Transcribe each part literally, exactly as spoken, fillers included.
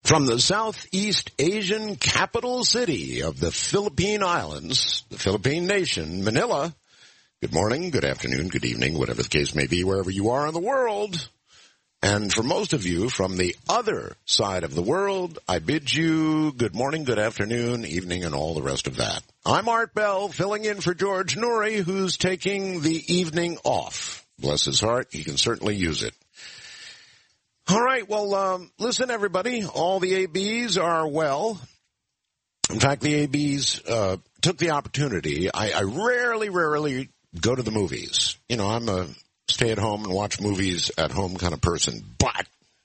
From the Southeast Asian capital city of the Philippine Islands, the Philippine nation, Manila, good morning, good afternoon, good evening, whatever the case may be, wherever you are in the world. And for most of you from the other side of the world, I bid you good morning, good afternoon, evening, and all the rest of that. I'm Art Bell, filling in for George Noory, who's taking the evening off. Bless his heart, he can certainly use it. All right, well, um, listen, everybody, all the A Bs are well. In fact, the A Bs uh, took the opportunity. I, I rarely, rarely go to the movies. You know, I'm a stay-at-home and watch movies at home kind of person, but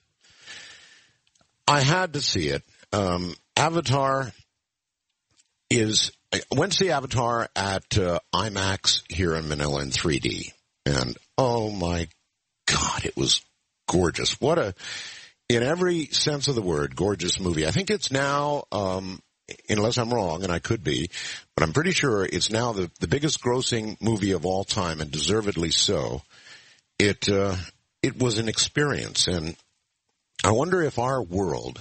I had to see it. Um, Avatar is, I went to see Avatar at uh, IMAX here in Manila in three D, and oh my God, it was gorgeous. What a, in every sense of the word, gorgeous movie. I think it's now, um, unless I'm wrong, and I could be, but I'm pretty sure it's now the, the biggest grossing movie of all time, and deservedly so. It, uh, it was an experience, and I wonder if our world,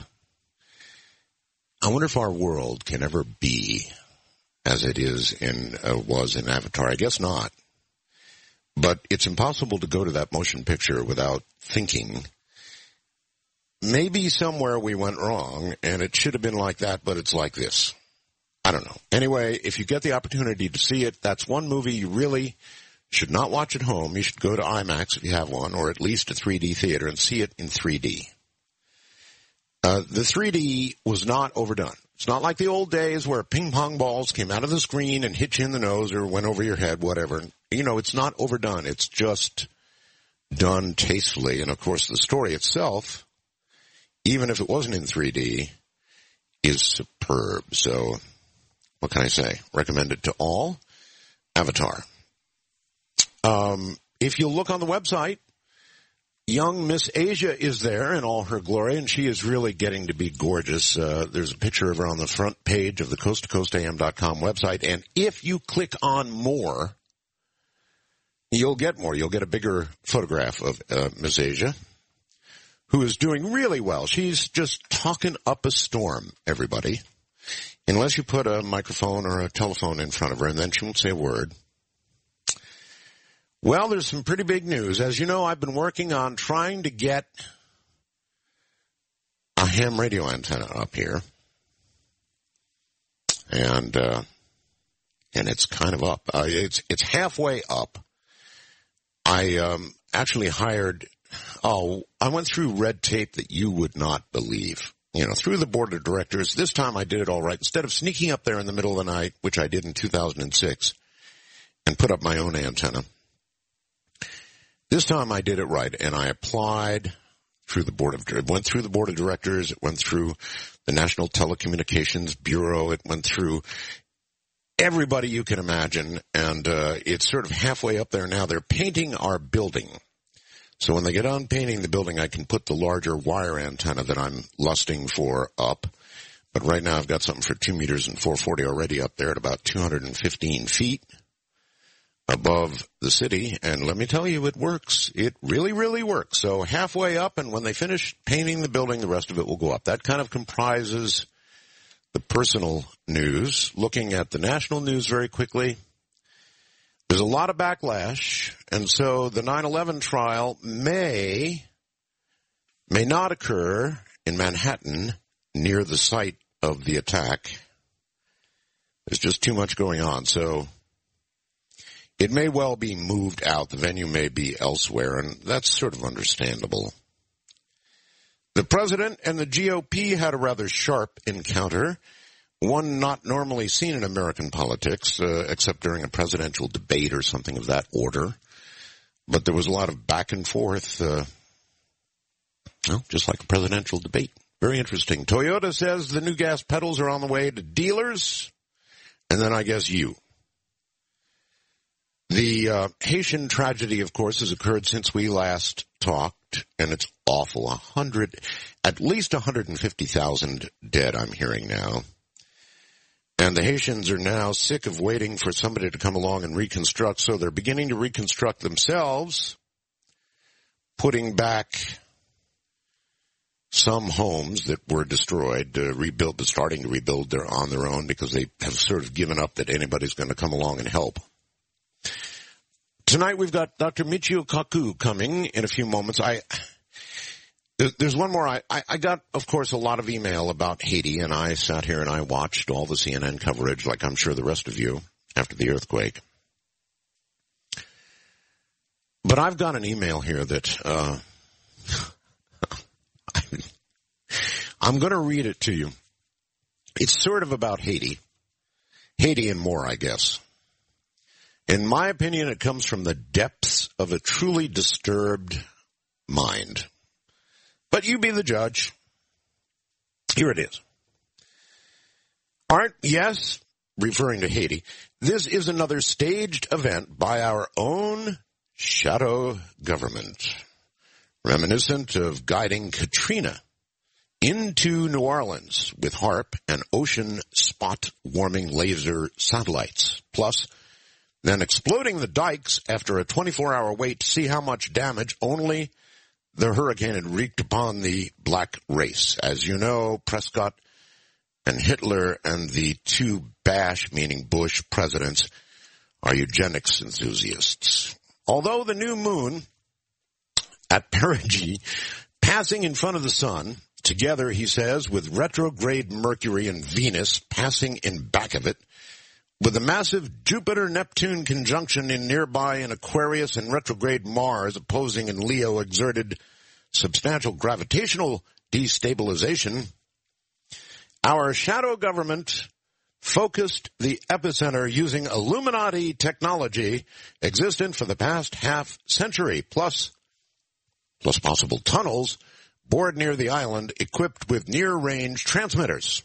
I wonder if our world can ever be as it is in, uh, was in Avatar. I guess not. But it's impossible to go to that motion picture without thinking, maybe somewhere we went wrong, and it should have been like that, but it's like this. I don't know. Anyway, if you get the opportunity to see it, that's one movie you really should not watch at home. You should go to IMAX if you have one, or at least a three D theater, and see it in three D. Uh, the three D was not overdone. It's not like the old days where ping pong balls came out of the screen and hit you in the nose or went over your head, whatever. You know, it's not overdone. It's just done tastefully. And, of course, the story itself, even if it wasn't in three D, is superb. So, what can I say? Recommend it to all. Avatar. Um, if you look on the website, young Miss Asia is there in all her glory, and she is really getting to be gorgeous. Uh, there's a picture of her on the front page of the coast to coast A M dot com website, and if you click on more, you'll get more. You'll get a bigger photograph of uh, Miss Asia, who is doing really well. She's just talking up a storm, everybody, unless you put a microphone or a telephone in front of her, and then she won't say a word. Well, there's some pretty big news. As you know, I've been working on trying to get a ham radio antenna up here. And, uh, and it's kind of up. Uh, it's, it's halfway up. I, um, actually hired, oh, I went through red tape that you would not believe. You know, through the board of directors. This time I did it all right. Instead of sneaking up there in the middle of the night, which I did in two thousand six, and put up my own antenna. This time I did it right, and I applied through the board of, it went through the board of directors, it went through the National Telecommunications Bureau, it went through everybody you can imagine, and uh, it's sort of halfway up there now. They're painting our building. So when they get on painting the building, I can put the larger wire antenna that I'm lusting for up. But right now I've got something for two meters and four forty already up there at about two hundred fifteen feet. Above the city, and let me tell you, it works. It really, really works. So halfway up, and when they finish painting the building, the rest of it will go up. That kind of comprises the personal news. Looking at the national news very quickly, there's a lot of backlash, and so the nine eleven trial may, may not occur in Manhattan near the site of the attack. There's just too much going on, so it may well be moved out. The venue may be elsewhere, and that's sort of understandable. The president and the G O P had a rather sharp encounter, one not normally seen in American politics, uh, except during a presidential debate or something of that order. But there was a lot of back and forth, uh, well, just like a presidential debate. Very interesting. Toyota says the new gas pedals are on the way to dealers, and then I guess you. The uh, Haitian tragedy, of course, has occurred since we last talked, and it's awful. A hundred, at least one hundred fifty thousand dead, I'm hearing now. And the Haitians are now sick of waiting for somebody to come along and reconstruct, so they're beginning to reconstruct themselves, putting back some homes that were destroyed, uh, rebuilt, but starting to rebuild their, on their own because they have sort of given up that anybody's going to come along and help. Tonight we've got Doctor Michio Kaku coming in a few moments. I There's one more. I, I got, of course, a lot of email about Haiti, and I sat here and I watched all the C N N coverage, like I'm sure the rest of you, after the earthquake. But I've got an email here that uh I'm going to read it to you. It's sort of about Haiti. Haiti and more, I guess. In my opinion, it comes from the depths of a truly disturbed mind. But you be the judge. Here it is. Aren't, yes, referring to Haiti, this is another staged event by our own shadow government, reminiscent of guiding Katrina into New Orleans with HAARP and ocean spot warming laser satellites, plus then exploding the dikes after a twenty-four hour wait to see how much damage only the hurricane had wreaked upon the black race. As you know, Prescott and Hitler and the two Bash, meaning Bush, presidents are eugenics enthusiasts. Although the new moon at perigee, passing in front of the sun, together, he says, with retrograde Mercury and Venus passing in back of it, with a massive Jupiter-Neptune conjunction in nearby in Aquarius and retrograde Mars opposing in Leo exerted substantial gravitational destabilization, our shadow government focused the epicenter using Illuminati technology existent for the past half century, plus, plus possible tunnels bored near the island equipped with near-range transmitters.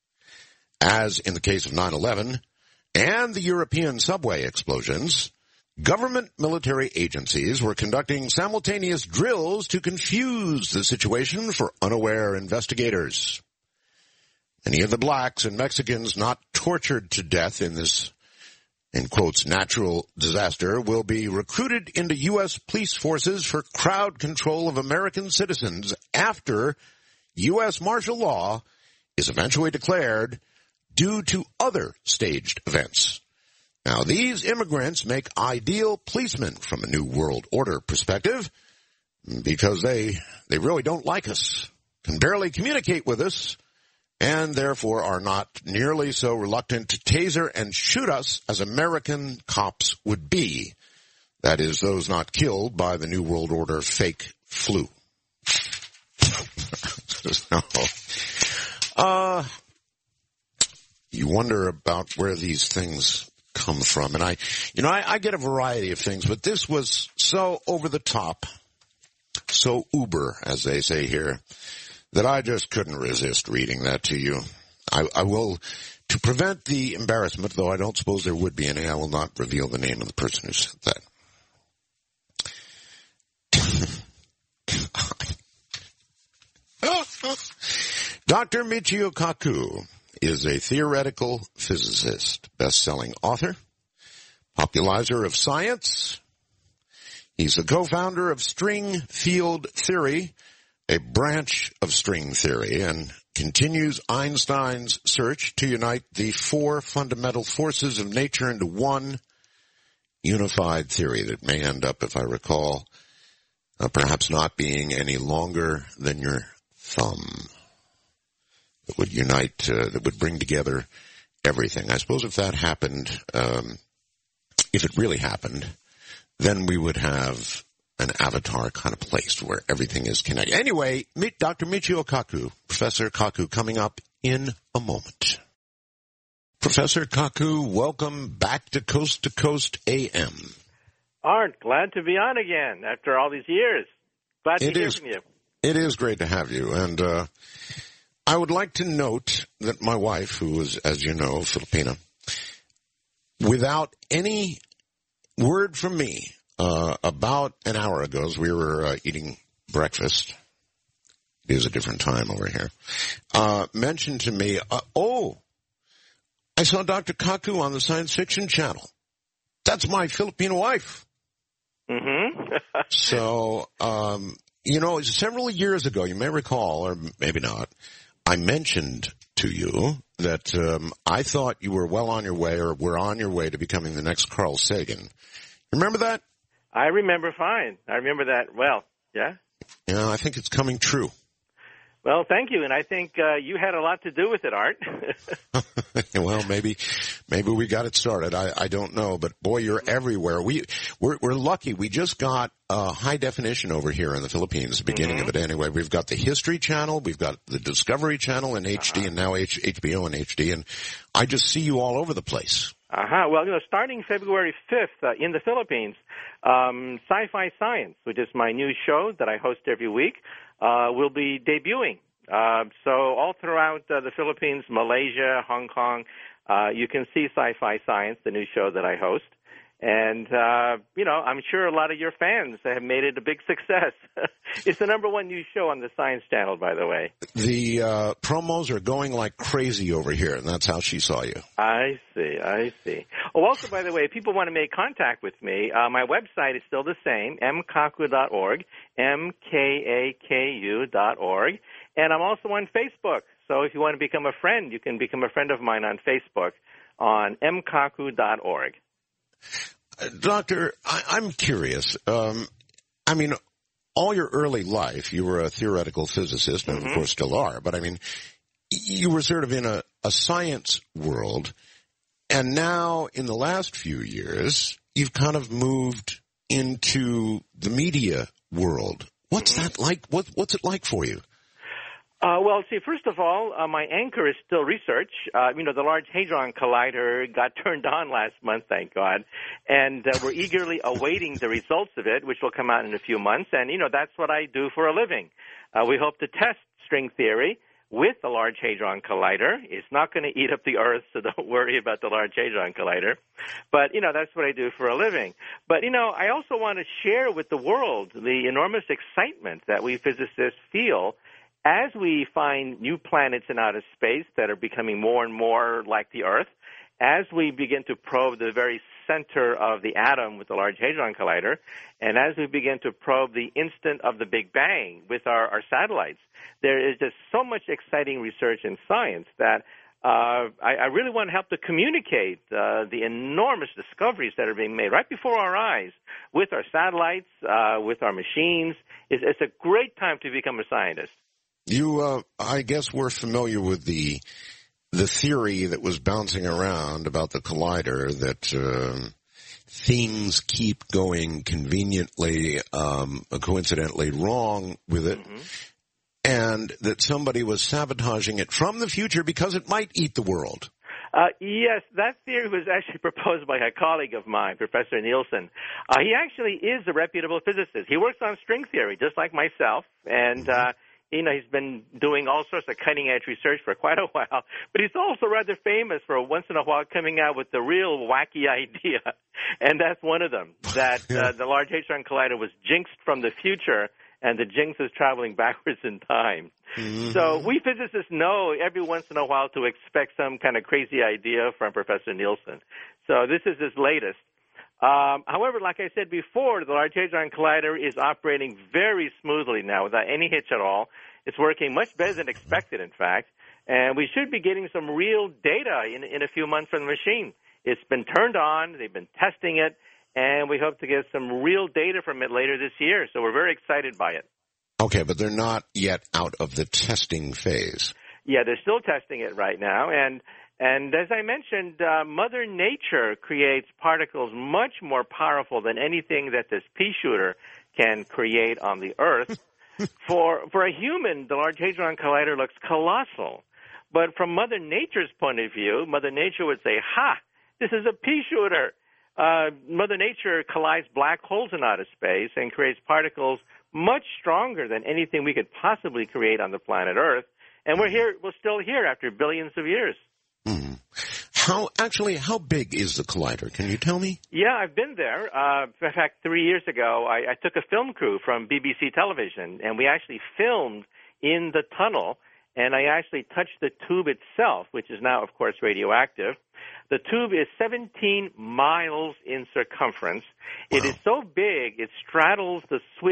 As in the case of nine eleven and the European subway explosions, government military agencies were conducting simultaneous drills to confuse the situation for unaware investigators. Many of the blacks and Mexicans not tortured to death in this, in quotes, natural disaster will be recruited into U S police forces for crowd control of American citizens after U S martial law is eventually declared due to other staged events. Now, these immigrants make ideal policemen from a New World Order perspective because they, they really don't like us, can barely communicate with us, and therefore are not nearly so reluctant to taser and shoot us as American cops would be. That is, those not killed by the New World Order fake flu. so, uh, you wonder about where these things come from. And I, you know, I, I get a variety of things, but this was so over the top, so uber, as they say here, that I just couldn't resist reading that to you. I, I will, to prevent the embarrassment, though I don't suppose there would be any, I will not reveal the name of the person who said that. Doctor Michio Kaku is a theoretical physicist, best-selling author, popularizer of science. He's the co-founder of string field theory, a branch of string theory, and continues Einstein's search to unite the four fundamental forces of nature into one unified theory that may end up, if I recall, uh, perhaps not being any longer than your thumb. That would unite, uh, that would bring together everything. I suppose if that happened, um, if it really happened, then we would have an avatar kind of place where everything is connected. Anyway, meet Doctor Michio Kaku, Professor Kaku, coming up in a moment. Professor Kaku, welcome back to Coast to Coast A M. Arndt, glad to be on again after all these years. Glad to it hear is, from you. It is great to have you. And uh I would like to note that my wife, who is, as you know, Filipina, without any word from me, uh, about an hour ago, as we were uh, eating breakfast, it is a different time over here, uh, mentioned to me, uh, oh, I saw Doctor Kaku on the Science Fiction Channel. That's my Filipino wife. Mm-hmm. so, um, You know, several years ago, you may recall, or maybe not, I mentioned to you that um, I thought you were well on your way or were on your way to becoming the next Carl Sagan. Remember that? I remember fine. I remember that well, yeah? Yeah, I think it's coming true. Well, thank you, and I think uh, you had a lot to do with it, Art. Well, maybe, maybe we got it started. I, I don't know, but boy, you're everywhere. We, we're, we're lucky. We just got uh, high definition over here in the Philippines. The beginning mm-hmm. of it, anyway. We've got the History Channel, we've got the Discovery Channel in H D, uh-huh. and now H- HBO in H D, and I just see you all over the place. Uh huh. Well, you know, starting February fifth uh, in the Philippines, um, Sci-Fi Science, which is my new show that I host every week, uh, will be debuting. Uh, so all throughout uh, the Philippines, Malaysia, Hong Kong, uh, you can see Sci-Fi Science, the new show that I host. And, uh, you know, I'm sure a lot of your fans have made it a big success. It's the number one news show on the Science Channel, by the way. The uh, promos are going like crazy over here, and that's how she saw you. I see, I see. Oh, also, by the way, if people want to make contact with me, uh, my website is still the same, m kaku dot org, M K A K U dot org. And I'm also on Facebook. So if you want to become a friend, you can become a friend of mine on Facebook on m kaku dot org. Uh, Doctor, I, I'm curious. Um, I mean, all your early life, you were a theoretical physicist, and mm-hmm. of course still are, but I mean, you were sort of in a, a science world, and now in the last few years, you've kind of moved into the media world. What's mm-hmm. that like? What, what's it like for you? Uh, well, see, first of all, uh, my anchor is still research. Uh, you know, the Large Hadron Collider got turned on last month, thank God, and uh, we're eagerly awaiting the results of it, which will come out in a few months. And, you know, that's what I do for a living. Uh, we hope to test string theory with the Large Hadron Collider. It's not going to eat up the Earth, so don't worry about the Large Hadron Collider. But, you know, that's what I do for a living. But, you know, I also want to share with the world the enormous excitement that we physicists feel as we find new planets in outer space that are becoming more and more like the Earth, as we begin to probe the very center of the atom with the Large Hadron Collider, and as we begin to probe the instant of the Big Bang with our, our satellites, there is just so much exciting research in science that uh, I, I really want to help to communicate uh, the enormous discoveries that are being made right before our eyes with our satellites, uh, with our machines. It's, it's a great time to become a scientist. You, uh, I guess we're familiar with the the theory that was bouncing around about the collider that uh, things keep going conveniently, um, coincidentally wrong with it, mm-hmm. and that somebody was sabotaging it from the future because it might eat the world. Uh, yes, that theory was actually proposed by a colleague of mine, Professor Nielsen. Uh, he actually is a reputable physicist. He works on string theory, just like myself, and mm-hmm. uh, you know, he's been doing all sorts of cutting-edge research for quite a while, but he's also rather famous for once in a while coming out with the real wacky idea, and that's one of them, that uh, the Large Hadron Collider was jinxed from the future, and the jinx is traveling backwards in time. Mm-hmm. So we physicists know every once in a while to expect some kind of crazy idea from Professor Nielsen. So this is his latest. Um, however, like I said before, the Large Hadron Collider is operating very smoothly now without any hitch at all. It's working much better than expected, in fact, and we should be getting some real data in, in a few months from the machine. It's been turned on, they've been testing it, and we hope to get some real data from it later this year, so we're very excited by it. Okay, but they're not yet out of the testing phase. Yeah, they're still testing it right now, and And as I mentioned, uh, Mother Nature creates particles much more powerful than anything that this pea shooter can create on the Earth. for for a human, the Large Hadron Collider looks colossal. But from Mother Nature's point of view, Mother Nature would say, ha, this is a pea shooter. Uh, Mother Nature collides black holes in outer space and creates particles much stronger than anything we could possibly create on the planet Earth. And we're here, we're still here after billions of years. Hmm. How, actually, how big is the collider? Can you tell me? Yeah, I've been there. Uh, in fact, three years ago, I, I took a film crew from B B C Television, and we actually filmed in the tunnel, and I actually touched the tube itself, which is now, of course, radioactive. The tube is seventeen miles in circumference. Wow. It is so big, it straddles the Swiss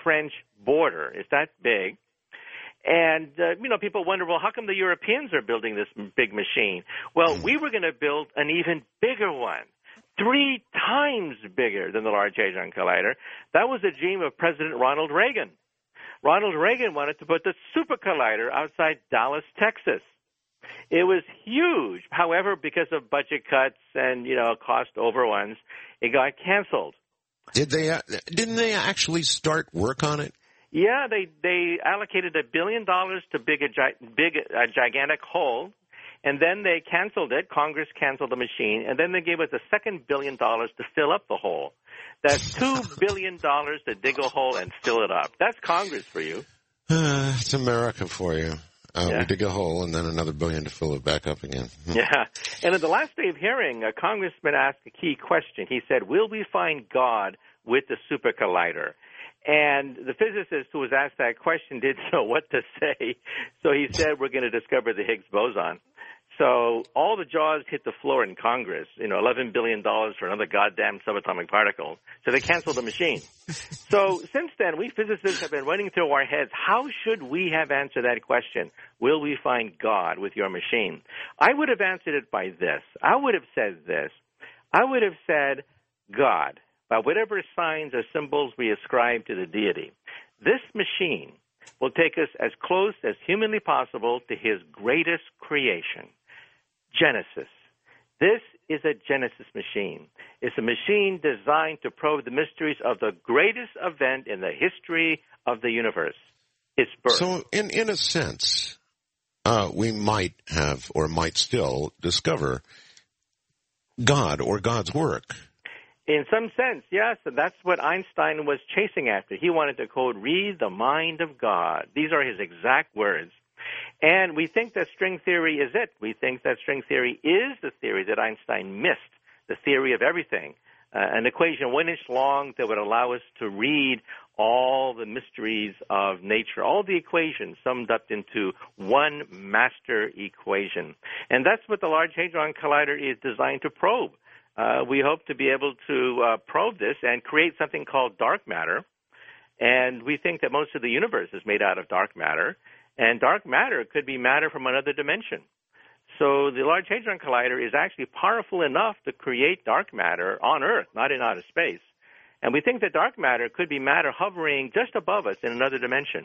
French border. It's that big. And, uh, you know, people wonder, well, how come the Europeans are building this big machine? Well, we were going to build an even bigger one, three times bigger than the Large Hadron Collider. That was the dream of President Ronald Reagan. Ronald Reagan wanted to put the Super Collider outside Dallas, Texas. It was huge. However, because of budget cuts and, you know, cost overruns, it got canceled. Did they, uh, didn't they actually start work on it? Yeah, they they allocated a billion dollars to big a gi- big a gigantic hole, and then they canceled it. Congress canceled the machine, and then they gave us a second billion dollars to fill up the hole. That's two billion dollars to dig a hole and fill it up. That's Congress for you. Uh, it's America for you. Uh, yeah. We dig a hole and then another billion to fill it back up again. Yeah. And at the last day of hearing, a congressman asked a key question. He said, "Will we find God with the Super Collider?" And the physicist who was asked that question didn't know what to say, so he said, we're going to discover the Higgs boson. So all the jaws hit the floor in Congress, you know, eleven billion dollars for another goddamn subatomic particle. So they canceled the machine. So since then, we physicists have been running through our heads, how should we have answered that question? Will we find God with your machine? I would have answered it by this. I would have said this. I would have said, God, by whatever signs or symbols we ascribe to the deity, this machine will take us as close as humanly possible to his greatest creation, Genesis. This is a Genesis machine. It's a machine designed to probe the mysteries of the greatest event in the history of the universe, its birth. So in, in a sense, uh, we might have or might still discover God or God's work. In some sense, yes, and that's what Einstein was chasing after. He wanted to, quote, read the mind of God. These are his exact words. And we think that string theory is it. We think that string theory is the theory that Einstein missed, the theory of everything, uh, an equation one inch long that would allow us to read all the mysteries of nature, all the equations summed up into one master equation. And that's what the Large Hadron Collider is designed to probe. Uh, we hope to be able to uh, probe this and create something called dark matter. And we think that most of the universe is made out of dark matter. And dark matter could be matter from another dimension. So the Large Hadron Collider is actually powerful enough to create dark matter on Earth, not in outer space. And we think that dark matter could be matter hovering just above us in another dimension.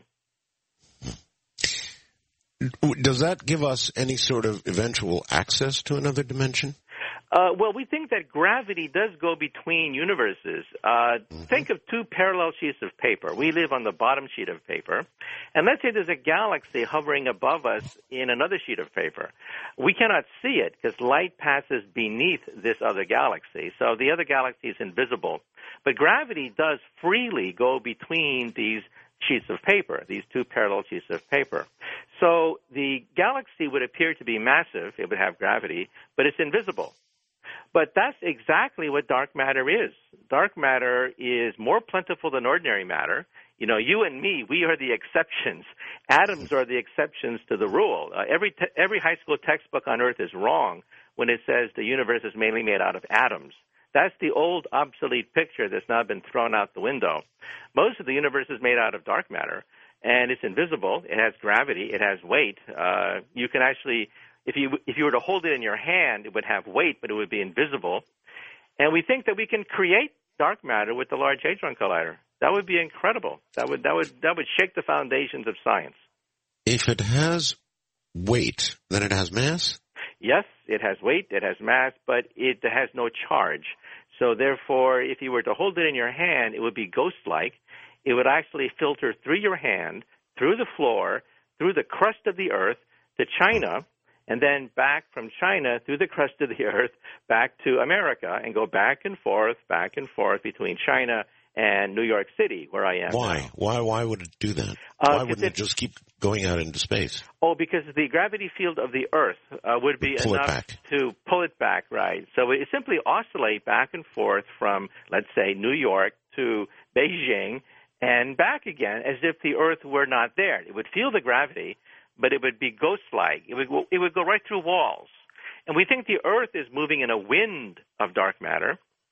Does that give us any sort of eventual access to another dimension? Uh, well, we think that gravity does go between universes. Uh, mm-hmm. Think of two parallel sheets of paper. We live on the bottom sheet of paper. And let's say there's a galaxy hovering above us in another sheet of paper. We cannot see it because light passes beneath this other galaxy. So the other galaxy is invisible. But gravity does freely go between these sheets of paper, these two parallel sheets of paper. So the galaxy would appear to be massive. It would have gravity, but it's invisible. But that's exactly what dark matter is. Dark matter is more plentiful than ordinary matter. You know, you and me, we are the exceptions. Atoms are the exceptions to the rule. Uh, every te- every high school textbook on Earth is wrong when it says the universe is mainly made out of atoms. That's the old obsolete picture that's now been thrown out the window. Most of the universe is made out of dark matter, and it's invisible. It has gravity. It has weight. Uh, you can actually... If you if you were to hold it in your hand, it would have weight, but it would be invisible. And we think that we can create dark matter with the Large Hadron Collider. That would be incredible. That would that would that would shake the foundations of science. If it has weight, then it has mass? Yes, it has weight, it has mass, but it has no charge. So therefore, if you were to hold it in your hand, it would be ghost-like. It would actually filter through your hand, through the floor, through the crust of the Earth to China, and then back from China through the crust of the Earth back to America and go back and forth, back and forth between China and New York City, where I am. Why? Now. Why Why would it do that? Uh, Why wouldn't it, it just keep going out into space? Oh, because the gravity field of the Earth uh, would be pull enough to pull it back, right? So it simply oscillate back and forth from, let's say, New York to Beijing and back again as if the Earth were not there. It would feel the gravity, but it would be ghost-like. It would, it would go right through walls. And we think the Earth is moving in a wind of dark matter,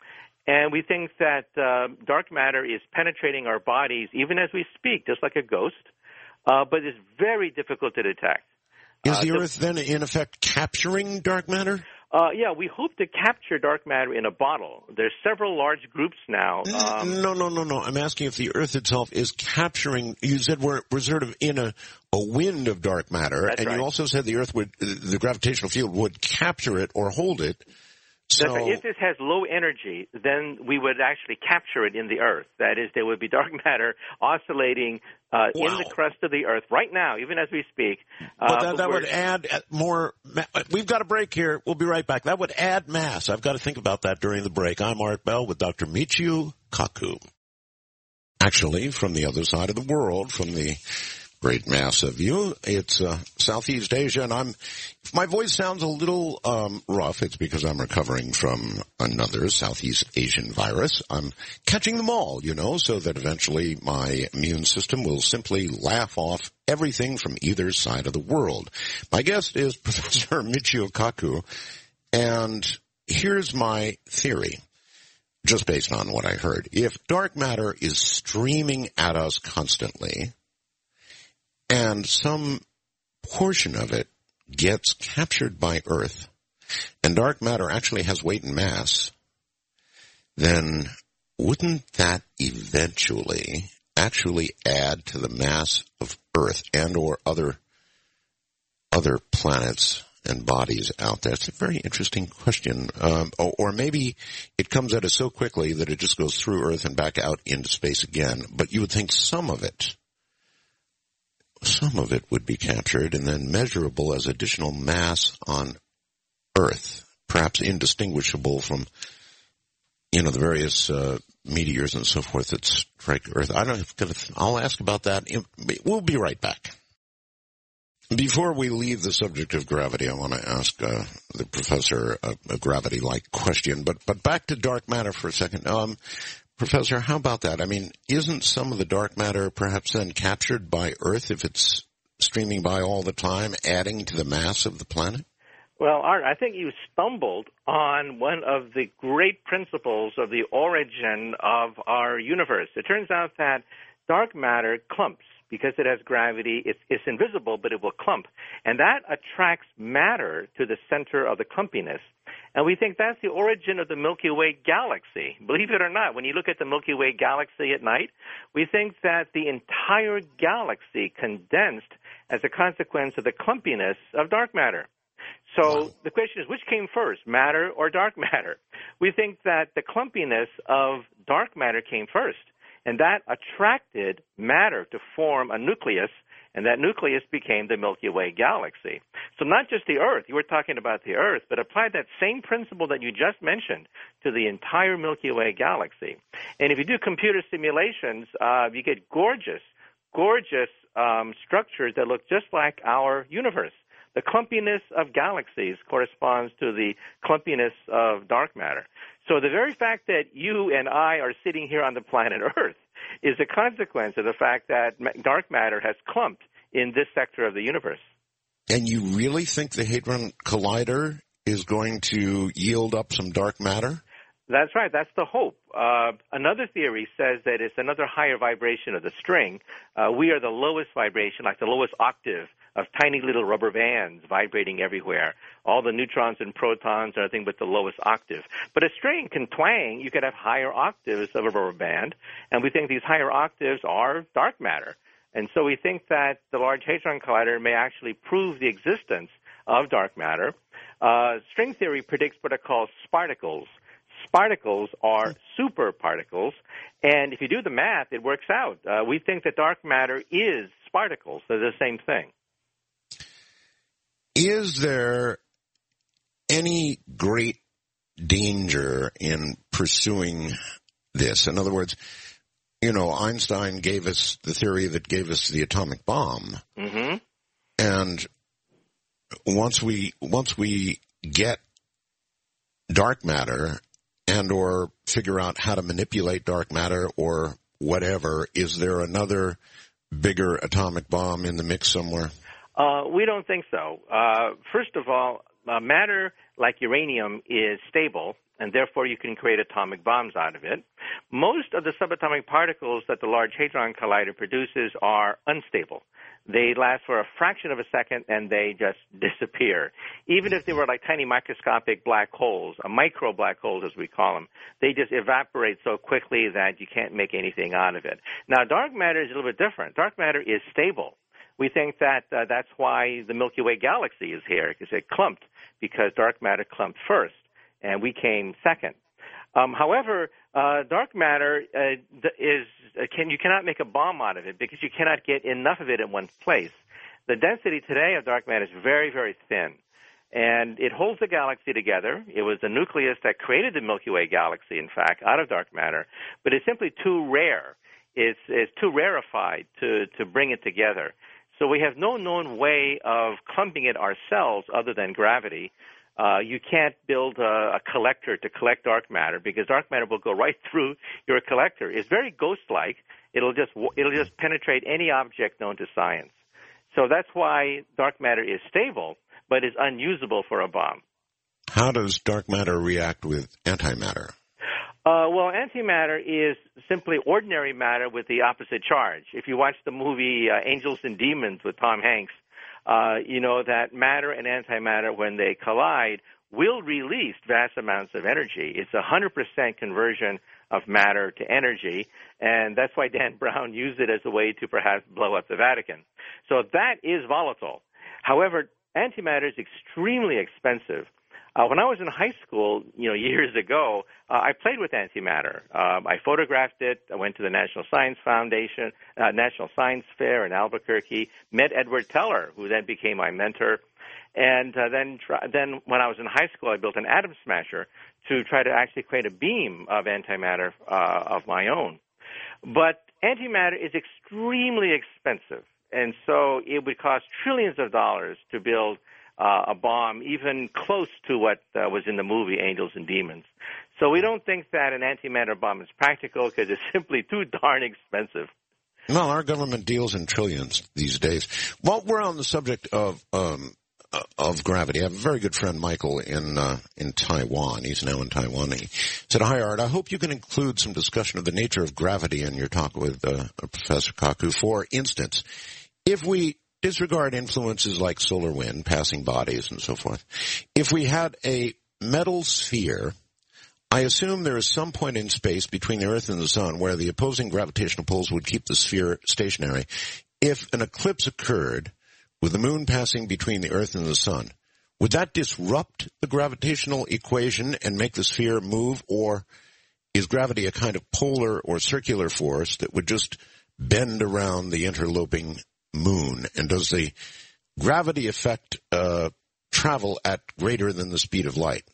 And we think that uh, dark matter is penetrating our bodies even as we speak, just like a ghost, uh, but it's very difficult to detect. Is uh, the so, Earth then, in effect, capturing dark matter? Uh, yeah, we hope to capture dark matter in a bottle. There's several large groups now. Um, no, no, no, no. I'm asking if the Earth itself is capturing. You said we're, we're sort of in a, a wind of dark matter, That's and right. you also said the Earth would, the gravitational field would capture it or hold it. So, That's right. If it has low energy, then we would actually capture it in the Earth. That is, there would be dark matter oscillating uh, wow. in the crust of the Earth right now, even as we speak. Uh, but that, that but would add more. We've got a break here. We'll be right back. That would add mass. I've got to think about that during the break. I'm Art Bell with Doctor Michio Kaku. Actually, from the other side of the world, from the great mass of you, it's uh, Southeast Asia, and I'm. If my voice sounds a little um, rough, it's because I'm recovering from another Southeast Asian virus. I'm catching them all, you know, so that eventually my immune system will simply laugh off everything from either side of the world. My guest is Professor Michio Kaku, and here's my theory, just based on what I heard. If dark matter is streaming at us constantly, and some portion of it gets captured by Earth, and dark matter actually has weight and mass, then wouldn't that eventually actually add to the mass of Earth and or other other planets and bodies out there? It's a very interesting question. Um, or, or maybe it comes at us so quickly that it just goes through Earth and back out into space again. But you would think some of it Some of it would be captured and then measurable as additional mass on Earth, perhaps indistinguishable from, you know, the various uh, meteors and so forth that strike Earth. I don't have. I'll ask about that. We'll be right back. Before we leave the subject of gravity, I want to ask uh, the professor a, a gravity-like question. But but back to dark matter for a second. Um, Professor, how about that? I mean, isn't some of the dark matter perhaps then captured by Earth if it's streaming by all the time, adding to the mass of the planet? Well, Art, I think you stumbled on one of the great principles of the origin of our universe. It turns out that dark matter clumps. Because it has gravity, it's, it's invisible, but it will clump. And that attracts matter to the center of the clumpiness. And we think that's the origin of the Milky Way galaxy. Believe it or not, when you look at the Milky Way galaxy at night, we think that the entire galaxy condensed as a consequence of the clumpiness of dark matter. So the question is, which came first, matter or dark matter? We think that the clumpiness of dark matter came first. And that attracted matter to form a nucleus, and that nucleus became the Milky Way galaxy. So not just the Earth, you were talking about the Earth, but apply that same principle that you just mentioned to the entire Milky Way galaxy. And if you do computer simulations, uh, you get gorgeous, gorgeous um, structures that look just like our universe. The clumpiness of galaxies corresponds to the clumpiness of dark matter. So the very fact that you and I are sitting here on the planet Earth is a consequence of the fact that dark matter has clumped in this sector of the universe. And you really think the Hadron Collider is going to yield up some dark matter? That's right. That's the hope. Uh, another theory says that it's another higher vibration of the string. Uh, we are the lowest vibration, like the lowest octave of tiny little rubber bands vibrating everywhere. All the neutrons and protons are nothing but the lowest octave. But a string can twang. You could have higher octaves of a rubber band, and we think these higher octaves are dark matter. And so we think that the Large Hadron Collider may actually prove the existence of dark matter. Uh, string theory predicts what are called sparticles. Sparticles are super particles, and if you do the math, it works out. Uh, we think that dark matter is sparticles. They're the same thing. Is there any great danger in pursuing this? In other words, you know, Einstein gave us the theory that gave us the atomic bomb. Mm-hmm. And once we once we get dark matter and or figure out how to manipulate dark matter or whatever, is there another bigger atomic bomb in the mix somewhere? Uh, we don't think so. Uh, first of all, uh, matter, like uranium, is stable. and therefore you can create atomic bombs out of it. Most of the subatomic particles that the Large Hadron Collider produces are unstable. They last for a fraction of a second, and they just disappear. Even if they were like tiny microscopic black holes, a micro black holes as we call them, they just evaporate so quickly that you can't make anything out of it. Now, dark matter is a little bit different. Dark matter is stable. We think that uh, that's why the Milky Way galaxy is here, because it clumped, because dark matter clumped first, and we came second. Um, however, uh, dark matter uh, is uh, can you cannot make a bomb out of it because you cannot get enough of it in one place. The density today of dark matter is very, very thin, and it holds the galaxy together. It was the nucleus that created the Milky Way galaxy, in fact, out of dark matter, but it's simply too rare. It's, it's too rarefied to, to bring it together. So we have no known way of clumping it ourselves other than gravity. Uh, you can't build a, a collector to collect dark matter because dark matter will go right through your collector. It's very ghost-like. It'll just it'll just penetrate any object known to science. So that's why dark matter is stable, but is unusable for a bomb. How does dark matter react with antimatter? Uh, well, antimatter is simply ordinary matter with the opposite charge. If you watch the movie uh, Angels and Demons with Tom Hanks, Uh, you know that matter and antimatter, when they collide, will release vast amounts of energy. It's a one hundred percent conversion of matter to energy, and that's why Dan Brown used it as a way to perhaps blow up the Vatican. So that is volatile. However, antimatter is extremely expensive. Uh, when I was in high school, you know, years ago, uh, I played with antimatter. Um, I photographed it. I went to the National Science Foundation, uh, National Science Fair in Albuquerque, met Edward Teller, who then became my mentor. And uh, then, try, then when I was in high school, I built an atom smasher to try to actually create a beam of antimatter uh, of my own. But antimatter is extremely expensive, and so it would cost trillions of dollars to build Uh, a bomb even close to what uh, was in the movie Angels and Demons. So we don't think that an antimatter bomb is practical because it's simply too darn expensive. Well, our government deals in trillions these days. While we're on the subject of um, uh, of gravity, I have a very good friend, Michael, in uh, in Taiwan. He's now in Taiwan. He said, "Hi, Art. I hope you can include some discussion of the nature of gravity in your talk with uh, Professor Kaku. For instance, if we disregard influences like solar wind, passing bodies, and so forth. If we had a metal sphere, I assume there is some point in space between the Earth and the Sun where the opposing gravitational poles would keep the sphere stationary. If an eclipse occurred with the moon passing between the Earth and the Sun, would that disrupt the gravitational equation and make the sphere move, or is gravity a kind of polar or circular force that would just bend around the interloping moon? And does the gravity effect uh, travel at greater than the speed of light?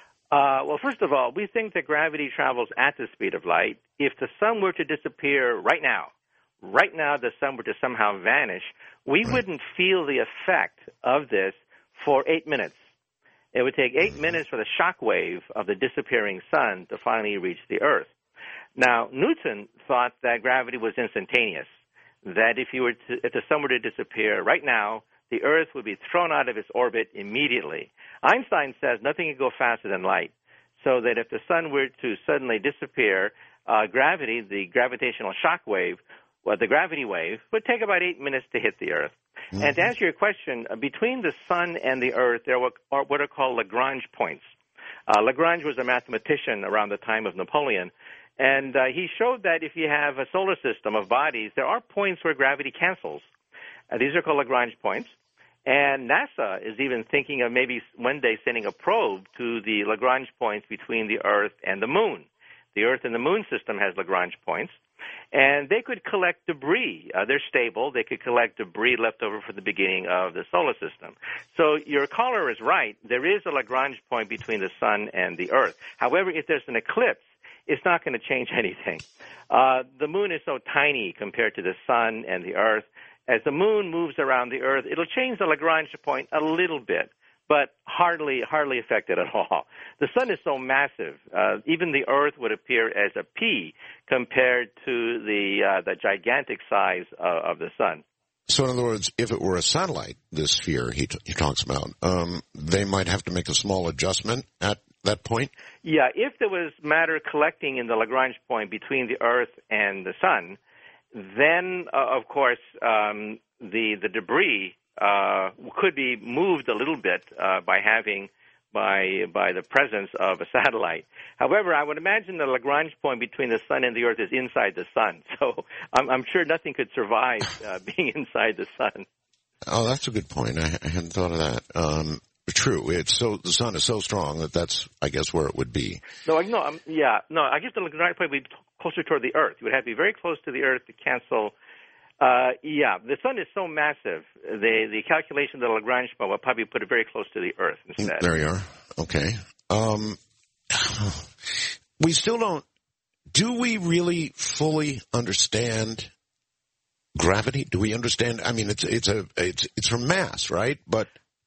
Uh, well, first of all, we think that gravity travels at the speed of light. If the sun were to disappear right now, right now the sun were to somehow vanish, we right. wouldn't feel the effect of this for eight minutes. It would take eight mm-hmm. minutes for the shock wave of the disappearing sun to finally reach the Earth. Now, Newton thought that gravity was instantaneous, that if you were to, if the sun were to disappear right now, the Earth would be thrown out of its orbit immediately. Einstein says nothing can go faster than light, so that if the sun were to suddenly disappear, uh, gravity, the gravitational shock wave, well, the gravity wave, would take about eight minutes to hit the Earth. Mm-hmm. And to answer your question, uh, between the sun and the Earth, there were, are what are called Lagrange points. Uh, Lagrange was a mathematician around the time of Napoleon. And uh, he showed that if you have a solar system of bodies, there are points where gravity cancels. Uh, these are called Lagrange points. And NASA is even thinking of maybe one day sending a probe to the Lagrange points between the Earth and the Moon. The Earth and the Moon system has Lagrange points. And they could collect debris. Uh, they're stable. They could collect debris left over from the beginning of the solar system. So your caller is right. There is a Lagrange point between the sun and the Earth. However, if there's an eclipse, it's not going to change anything. Uh, the moon is so tiny compared to the sun and the Earth. As the moon moves around the Earth, it'll change the Lagrange point a little bit, but hardly hardly affect it at all. The sun is so massive, uh, even the Earth would appear as a pea compared to the uh, the gigantic size uh, of the sun. So in other words, if it were a satellite, this sphere he, t- he talks about, um, they might have to make a small adjustment at that point? Yeah, if there was matter collecting in the Lagrange point between the Earth and the Sun, then, uh, of course, um, the the debris uh, could be moved a little bit uh, by having by by the presence of a satellite. However, I would imagine the Lagrange point between the Sun and the Earth is inside the Sun, so I'm, I'm sure nothing could survive uh, being inside the Sun. Oh, that's a good point. I, I hadn't thought of that. Um, true. It's so the Sun is so strong that that's, I guess, where it would be. No, no, um, yeah, no. I guess the Lagrange point would be closer toward the Earth. You would have to be very close to the Earth to cancel. Uh, yeah, the Sun is so massive. The the calculation of the Lagrange point will probably put it very close to the Earth instead. There you are. Okay. Um, we still don't. Do we really fully understand gravity? Do we understand? I mean, it's it's a it's it's from mass, right? But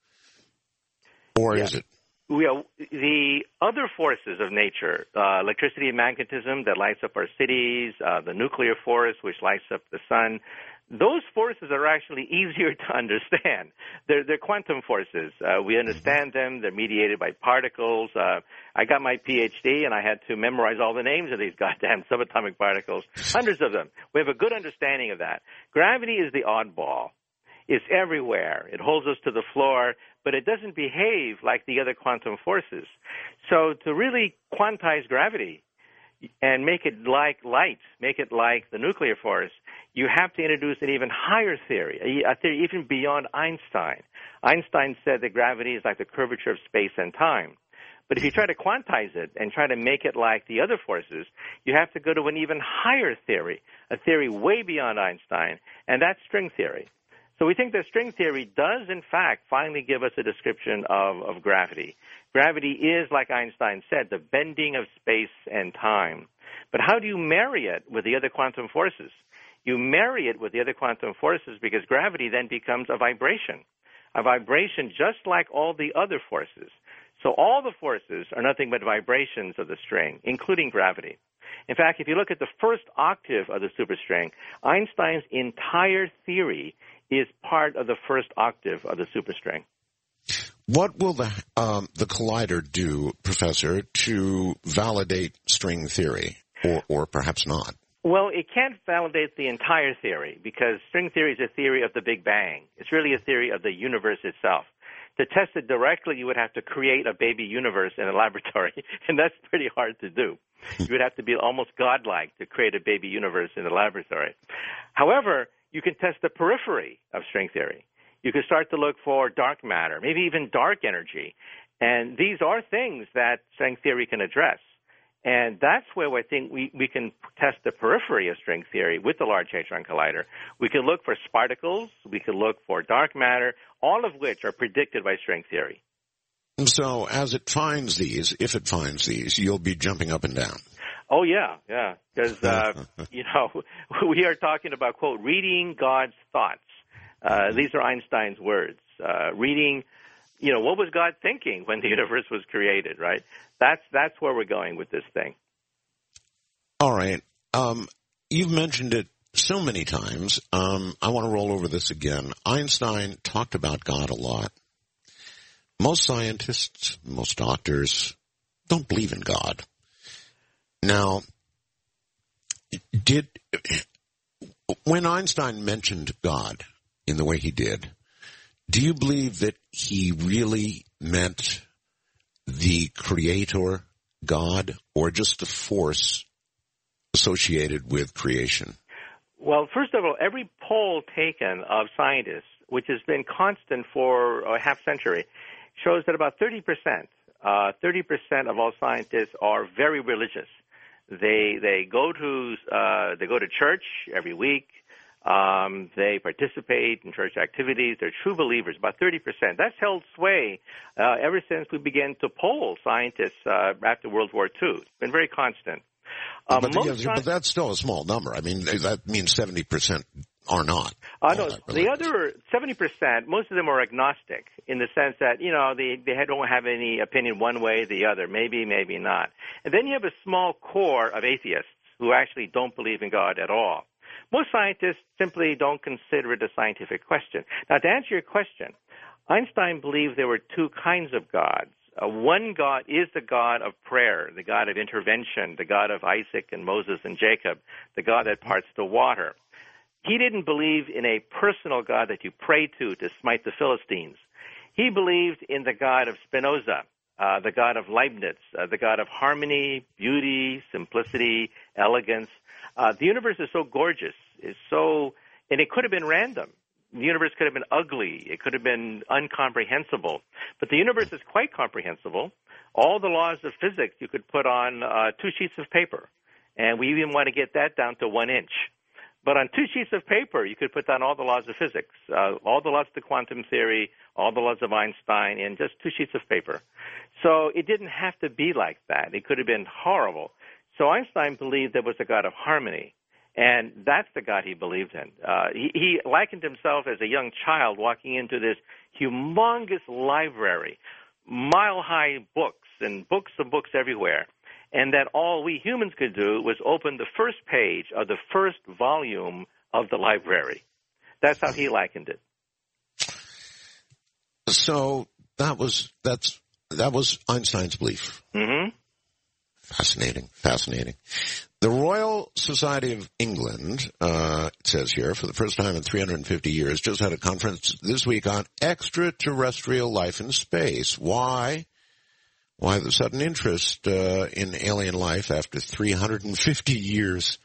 or yeah. is it? We are, the other forces of nature, uh, electricity and magnetism that lights up our cities, uh, the nuclear force which lights up the sun, those forces are actually easier to understand. They're, they're quantum forces. Uh, we understand them. They're mediated by particles. Uh, I got my P H D, and I had to memorize all the names of these goddamn subatomic particles, hundreds of them. We have a good understanding of that. Gravity is the oddball. It's everywhere. It holds us to the floor, but it doesn't behave like the other quantum forces. So to really quantize gravity and make it like light, make it like the nuclear force, you have to introduce an even higher theory, a theory even beyond Einstein. Einstein said that gravity is like the curvature of space and time. But if you try to quantize it and try to make it like the other forces, you have to go to an even higher theory, a theory way beyond Einstein, and that's string theory. So we think that string theory does, in fact, finally give us a description of, of gravity. Gravity is, like Einstein said, the bending of space and time. But how do you marry it with the other quantum forces? You marry it with the other quantum forces because gravity then becomes a vibration, a vibration just like all the other forces. So all the forces are nothing but vibrations of the string, including gravity. In fact, if you look at the first octave of the superstring, Einstein's entire theory is part of the first octave of the superstring. What will the um, the collider do, Professor, to validate string theory, or, or perhaps not? Well, it can't validate the entire theory because string theory is a theory of the Big Bang. It's really a theory of the universe itself. To test it directly, you would have to create a baby universe in a laboratory, and that's pretty hard to do. You would have to be almost godlike to create a baby universe in a laboratory. However, you can test the periphery of string theory. You can start to look for dark matter, maybe even dark energy. And these are things that string theory can address. And that's where I think we, we can test the periphery of string theory with the Large Hadron Collider. We can look for sparticles. We can look for dark matter, all of which are predicted by string theory. So as it finds these, if it finds these, you'll be jumping up and down. Oh, yeah, yeah, because, uh, you know, we are talking about, quote, reading God's thoughts. Uh, these are Einstein's words. Uh, reading, you know, what was God thinking when the universe was created, right? That's that's where we're going with this thing. All right. Um, you've mentioned it so many times. Um, I want to roll over this again. Einstein talked about God a lot. Most scientists, most doctors don't believe in God. Now, did when Einstein mentioned God in the way he did, do you believe that he really meant the creator, God, or just the force associated with creation? Well, first of all, every poll taken of scientists, which has been constant for a half century, shows that about thirty percent, uh, thirty percent of all scientists are very religious. They they go to uh, they go to church every week. Um, they participate in church activities. They're true believers, about thirty percent. That's held sway uh, ever since we began to poll scientists uh, after World War Two. It's been very constant. Um, but, most yeah, but that's still a small number. I mean, that means seventy percent are not. Uh, no, the other seventy percent, most of them are agnostic in the sense that, you know, they, they don't have any opinion one way or the other, maybe, maybe not. And then you have a small core of atheists who actually don't believe in God at all. Most scientists simply don't consider it a scientific question. Now, to answer your question, Einstein believed there were two kinds of gods. Uh, one God is the God of prayer, the God of intervention, the God of Isaac and Moses and Jacob, the God that parts the water. He didn't believe in a personal God that you pray to to smite the Philistines. He believed in the God of Spinoza, uh, the God of Leibniz, uh, the God of harmony, beauty, simplicity, elegance. Uh, the universe is so gorgeous, is so, and it could have been random. The universe could have been ugly. It could have been incomprehensible. But the universe is quite comprehensible. All the laws of physics you could put on uh, two sheets of paper, and we even want to get that down to one inch. But on two sheets of paper, you could put down all the laws of physics, uh, all the laws of the quantum theory, all the laws of Einstein in just two sheets of paper. So it didn't have to be like that. It could have been horrible. So Einstein believed there was a God of harmony, and that's the God he believed in. Uh, he, he likened himself as a young child walking into this humongous library, mile-high books and books of books everywhere. And that all we humans could do was open the first page of the first volume of the library. That's how he likened it. So that was that's that was Einstein's belief. Mm-hmm. Fascinating, fascinating. The Royal Society of England, uh, it says here, for the first time in three hundred fifty years, just had a conference this week on extraterrestrial life in space. Why? Why the sudden interest uh, in alien life after three hundred fifty years?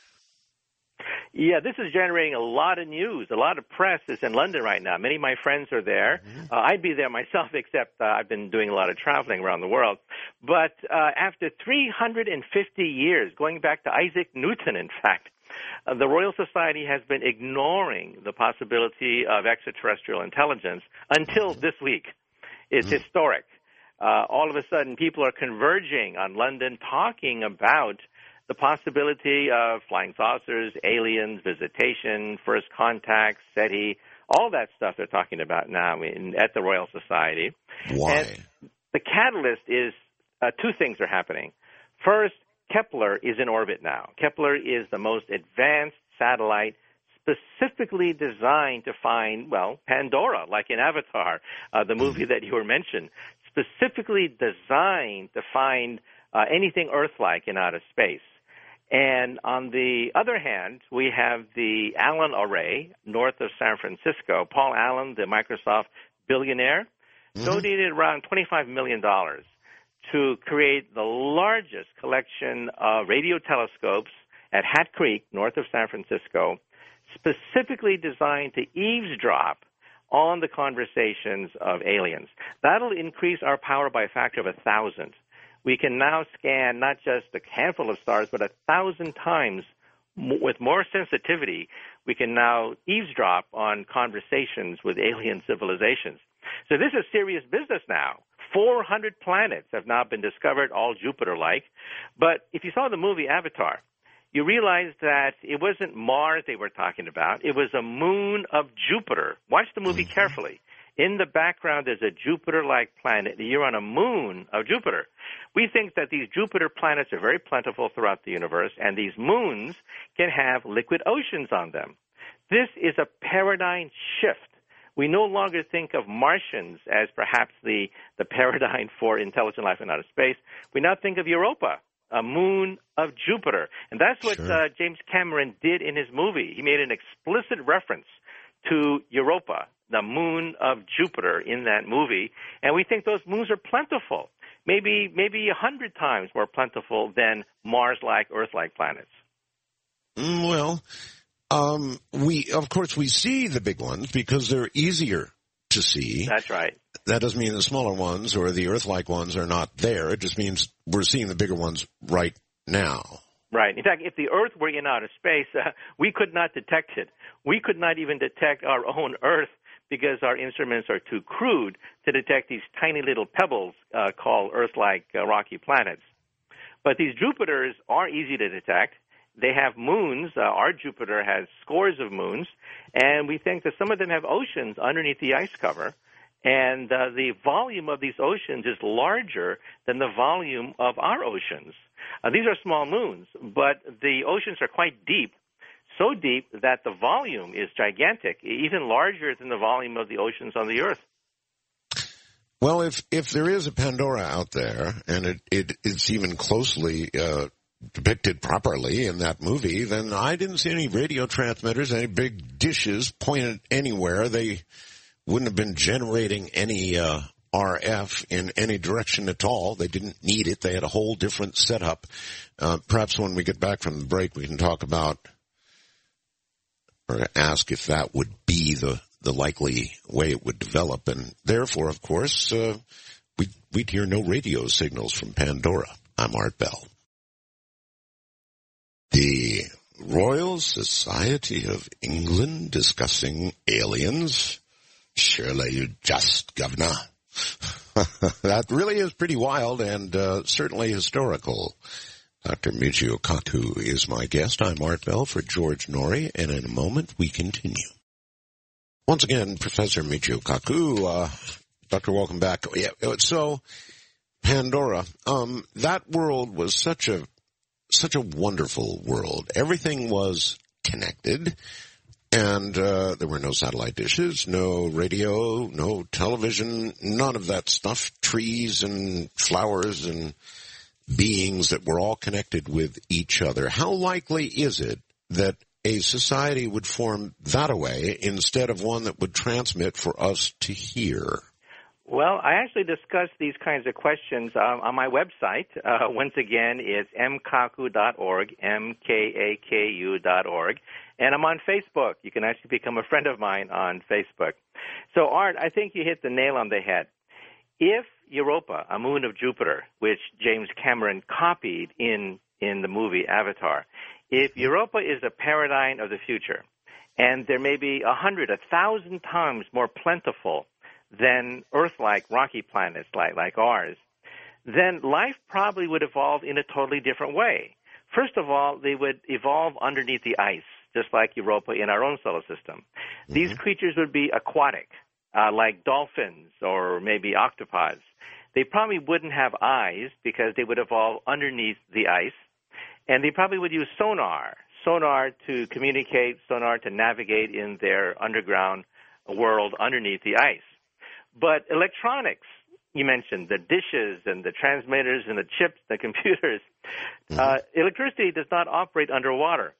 Yeah, this is generating a lot of news, a lot of press. It's in London right now. Many of my friends are there. Mm-hmm. Uh, I'd be there myself, except uh, I've been doing a lot of traveling around the world. But uh, after three hundred fifty years, going back to Isaac Newton, in fact, uh, the Royal Society has been ignoring the possibility of extraterrestrial intelligence until this week. It's mm-hmm. historic. Uh, all of a sudden, people are converging on London talking about the possibility of flying saucers, aliens, visitation, first contact, SETI, all that stuff they're talking about now in, at the Royal Society. Why? And the catalyst is uh, two things are happening. First, Kepler is in orbit now. Kepler is the most advanced satellite specifically designed to find, well, Pandora, like in Avatar, uh, the movie that you were mentioned, specifically designed to find uh, anything Earth-like in outer space. And on the other hand, we have the Allen Array north of San Francisco. Paul Allen, the Microsoft billionaire, mm-hmm. donated around twenty-five million dollars to create the largest collection of radio telescopes at Hat Creek, north of San Francisco, specifically designed to eavesdrop on the conversations of aliens. That'll increase our power by a factor of a thousand. We can now scan not just a handful of stars, but a thousand times m- with more sensitivity. We can now eavesdrop on conversations with alien civilizations. So this is serious business now. four hundred planets have now been discovered, all Jupiter-like. But if you saw the movie Avatar, you realize that it wasn't Mars they were talking about. It was a moon of Jupiter. Watch the movie carefully. In the background, there's a Jupiter-like planet. You're on a moon of Jupiter. We think that these Jupiter planets are very plentiful throughout the universe, and these moons can have liquid oceans on them. This is a paradigm shift. We no longer think of Martians as perhaps the, the paradigm for intelligent life in outer space. We now think of Europa, a moon of Jupiter. And that's what sure. uh, James Cameron did in his movie. He made an explicit reference to Europa, the moon of Jupiter, in that movie. And we think those moons are plentiful, maybe maybe a hundred times more plentiful than Mars-like, Earth-like planets. Mm, well, um, we of course we see the big ones because they're easier to see. That's right. That doesn't mean the smaller ones or the Earth-like ones are not there. It just means we're seeing the bigger ones right now. Right. In fact, if the Earth were in outer space, uh, we could not detect it. We could not even detect our own Earth because our instruments are too crude to detect these tiny little pebbles uh, called Earth-like uh, rocky planets. But these Jupiters are easy to detect. They have moons. Uh, our Jupiter has scores of moons, and we think that some of them have oceans underneath the ice cover. And uh, the volume of these oceans is larger than the volume of our oceans. Uh, these are small moons, but the oceans are quite deep, so deep that the volume is gigantic, even larger than the volume of the oceans on the Earth. Well, if if there is a Pandora out there, and it, it it's even closely uh, depicted properly in that movie, then I didn't see any radio transmitters, any big dishes pointed anywhere. They wouldn't have been generating any uh, R F in any direction at all. They didn't need it. They had a whole different setup. Uh, perhaps when we get back from the break, we can talk about or ask if that would be the, the likely way it would develop. And therefore, of course, uh, we, we'd hear no radio signals from Pandora. I'm Art Bell. The Royal Society of England discussing aliens. Surely you just, Governor. That really is pretty wild and uh, certainly historical. Doctor Michio Kaku is my guest. I'm Art Bell for George Norrie, and in a moment we continue. Once again, Professor Michio Kaku. Uh, Doctor, welcome back. Yeah, so, Pandora. Um, that world was such a such a wonderful world. Everything was connected. And uh, there were no satellite dishes, no radio, no television, none of that stuff, trees and flowers and beings that were all connected with each other. How likely is it that a society would form that way instead of one that would transmit for us to hear? Well, I actually discussed these kinds of questions um, on my website. Uh, once again, it's m kaku dot org, M K A K U dot org. And I'm on Facebook. You can actually become a friend of mine on Facebook. So, Art, I think you hit the nail on the head. If Europa, a moon of Jupiter, which James Cameron copied in, in the movie Avatar, if Europa is a paradigm of the future, and there may be a hundred, a thousand times more plentiful than Earth-like rocky planets like, like ours, then life probably would evolve in a totally different way. First of all, they would evolve underneath the ice, just like Europa in our own solar system. Mm-hmm. These creatures would be aquatic, uh, like dolphins or maybe octopods. They probably wouldn't have eyes because they would evolve underneath the ice, and they probably would use sonar, sonar to communicate, sonar to navigate in their underground world underneath the ice. But electronics, you mentioned the dishes and the transmitters and the chips, the computers, mm-hmm. uh, electricity does not operate underwater.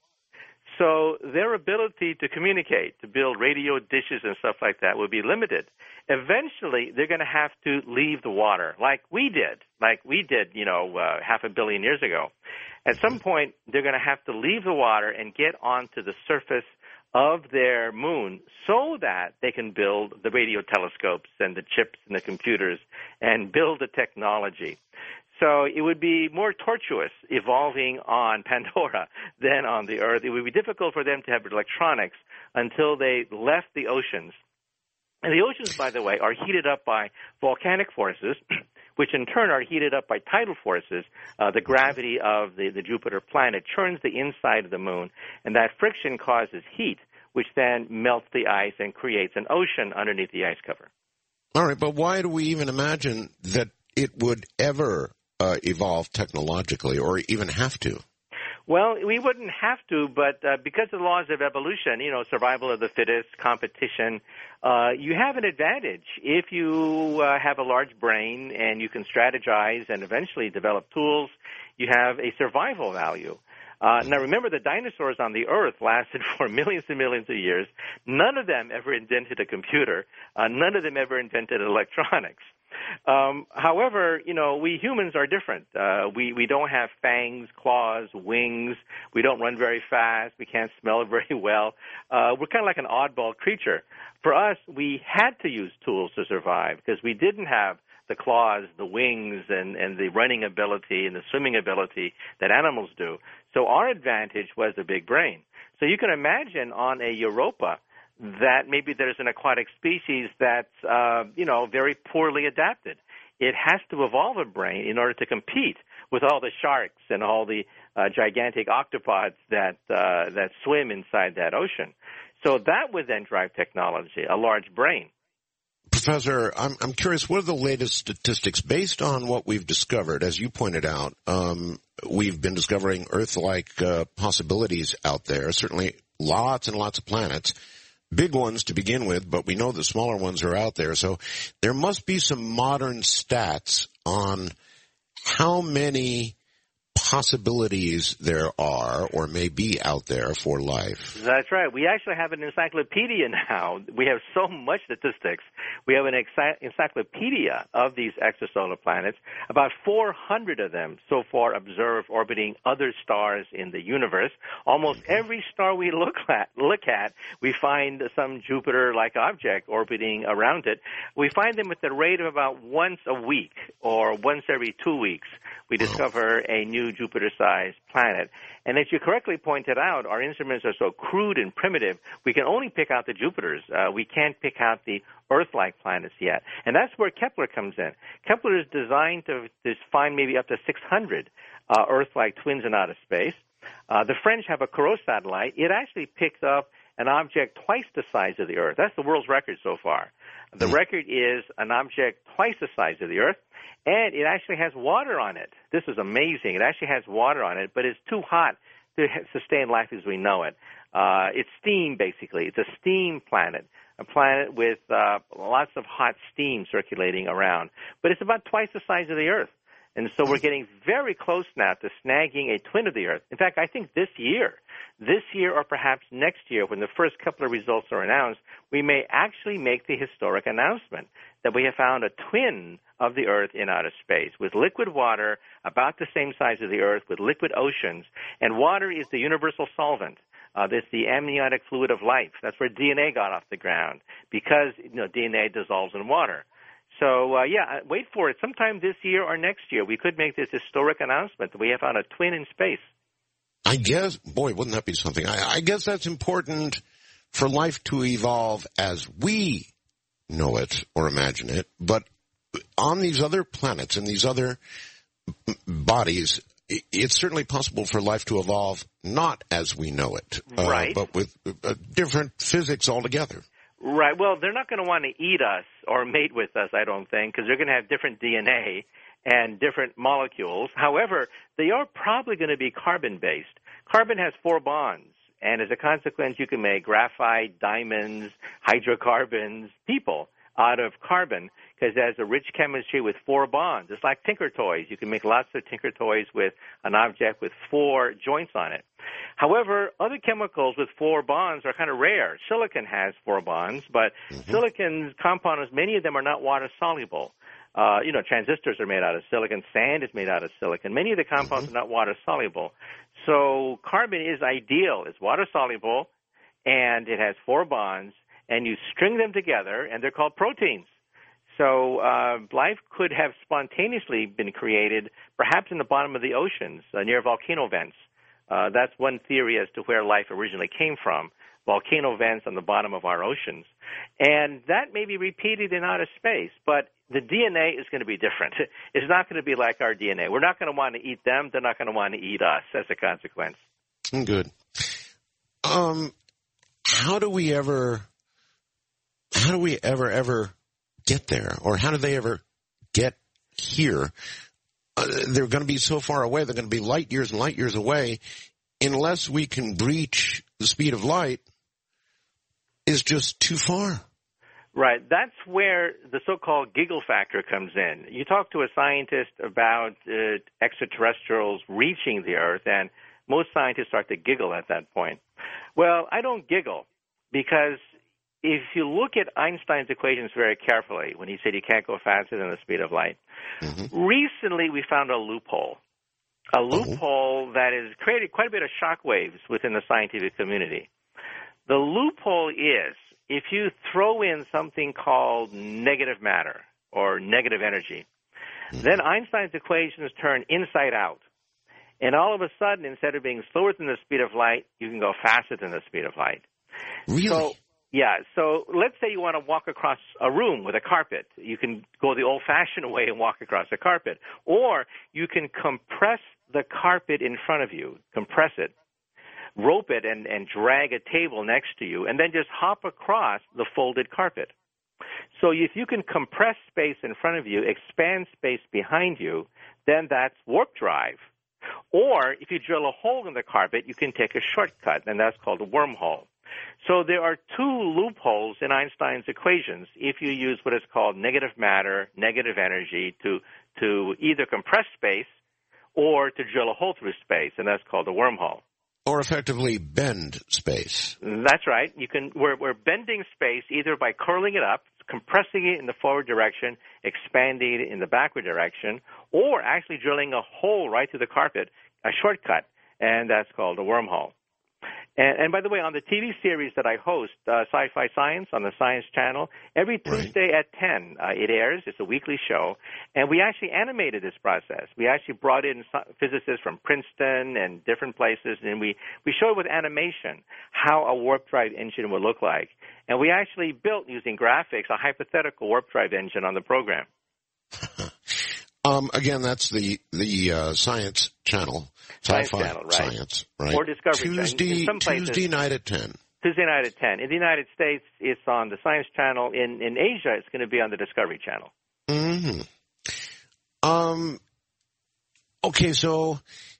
So their ability to communicate, to build radio dishes and stuff like that will be limited. Eventually, they're going to have to leave the water, like we did, like we did, you know, uh, half a billion years ago. At some point, they're going to have to leave the water and get onto the surface of their moon so that they can build the radio telescopes and the chips and the computers and build the technology. So it would be more tortuous evolving on Pandora than on the Earth. It would be difficult for them to have electronics until they left the oceans. And the oceans, by the way, are heated up by volcanic forces, which in turn are heated up by tidal forces. Uh, the gravity of the, the Jupiter planet churns the inside of the moon, and that friction causes heat, which then melts the ice and creates an ocean underneath the ice cover. All right, but why do we even imagine that it would ever uh, evolve technologically or even have to? Well, we wouldn't have to, but uh, because of the laws of evolution, you know, survival of the fittest, competition, uh, you have an advantage. If you uh, have a large brain and you can strategize and eventually develop tools, you have a survival value. Uh, now, remember, the dinosaurs on the Earth lasted for millions and millions of years. None of them ever invented a computer. Uh, none of them ever invented electronics. Um, however, you know, we humans are different. Uh, we, we don't have fangs, claws, wings. We don't run very fast. We can't smell very well. Uh, we're kind of like an oddball creature. For us, we had to use tools to survive because we didn't have the claws, the wings, and, and the running ability and the swimming ability that animals do. So our advantage was the big brain. So you can imagine on a Europa that maybe there's an aquatic species that's, uh, you know, very poorly adapted. It has to evolve a brain in order to compete with all the sharks and all the uh, gigantic octopods that uh, that swim inside that ocean. So that would then drive technology, a large brain. Professor, I'm, I'm curious, what are the latest statistics based on what we've discovered? As you pointed out, um, we've been discovering Earth-like uh, possibilities out there, certainly lots and lots of planets. big ones to begin with, but we know the smaller ones are out there. So there must be some modern stats on how many possibilities there are or may be out there for life. That's right. We actually have an encyclopedia now. We have so much statistics. We have an encyclopedia of these extrasolar planets, about four hundred of them so far observed orbiting other stars in the universe. Almost mm-hmm. every star we look at, look at, we find some Jupiter-like object orbiting around it. We find them at the rate of about once a week or once every two weeks. We discover a new Jupiter-sized planet. And as you correctly pointed out, our instruments are so crude and primitive, we can only pick out the Jupiters. Uh, we can't pick out the Earth-like planets yet. And that's where Kepler comes in. Kepler is designed to, to find maybe up to six hundred uh, Earth-like twins in outer space. Uh, the French have a Corot satellite. It actually picks up an object twice the size of the Earth. That's the world's record so far. The record is an object twice the size of the Earth, and it actually has water on it. This is amazing. It actually has water on it, but it's too hot to sustain life as we know it. Uh, it's steam, basically. It's a steam planet, a planet with uh, lots of hot steam circulating around. But it's about twice the size of the Earth. And so we're getting very close now to snagging a twin of the Earth. In fact, I think this year, this year or perhaps next year, when the first couple of results are announced, we may actually make the historic announcement that we have found a twin of the Earth in outer space with liquid water about the same size as the Earth, with liquid oceans. And water is the universal solvent. Uh, that's the amniotic fluid of life. That's where D N A got off the ground because you know, D N A dissolves in water. So, uh, yeah, wait for it. Sometime this year or next year, we could make this historic announcement that we have found a twin in space. I guess, boy, wouldn't that be something? I, I guess that's important for life to evolve as we know it or imagine it. But on these other planets and these other bodies, it's certainly possible for life to evolve not as we know it, uh, right. but with uh, different physics altogether. Right. Well, they're not going to want to eat us or mate with us, I don't think, because they're going to have different D N A and different molecules. However, they are probably going to be carbon-based. Carbon has four bonds, and as a consequence, you can make graphite, diamonds, hydrocarbons, people out of carbon, because it has a rich chemistry with four bonds. It's like Tinker Toys. You can make lots of Tinker Toys with an object with four joints on it. However, other chemicals with four bonds are kind of rare. Silicon has four bonds, but mm-hmm. silicon's compounds, many of them are not water-soluble. Uh, you know, transistors are made out of silicon. Sand is made out of silicon. Many of the compounds mm-hmm. are not water-soluble. So carbon is ideal. It's water-soluble, and it has four bonds, and you string them together, and they're called proteins. So uh, life could have spontaneously been created, perhaps in the bottom of the oceans, uh, near volcano vents. Uh, that's one theory as to where life originally came from, volcano vents on the bottom of our oceans. And that may be repeated in outer space, but the D N A is going to be different. It's not going to be like our D N A. We're not going to want to eat them. They're not going to want to eat us as a consequence. Good. Um, how do we ever, how do we ever, ever get there? Or how do they ever get here? Uh, they're going to be so far away. They're going to be light years and light years away. Unless we can breach the speed of light, is just too far. Right. That's where the so-called giggle factor comes in. You talk to a scientist about uh, extraterrestrials reaching the Earth, and most scientists start to giggle at that point. Well, I don't giggle because if you look at Einstein's equations very carefully, when he said you can't go faster than the speed of light, mm-hmm. recently we found a loophole, a loophole oh. that has created quite a bit of shockwaves within the scientific community. The loophole is if you throw in something called negative matter or negative energy, mm-hmm. then Einstein's equations turn inside out. And all of a sudden, instead of being slower than the speed of light, you can go faster than the speed of light. Really? So, yeah, so let's say you want to walk across a room with a carpet. You can go the old-fashioned way and walk across a carpet. Or you can compress the carpet in front of you, compress it, rope it, and, and drag a table next to you, and then just hop across the folded carpet. So if you can compress space in front of you, expand space behind you, then that's warp drive. Or if you drill a hole in the carpet, you can take a shortcut, and that's called a wormhole. So there are two loopholes in Einstein's equations if you use what is called negative matter, negative energy to to either compress space or to drill a hole through space, and that's called a wormhole. Or effectively bend space. That's right. You can. We're, we're bending space either by curling it up, compressing it in the forward direction, expanding it in the backward direction, or actually drilling a hole right through the carpet, a shortcut, and that's called a wormhole. And, and by the way, on the T V series that I host, uh, Sci-Fi Science on the Science Channel, every Tuesday right. at ten, uh, it airs. It's a weekly show. And we actually animated this process. We actually brought in physicists from Princeton and different places, and we, we showed with animation how a warp drive engine would look like. And we actually built, using graphics, a hypothetical warp drive engine on the program. Um, again, that's the the uh, Science Channel, Science Sci-Fi Channel, right. Science, right? Or Discovery. Tuesday, in some places, Tuesday night at ten. Tuesday night at ten. In the United States, it's on the Science Channel. In in Asia, it's going to be on the Discovery Channel. Mm-hmm. Um. Okay, so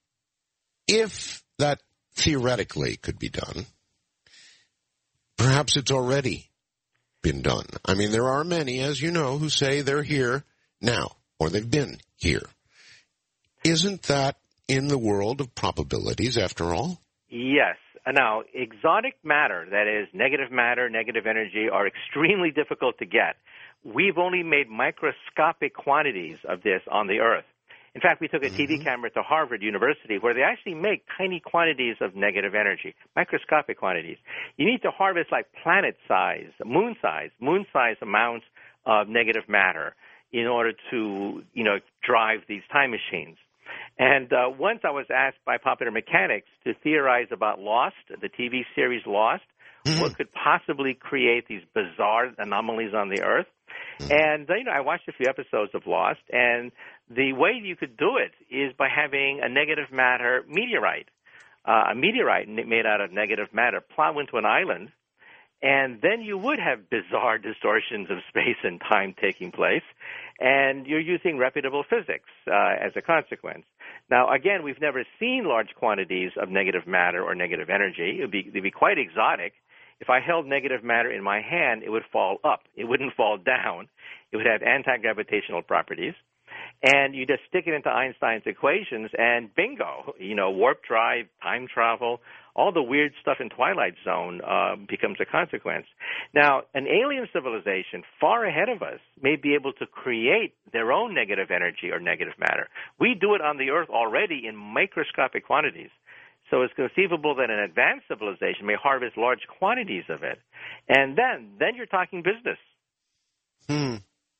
if that theoretically could be done, perhaps it's already been done. I mean, there are many, as you know, who say they're here now. Or they've been here. Isn't that in the world of probabilities, after all? Yes. Now, exotic matter, that is, negative matter, negative energy, are extremely difficult to get. We've only made microscopic quantities of this on the Earth. In fact, we took a mm-hmm. T V camera to Harvard University where they actually make tiny quantities of negative energy, microscopic quantities. You need to harvest like planet size, moon size, moon size amounts of negative matter in order to, you know, drive these time machines. And uh, once I was asked by Popular Mechanics to theorize about Lost, the T V series Lost, mm-hmm. what could possibly create these bizarre anomalies on the Earth. Mm-hmm. And, you know, I watched a few episodes of Lost, and the way you could do it is by having a negative matter meteorite, uh, a meteorite made out of negative matter plow into an island, and then you would have bizarre distortions of space and time taking place, and you're using reputable physics uh, as a consequence. Now, again, we've never seen large quantities of negative matter or negative energy. It would be, it'd be quite exotic. If I held negative matter in my hand, it would fall up. It wouldn't fall down. It would have anti-gravitational properties. And you just stick it into Einstein's equations, and bingo, you know, warp drive, time travel, all the weird stuff in Twilight Zone uh, becomes a consequence. Now, an alien civilization far ahead of us may be able to create their own negative energy or negative matter. We do it on the Earth already in microscopic quantities. So it's conceivable that an advanced civilization may harvest large quantities of it. And then, then you're talking business. Hmm.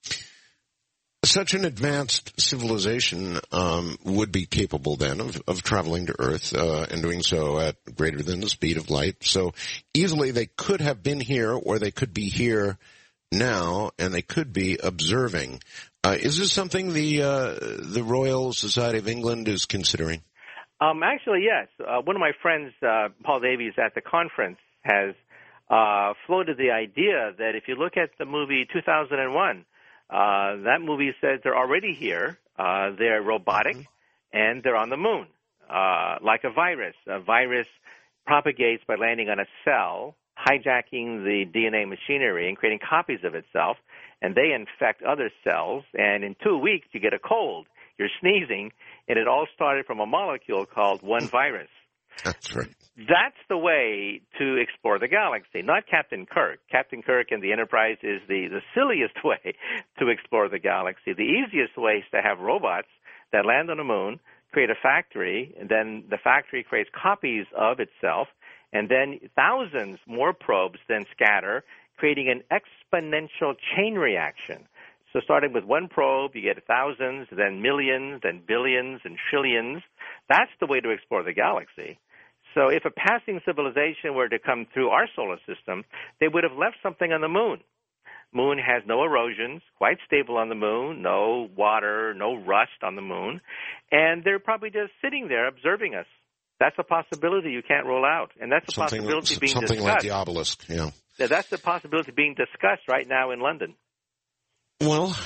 Such an advanced civilization um, would be capable then of, of traveling to Earth uh, and doing so at greater than the speed of light. So easily they could have been here, or they could be here now, and they could be observing. Uh, is this something the uh, the Royal Society of England is considering? Um, actually, yes. Uh, one of my friends, uh, Paul Davies, at the conference has uh, floated the idea that if you look at the movie two thousand one, Uh, that movie says they're already here. Uh, they're robotic, and they're on the moon, uh, like a virus. A virus propagates by landing on a cell, hijacking the D N A machinery and creating copies of itself, and they infect other cells, and in two weeks you get a cold. You're sneezing, and it all started from a molecule called one virus. That's right. That's the way to explore the galaxy, not Captain Kirk. Captain Kirk and the Enterprise is the, the silliest way to explore the galaxy. The easiest way is to have robots that land on the moon, create a factory, and then the factory creates copies of itself, and then thousands more probes then scatter, creating an exponential chain reaction. So starting with one probe, you get thousands, then millions, then billions, and trillions. That's the way to explore the galaxy. So if a passing civilization were to come through our solar system, they would have left something on the moon. Moon has no erosions, quite stable on the moon, no water, no rust on the moon, and they're probably just sitting there observing us. That's a possibility you can't rule out, and that's a something, possibility being something discussed. Something like the obelisk, yeah. That's the possibility being discussed right now in London. Well,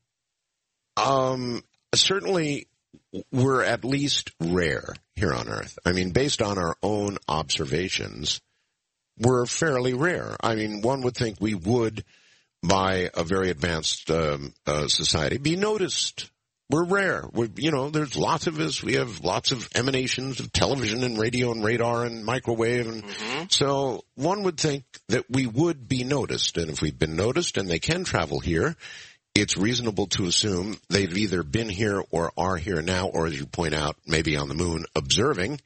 um, certainly we're at least rare here on Earth. I mean, based on our own observations, we're fairly rare. I mean, one would think we would, by a very advanced um, uh, society, be noticed. We're rare. We're, you know, there's lots of us. We have lots of emanations of television and radio and radar and microwave. And Mm-hmm. so one would think that we would be noticed. And if we've been noticed and they can travel here, it's reasonable to assume they've either been here or are here now, or as you point out, maybe on the moon observing.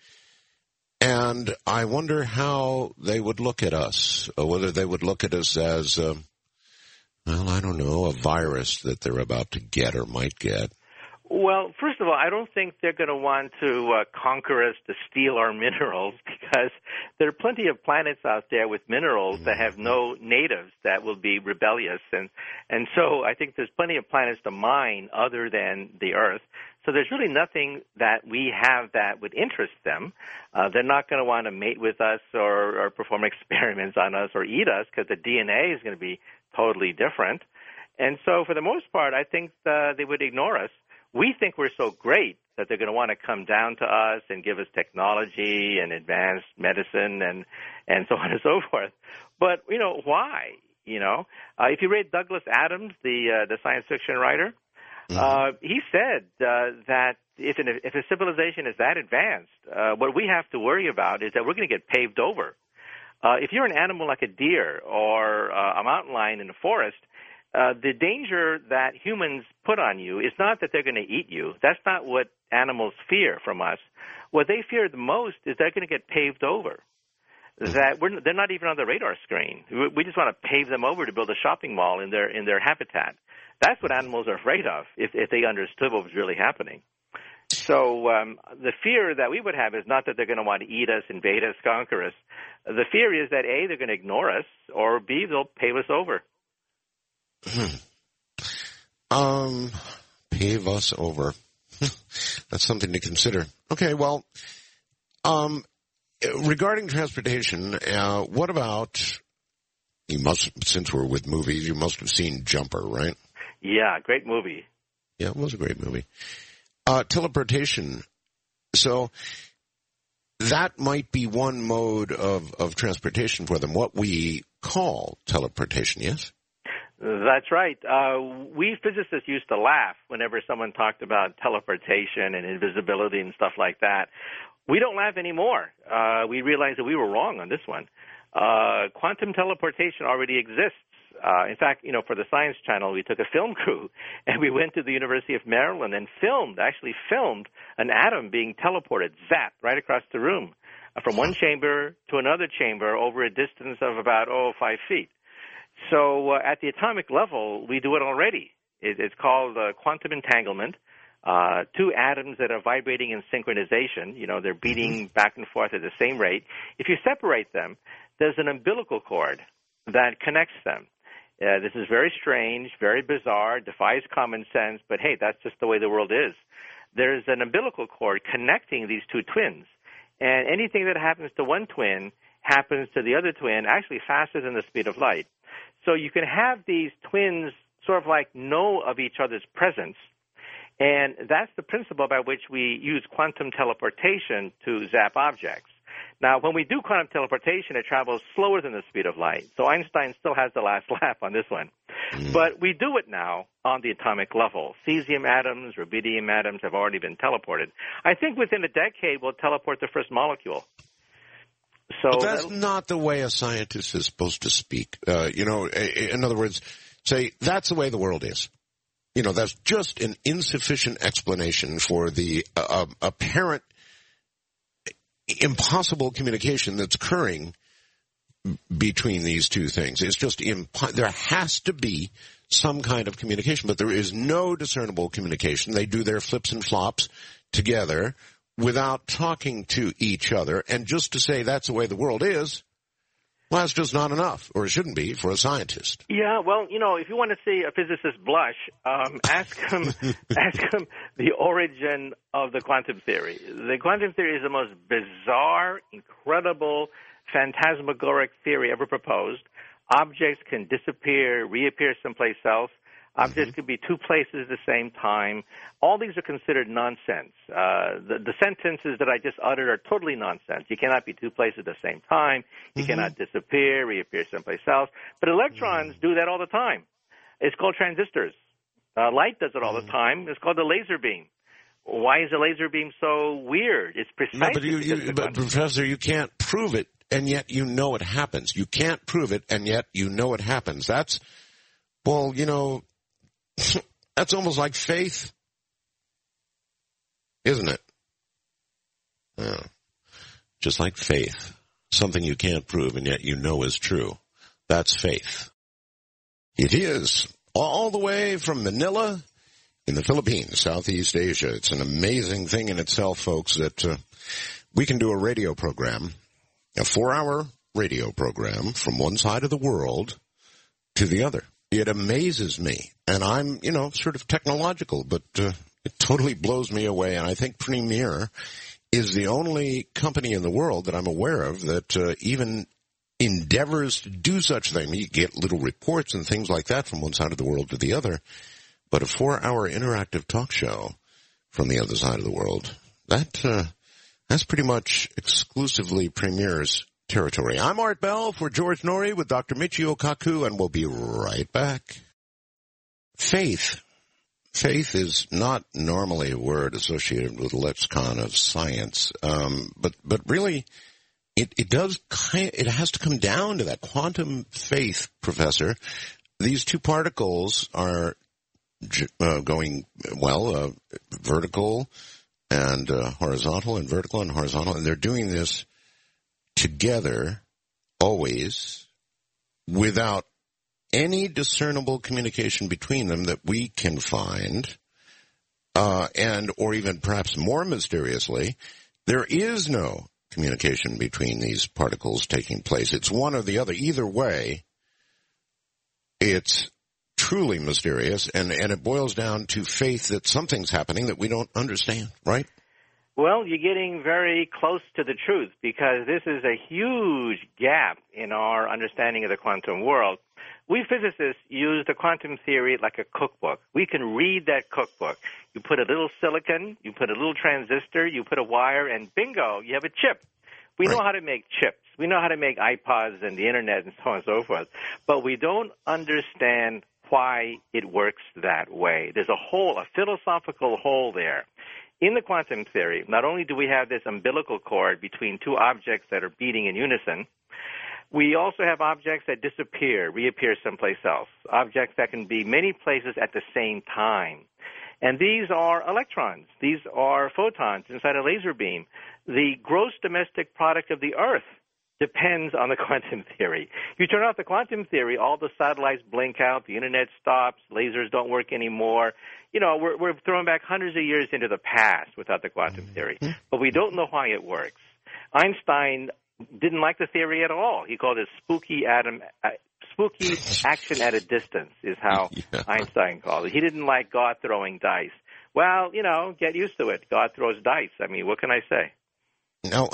And I wonder how they would look at us, or whether they would look at us as, uh, well, I don't know, a virus that they're about to get or might get. Well, first of all, I don't think they're going to want to uh, conquer us to steal our minerals, because there are plenty of planets out there with minerals that have no natives that will be rebellious. And, and so I think there's plenty of planets to mine other than the Earth. So there's really nothing that we have that would interest them. Uh, they're not going to want to mate with us or, or perform experiments on us or eat us, because the D N A is going to be totally different. And so for the most part, I think uh, they would ignore us. We think we're so great that they're going to want to come down to us and give us technology and advanced medicine and, and so on and so forth. But, you know, why? You know, uh, if you read Douglas Adams, the uh, the science fiction writer, mm-hmm. uh, he said uh, that if, an, if a civilization is that advanced, uh, what we have to worry about is that we're going to get paved over. Uh, if you're an animal like a deer or uh, a mountain lion in the forest, Uh, the danger that humans put on you is not that they're going to eat you. That's not what animals fear from us. What they fear the most is they're going to get paved over. That we're, they're not even on the radar screen. We just want to pave them over to build a shopping mall in their in their habitat. That's what animals are afraid of if, if they understood what was really happening. So um, the fear that we would have is not that they're going to want to eat us, invade us, conquer us. The fear is that A, they're going to ignore us, or B, they'll pave us over. Hmm. Um, pave us over. That's something to consider. Okay, well, um, regarding transportation, uh, what about, you must, since we're with movies, you must have seen Jumper, right? Yeah, great movie. Yeah, it was a great movie. Uh, teleportation. So that might be one mode of, of transportation for them, what we call teleportation, yes? That's right. Uh, we physicists used to laugh whenever someone talked about teleportation and invisibility and stuff like that. We don't laugh anymore. Uh, we realized that we were wrong on this one. Uh, quantum teleportation already exists. Uh, in fact, you know, for the Science Channel, we took a film crew and we went to the University of Maryland and filmed, actually filmed an atom being teleported, zap, right across the room uh, from one chamber to another chamber over a distance of about, oh, five feet. So uh, at the atomic level, we do it already. It, it's called uh, quantum entanglement. Uh, two atoms that are vibrating in synchronization, you know, they're beating back and forth at the same rate. If you separate them, there's an umbilical cord that connects them. Uh, this is very strange, very bizarre, defies common sense, but hey, that's just the way the world is. There's an umbilical cord connecting these two twins, and anything that happens to one twin happens to the other twin actually faster than the speed of light. So you can have these twins sort of like know of each other's presence, and that's the principle by which we use quantum teleportation to zap objects. Now, when we do quantum teleportation, it travels slower than the speed of light. So Einstein still has the last laugh on this one. Mm. But we do it now on the atomic level. Cesium atoms, rubidium atoms have already been teleported. I think within a decade, we'll teleport the first molecule. So but that's not the way a scientist is supposed to speak. Uh, you know, in other words, say, that's the way the world is. You know, that's just an insufficient explanation for the uh, apparent impossible communication that's occurring between these two things. It's just impo- there has to be some kind of communication, but there is no discernible communication. They do their flips and flops together without talking to each other, and just to say that's the way the world is, well, that's just not enough, or it shouldn't be, for a scientist. Yeah, well, you know, if you want to see a physicist blush, um, ask him, ask him the origin of the quantum theory. The quantum theory is the most bizarre, incredible, phantasmagoric theory ever proposed. Objects can disappear, reappear someplace else. Objects mm-hmm. could be two places at the same time. All these are considered nonsense. Uh, the, the sentences that I just uttered are totally nonsense. You cannot be two places at the same time. You mm-hmm. cannot disappear, reappear someplace else. But electrons mm-hmm. do that all the time. It's called transistors. Uh, light does it all mm-hmm. the time. It's called the laser beam. Why is the laser beam so weird? It's precisely no, but, you, you, but Professor, you can't prove it, and yet you know it happens. You can't prove it, and yet you know it happens. That's, well, you know, that's almost like faith, isn't it? Yeah. Just like faith. Something you can't prove, and yet you know is true. That's faith. It is. All the way from Manila in the Philippines, Southeast Asia. It's an amazing thing in itself, folks, that uh, we can do a radio program, a four-hour radio program from one side of the world to the other. It amazes me. And I'm, you know, sort of technological, but uh, it totally blows me away. And I think Premier is the only company in the world that I'm aware of that uh, even endeavors to do such a thing. You get little reports and things like that from one side of the world to the other. But a four-hour interactive talk show from the other side of the world, that uh, that's pretty much exclusively Premier's territory. I'm Art Bell for George Norrie with Doctor Michio Kaku, and we'll be right back. Faith. Faith is not normally a word associated with the lexicon of science, um, but but really, it it does kind. It has to come down to that quantum faith, Professor. These two particles are Uh, going, well, uh, vertical and uh, horizontal and vertical and horizontal, and they're doing this together always without any discernible communication between them that we can find, uh, and or even perhaps more mysteriously, there is no communication between these particles taking place. It's one or the other. Either way, it's truly mysterious, and, and it boils down to faith that something's happening that we don't understand, right? Well, you're getting very close to the truth, because this is a huge gap in our understanding of the quantum world. We physicists use the quantum theory like a cookbook. We can read that cookbook. You put a little silicon, you put a little transistor, you put a wire, and bingo, you have a chip. We right. know how to make chips. We know how to make iPods and the Internet and so on and so forth. But we don't understand why it works that way. There's a hole, a philosophical hole there. In the quantum theory, not only do we have this umbilical cord between two objects that are beating in unison, we also have objects that disappear, reappear someplace else, objects that can be many places at the same time. And these are electrons. These are photons inside a laser beam. The gross domestic product of the Earth depends on the quantum theory. You turn off the quantum theory, all the satellites blink out, the Internet stops, lasers don't work anymore. You know, we're, we're thrown back hundreds of years into the past without the quantum theory. But we don't know why it works. Einstein didn't like the theory at all. He called it spooky atom, uh, spooky action at a distance is how yeah. Einstein called it. He didn't like God throwing dice. Well, you know, get used to it. God throws dice. I mean, what can I say? No.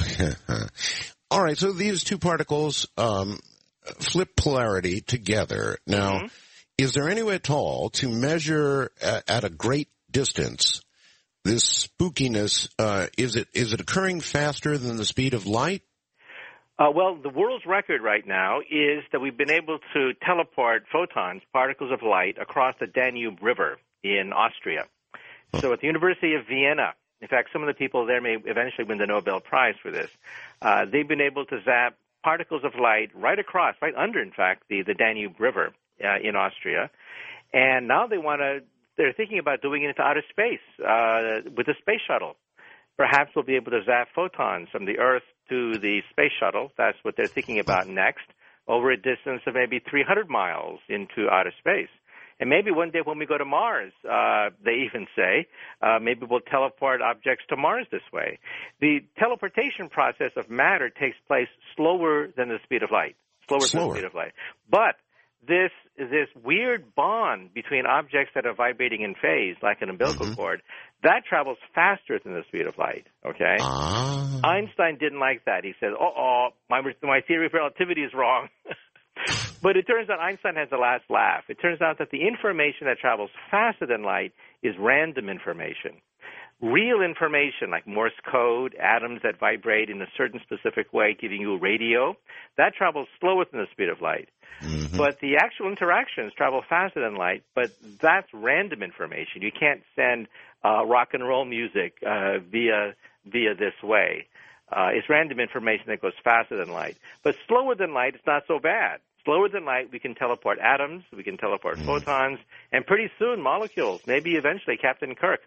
All right, so these two particles um, flip polarity together. Now, mm-hmm. is there any way at all to measure at, at a great distance this spookiness? Uh, is it is it occurring faster than the speed of light? Uh, well, the world's record right now is that we've been able to teleport photons, particles of light, across the Danube River in Austria. Huh. So at the University of Vienna, in fact, some of the people there may eventually win the Nobel Prize for this. Uh, they've been able to zap particles of light right across, right under, in fact, the, the Danube River uh, in Austria. And now they want to, they're thinking about doing it into outer space uh, with a space shuttle. Perhaps we'll be able to zap photons from the Earth to the space shuttle. That's what they're thinking about next, over a distance of maybe three hundred miles into outer space. And maybe one day when we go to Mars, uh, they even say, uh, maybe we'll teleport objects to Mars this way. The teleportation process of matter takes place slower than the speed of light, slower, slower. than the speed of light. But this this weird bond between objects that are vibrating in phase, like an umbilical mm-hmm. cord, that travels faster than the speed of light, okay? Ah. Einstein didn't like that. He said, uh-oh, my, my theory of relativity is wrong. But it turns out Einstein has the last laugh. It turns out that the information that travels faster than light is random information. Real information like Morse code, atoms that vibrate in a certain specific way, giving you radio, that travels slower than the speed of light. Mm-hmm. But the actual interactions travel faster than light, but that's random information. You can't send uh, rock and roll music uh, via via this way. Uh, it's random information that goes faster than light. But slower than light, it's not so bad. Slower than light, we can teleport atoms, we can teleport mm. photons, and pretty soon molecules, maybe eventually Captain Kirk.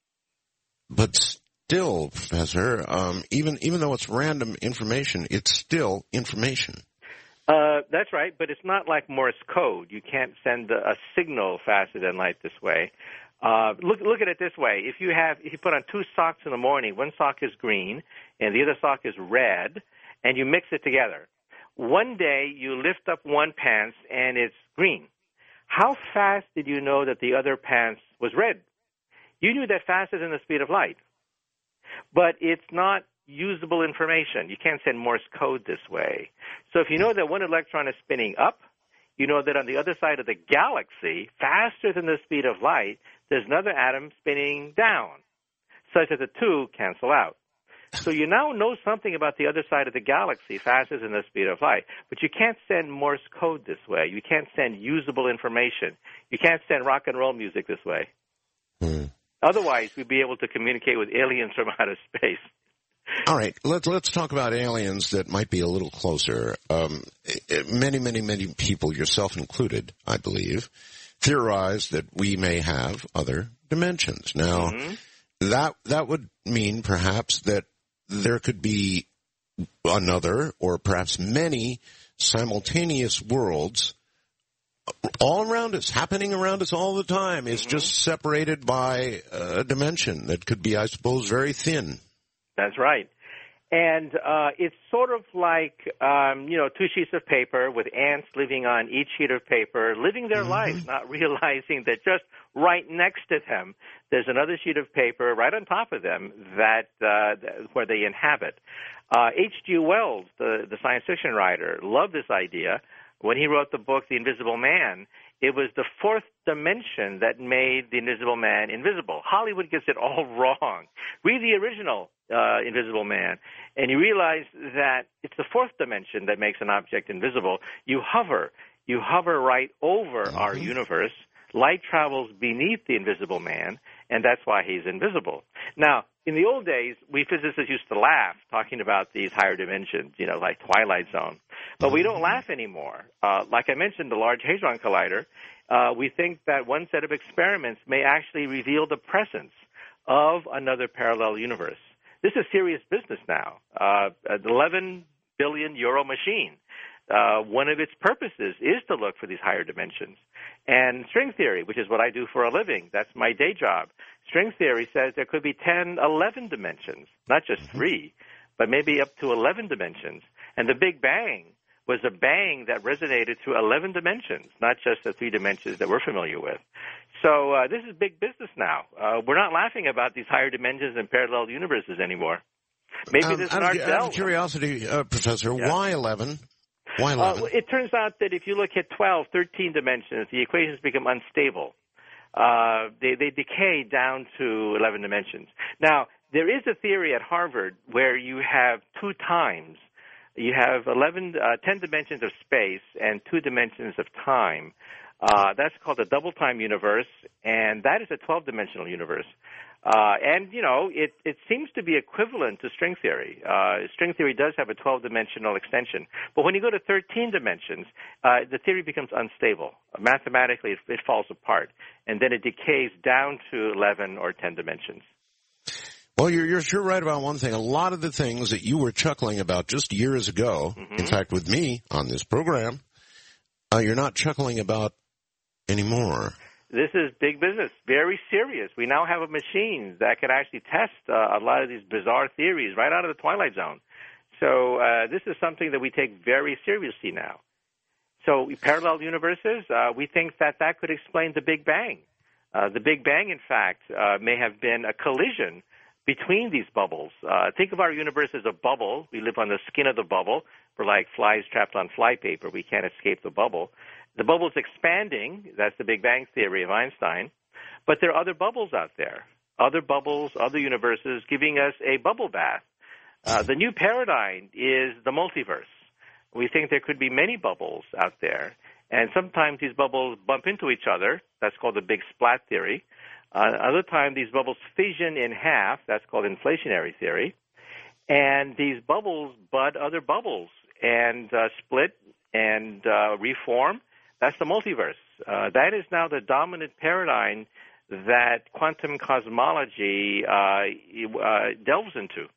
But still, Professor, um, even even though it's random information, it's still information. Uh, that's right, but it's not like Morse code. You can't send a, a signal faster than light this way. Uh, look look at it this way. If you have if you put on two socks in the morning, one sock is green and the other sock is red, and you mix it together. One day you lift up one pants and it's green. How fast did you know that the other pants was red? You knew that faster than the speed of light. But it's not usable information. You can't send Morse code this way. So if you know that one electron is spinning up, you know that on the other side of the galaxy, faster than the speed of light, there's another atom spinning down, such that the two cancel out. So you now know something about the other side of the galaxy faster than the speed of light. But you can't send Morse code this way. You can't send usable information. You can't send rock and roll music this way. Hmm. Otherwise, we'd be able to communicate with aliens from outer space. All right, let's let's talk about aliens that might be a little closer. Um, many, many, many people, yourself included, I believe, theorize that we may have other dimensions. Now, mm-hmm. that that would mean perhaps that there could be another, or perhaps many, simultaneous worlds all around us, happening around us all the time. It's mm-hmm. just separated by a dimension that could be, I suppose, very thin. That's right. And uh, it's sort of like, um, you know, two sheets of paper with ants living on each sheet of paper, living their mm-hmm. lives, not realizing that just right next to them, there's another sheet of paper right on top of them that uh, where they inhabit. Uh, H G Wells, the, the science fiction writer, loved this idea. When he wrote the book, The Invisible Man, it was the fourth dimension that made the Invisible Man invisible. Hollywood gets it all wrong. Read the original uh, Invisible Man, and you realize that it's the fourth dimension that makes an object invisible. You hover. You hover right over mm-hmm. our universe. Light travels beneath the Invisible Man, and that's why he's invisible. Now, in the old days, we physicists used to laugh talking about these higher dimensions, you know, like Twilight Zone. But we don't laugh anymore. Uh, like I mentioned, the Large Hadron Collider, uh, we think that one set of experiments may actually reveal the presence of another parallel universe. This is serious business now. Uh, an eleven billion euro machine. Uh, one of its purposes is to look for these higher dimensions. And string theory, which is what I do for a living, that's my day job. String theory says there could be ten, eleven dimensions, not just three, but maybe up to eleven dimensions. And the Big Bang was a bang that resonated through eleven dimensions, not just the three dimensions that we're familiar with. So uh, this is big business now. Uh, we're not laughing about these higher dimensions and parallel universes anymore. Maybe um, this is out, our of, out of curiosity, uh, Professor, yeah. why eleven? Why eleven? Uh, it turns out that if you look at twelve, thirteen dimensions, the equations become unstable. Uh, they, they decay down to eleven dimensions. Now, there is a theory at Harvard where you have two times. You have eleven, uh, ten dimensions of space and two dimensions of time. Uh, that's called a double-time universe, and that is a twelve-dimensional universe. Uh, and, you know, it, it seems to be equivalent to string theory. Uh, string theory does have a twelve-dimensional extension. But when you go to thirteen dimensions, uh, the theory becomes unstable. Mathematically, it, it falls apart, and then it decays down to eleven or ten dimensions. Well, you're, you're sure right about one thing. A lot of the things that you were chuckling about just years ago, mm-hmm. in fact, with me on this program, uh, you're not chuckling about anymore. This is big business, very serious. We now have a machine that can actually test uh, a lot of these bizarre theories right out of the Twilight Zone. So uh, this is something that we take very seriously now. So parallel universes, uh, we think that that could explain the Big Bang. Uh, the Big Bang, in fact, uh, may have been a collision between these bubbles. Uh, think of our universe as a bubble. We live on the skin of the bubble. We're like flies trapped on flypaper. We can't escape the bubble. The bubble's expanding. That's the Big Bang theory of Einstein. But there are other bubbles out there, other bubbles, other universes giving us a bubble bath. Uh, the new paradigm is the multiverse. We think there could be many bubbles out there, and sometimes these bubbles bump into each other. That's called the big splat theory. Uh, other times these bubbles fission in half. That's called inflationary theory. And these bubbles bud other bubbles and uh, split and uh, reform. That's the multiverse. Uh, that is now the dominant paradigm that quantum cosmology uh, uh, delves into.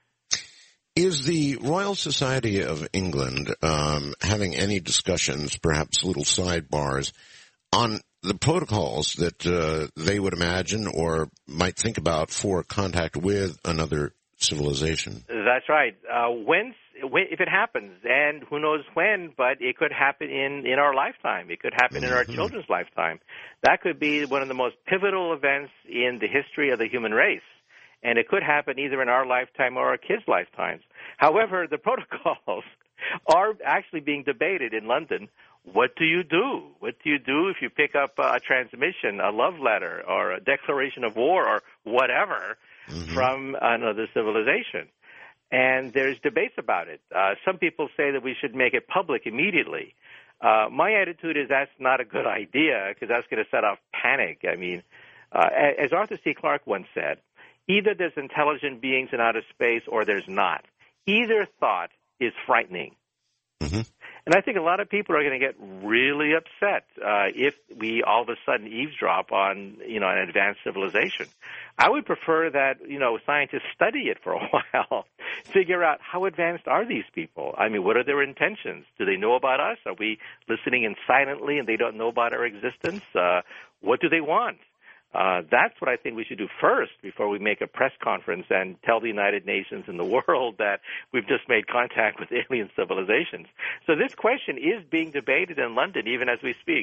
Is the Royal Society of England um, having any discussions, perhaps little sidebars, on the protocols that uh, they would imagine or might think about for contact with another civilization? That's right. Uh, when, when, if it happens, and who knows when, but it could happen in, in our lifetime. It could happen mm-hmm. in our children's lifetime. That could be one of the most pivotal events in the history of the human race. And it could happen either in our lifetime or our kids' lifetimes. However, the protocols are actually being debated in London. What do you do? What do you do if you pick up a transmission, a love letter, or a declaration of war, or whatever mm-hmm. from another civilization? And there's debates about it. Uh, some people say that we should make it public immediately. Uh, my attitude is that's not a good idea because that's going to set off panic. I mean, uh, as Arthur C. Clarke once said, either there's intelligent beings in outer space or there's not. Either thought is frightening. Mm-hmm. And I think a lot of people are going to get really upset uh, if we all of a sudden eavesdrop on, you know, an advanced civilization. I would prefer that, you know, scientists study it for a while, figure out how advanced are these people. I mean, what are their intentions? Do they know about us? Are we listening in silently and they don't know about our existence? Uh, what do they want? Uh, that's what I think we should do first before we make a press conference and tell the United Nations and the world that we've just made contact with alien civilizations. So this question is being debated in London even as we speak.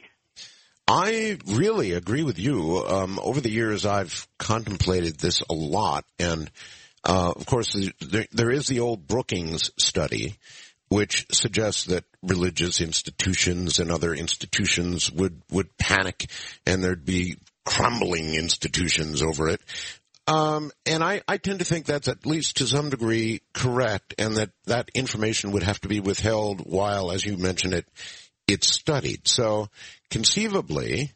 I really agree with you. Um, over the years, I've contemplated this a lot. And, uh, of course, there, there is the old Brookings study, which suggests that religious institutions and other institutions would, would panic and there'd be crumbling institutions over it. Um, and I, I tend to think that's at least to some degree correct, and that that information would have to be withheld while, as you mentioned it, it's studied. So conceivably,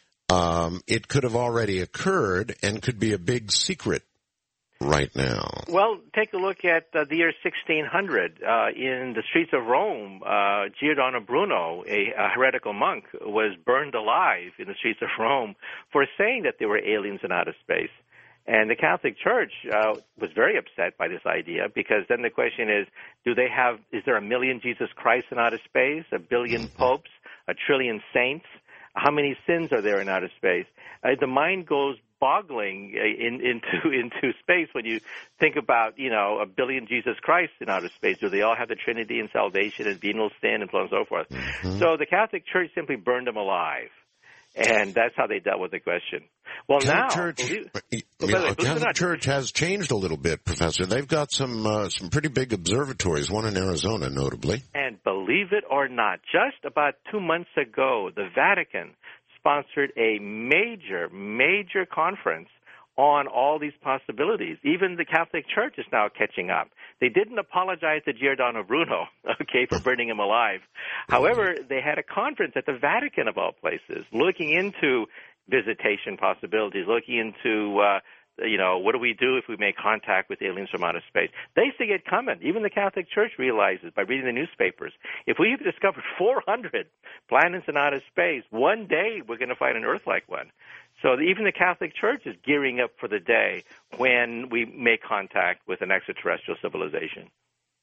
um, it could have already occurred and could be a big secret right now. Well, take a look at uh, the year sixteen hundred. Uh, in the streets of Rome, uh, Giordano Bruno, a, a heretical monk, was burned alive in the streets of Rome for saying that there were aliens in outer space. And the Catholic Church uh, was very upset by this idea because then the question is, do they have, is there a million Jesus Christ in outer space, a billion popes, a trillion saints? How many sins are there in outer space? Uh, the mind goes boggling in, into into space when you think about, you know, a billion Jesus Christ in outer space. Do they all have the Trinity and salvation and venial sin and so on and so forth? Mm-hmm. So the Catholic Church simply burned them alive. And that's how they dealt with the question. Well, Catholic now, Church, believe, you know, Catholic Church has changed a little bit, Professor. They've got some uh, some pretty big observatories, one in Arizona, notably. And believe it or not, just about two months ago, the Vatican sponsored a major, major conference on all these possibilities. Even the Catholic Church is now catching up. They didn't apologize to Giordano Bruno, okay, for burning him alive. However, they had a conference at the Vatican, of all places, looking into visitation possibilities, looking into, uh, you know, what do we do if we make contact with aliens from outer space? They see it coming. Even the Catholic Church realizes by reading the newspapers, if we've discovered four hundred planets in outer space, one day we're going to find an Earth-like one. So even the Catholic Church is gearing up for the day when we make contact with an extraterrestrial civilization.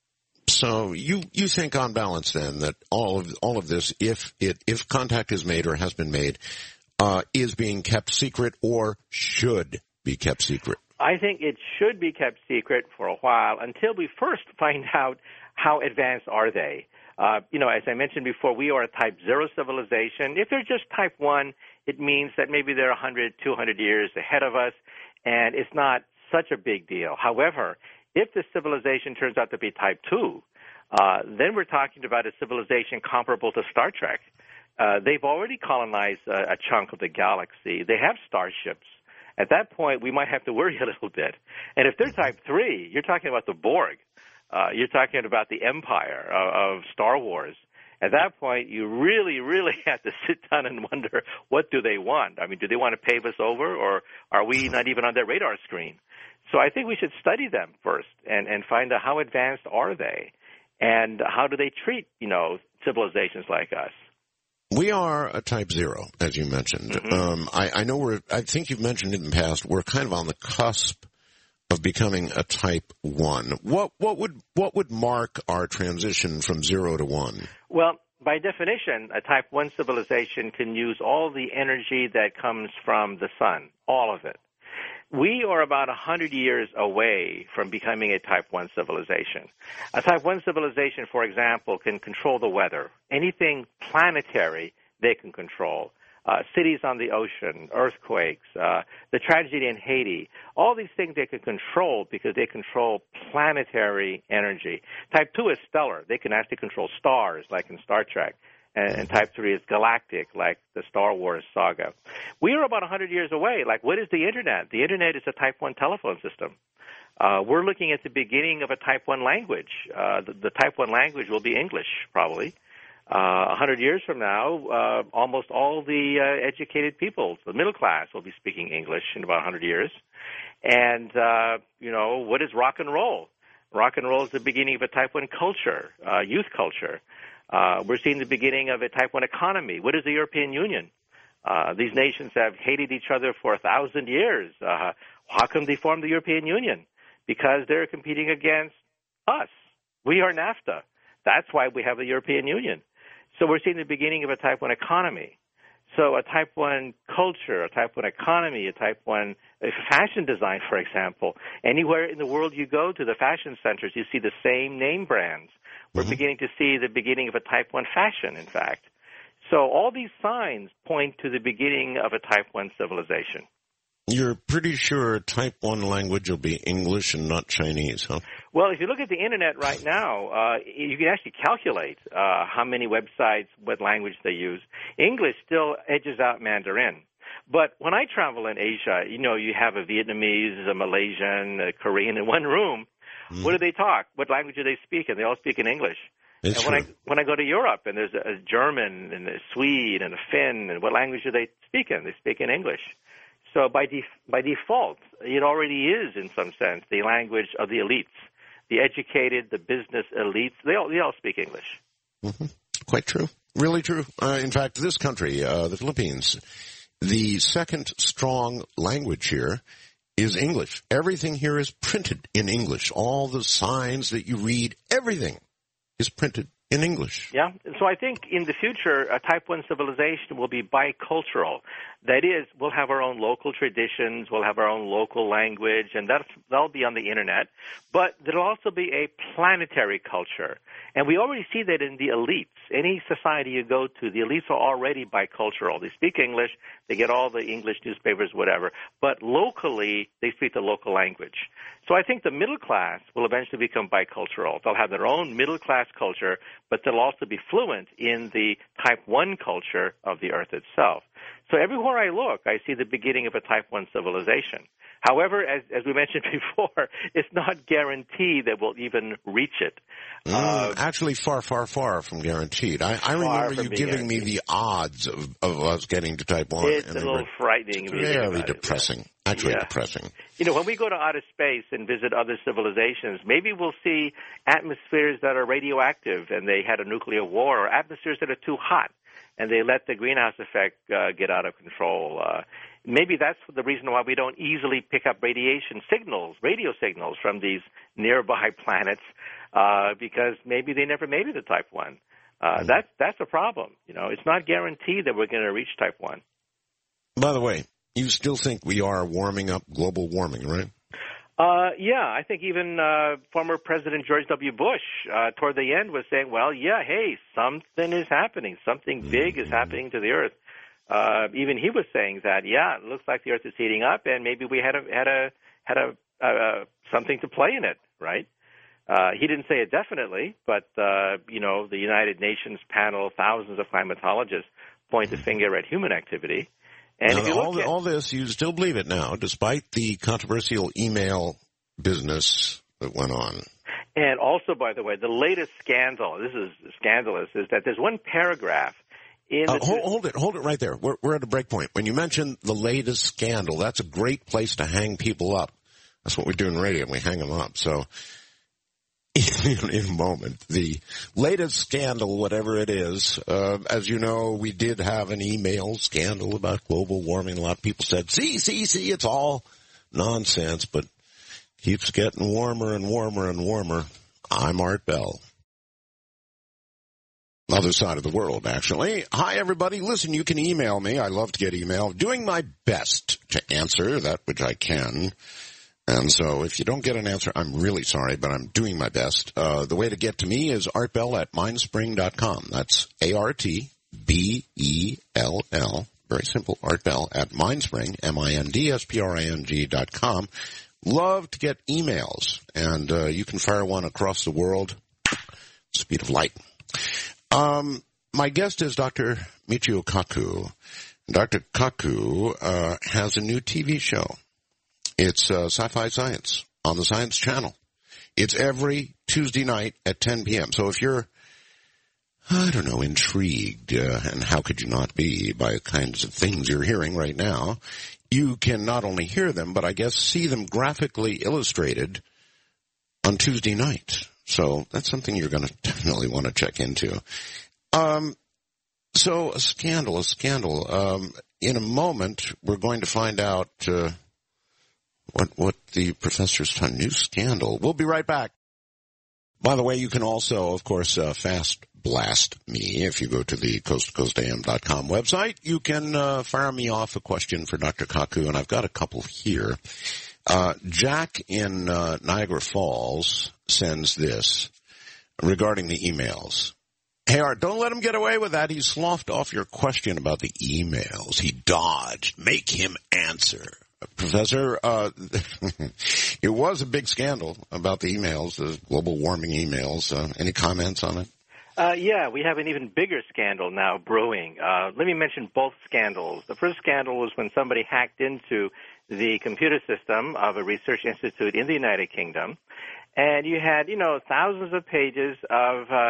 So you, you think on balance then that all of all of this, if it if contact is made or has been made, uh, is being kept secret or should be kept secret? I think it should be kept secret for a while until we first find out how advanced are they. Uh, you know, as I mentioned before, we are a type zero civilization. If they're just type one, it means that maybe they're one hundred, two hundred years ahead of us, and it's not such a big deal. However, if the civilization turns out to be type two, uh, then we're talking about a civilization comparable to Star Trek. Uh, they've already colonized a, a chunk of the galaxy. They have starships. At that point, we might have to worry a little bit. And if they're type three, you're talking about the Borg. Uh, you're talking about the empire of, of Star Wars. At that point, you really, really have to sit down and wonder, what do they want? I mean, do they want to pave us over, or are we not even on their radar screen? So I think we should study them first and, and find out how advanced are they, and how do they treat, you know, civilizations like us. We are a type zero, as you mentioned. Mm-hmm. Um, I, I know we're, I think you've mentioned in the past, we're kind of on the cusp of becoming a type one. What, what would, what would mark our transition from zero to one? Well, by definition, a type one civilization can use all the energy that comes from the sun, all of it. We are about one hundred years away from becoming a type one civilization. A type one civilization, for example, can control the weather. Anything planetary, they can control. Uh, cities on the ocean, earthquakes, uh, the tragedy in Haiti, all these things they can control because they control planetary energy. Type two is stellar. They can actually control stars, like in Star Trek. And, and type three is galactic, like the Star Wars saga. We are about one hundred years away. Like, what is the Internet? The Internet is a type one telephone system. Uh, we're looking at the beginning of a type one language. Uh, the, the type one language will be English, probably. Uh, one hundred years from now, uh, almost all the uh, educated people, the middle class, will be speaking English in about one hundred years. And, uh, you know, what is rock and roll? Rock and roll is the beginning of a type one culture, uh, youth culture. Uh, we're seeing the beginning of a type one economy. What is the European Union? Uh, these nations have hated each other for a thousand years. Uh, how come they formed the European Union? Because they're competing against us. We are NAFTA. That's why we have the European Union. So we're seeing the beginning of a type one economy. So a type one culture, a type one economy, a type one a fashion design, for example. Anywhere in the world you go to the fashion centers, you see the same name brands. We're mm-hmm. beginning to see the beginning of a type one fashion, in fact. So all these signs point to the beginning of a type one civilization. You're pretty sure type one language will be English and not Chinese, huh? Well, if you look at the Internet right now, uh, you can actually calculate uh, how many websites, what language they use. English still edges out Mandarin. But when I travel in Asia, you know, you have a Vietnamese, a Malaysian, a Korean in one room. Mm. What do they talk? What language do they speak? And they all speak in English. It's and when true. I when I go to Europe, and there's a German and a Swede and a Finn, and what language do they speak in? They speak in English. So by def- by default, it already is, in some sense, the language of the elites, the educated, the business elites. They all they all speak English. Mm-hmm. Quite true, really true. Uh, in fact, this country, uh, the Philippines, the second strong language here is English. Everything here is printed in English. All the signs that you read, everything is printed in English. Yeah, so I think in the future, a type one civilization will be bicultural. That is, we'll have our own local traditions, we'll have our own local language, and that's, that'll be on the Internet. But there'll also be a planetary culture. And we already see that in the elites. Any society you go to, the elites are already bicultural. They speak English, they get all the English newspapers, whatever. But locally, they speak the local language. So I think the middle class will eventually become bicultural. They'll have their own middle class culture, but they'll also be fluent in the type one culture of the earth itself. So everywhere I look, I see the beginning of a type one civilization. However, as, as we mentioned before, it's not guaranteed that we'll even reach it. Mm, uh, actually, far, far, far from guaranteed. I, I remember you giving me the odds of, of us getting to type one. It's and a little frightening. Very depressing. It, yeah. Actually yeah. depressing. You know, when we go to outer space and visit other civilizations, maybe we'll see atmospheres that are radioactive and they had a nuclear war, or atmospheres that are too hot and they let the greenhouse effect uh, get out of control. Uh, maybe that's the reason why we don't easily pick up radiation signals, radio signals from these nearby planets, uh, because maybe they never made it to type one. Uh, mm. That's, that's a problem. You know, it's not guaranteed that we're going to reach type one. By the way, you still think we are warming up, global warming, right? Uh, yeah, I think even uh, former President George W. Bush, uh, toward the end, was saying, well, yeah, hey, something is happening. Something big mm-hmm. is happening to the Earth. Uh, even he was saying that, yeah, it looks like the Earth is heating up, and maybe we had a had a had a uh, something to play in it, right? Uh, he didn't say it definitely, but, uh, you know, the United Nations panel, thousands of climatologists point the finger at human activity. And now, if you all, look at, all this, you still believe it now, despite the controversial email business that went on. And also, by the way, the latest scandal, this is scandalous, is that there's one paragraph in Uh, the... hold, hold it, hold it right there. We're, we're at a break point. When you mention the latest scandal, that's a great place to hang people up. That's what we do in radio, we hang them up. So, in, in a moment, the latest scandal, whatever it is, uh, as you know, we did have an email scandal about global warming. A lot of people said, see, see, see, it's all nonsense, but keeps getting warmer and warmer and warmer. I'm Art Bell. Other side of the world, actually. Hi, everybody. Listen, you can email me. I love to get email. Doing my best to answer that which I can. And so if you don't get an answer, I'm really sorry, but I'm doing my best. Uh, the way to get to me is artbell at mindspring dot com. That's A R T B E L L. Very simple, Artbell at Mindspring, M I N D S P R I N G dot com. Love to get emails, and uh, you can fire one across the world, speed of light. Um, my guest is Doctor Michio Kaku. Doctor Kaku uh, has a new T V show. It's uh, Sci-Fi Science on the Science Channel. It's every Tuesday night at ten p.m. So if you're, I don't know, intrigued, uh, and how could you not be by the kinds of things you're hearing right now, you can not only hear them, but I guess see them graphically illustrated on Tuesday night. So that's something you're going to definitely want to check into. Um, so a scandal, a scandal. Um, in a moment, we're going to find out uh, what what the professor's found. New scandal. We'll be right back. By the way, you can also, of course, uh, fast blast me. If you go to the coast to coast a m dot com website, you can uh, fire me off a question for Doctor Kaku, and I've got a couple here. Uh, Jack in uh, Niagara Falls sends this regarding the emails. Hey, Art, don't let him get away with that. He sloughed off your question about the emails. He dodged. Make him answer. Professor, uh, it was a big scandal about the emails, the global warming emails. Uh, any comments on it? Uh, yeah, we have an even bigger scandal now brewing. Uh, let me mention both scandals. The first scandal was when somebody hacked into the computer system of a research institute in the United Kingdom, and you had, you know, thousands of pages of uh,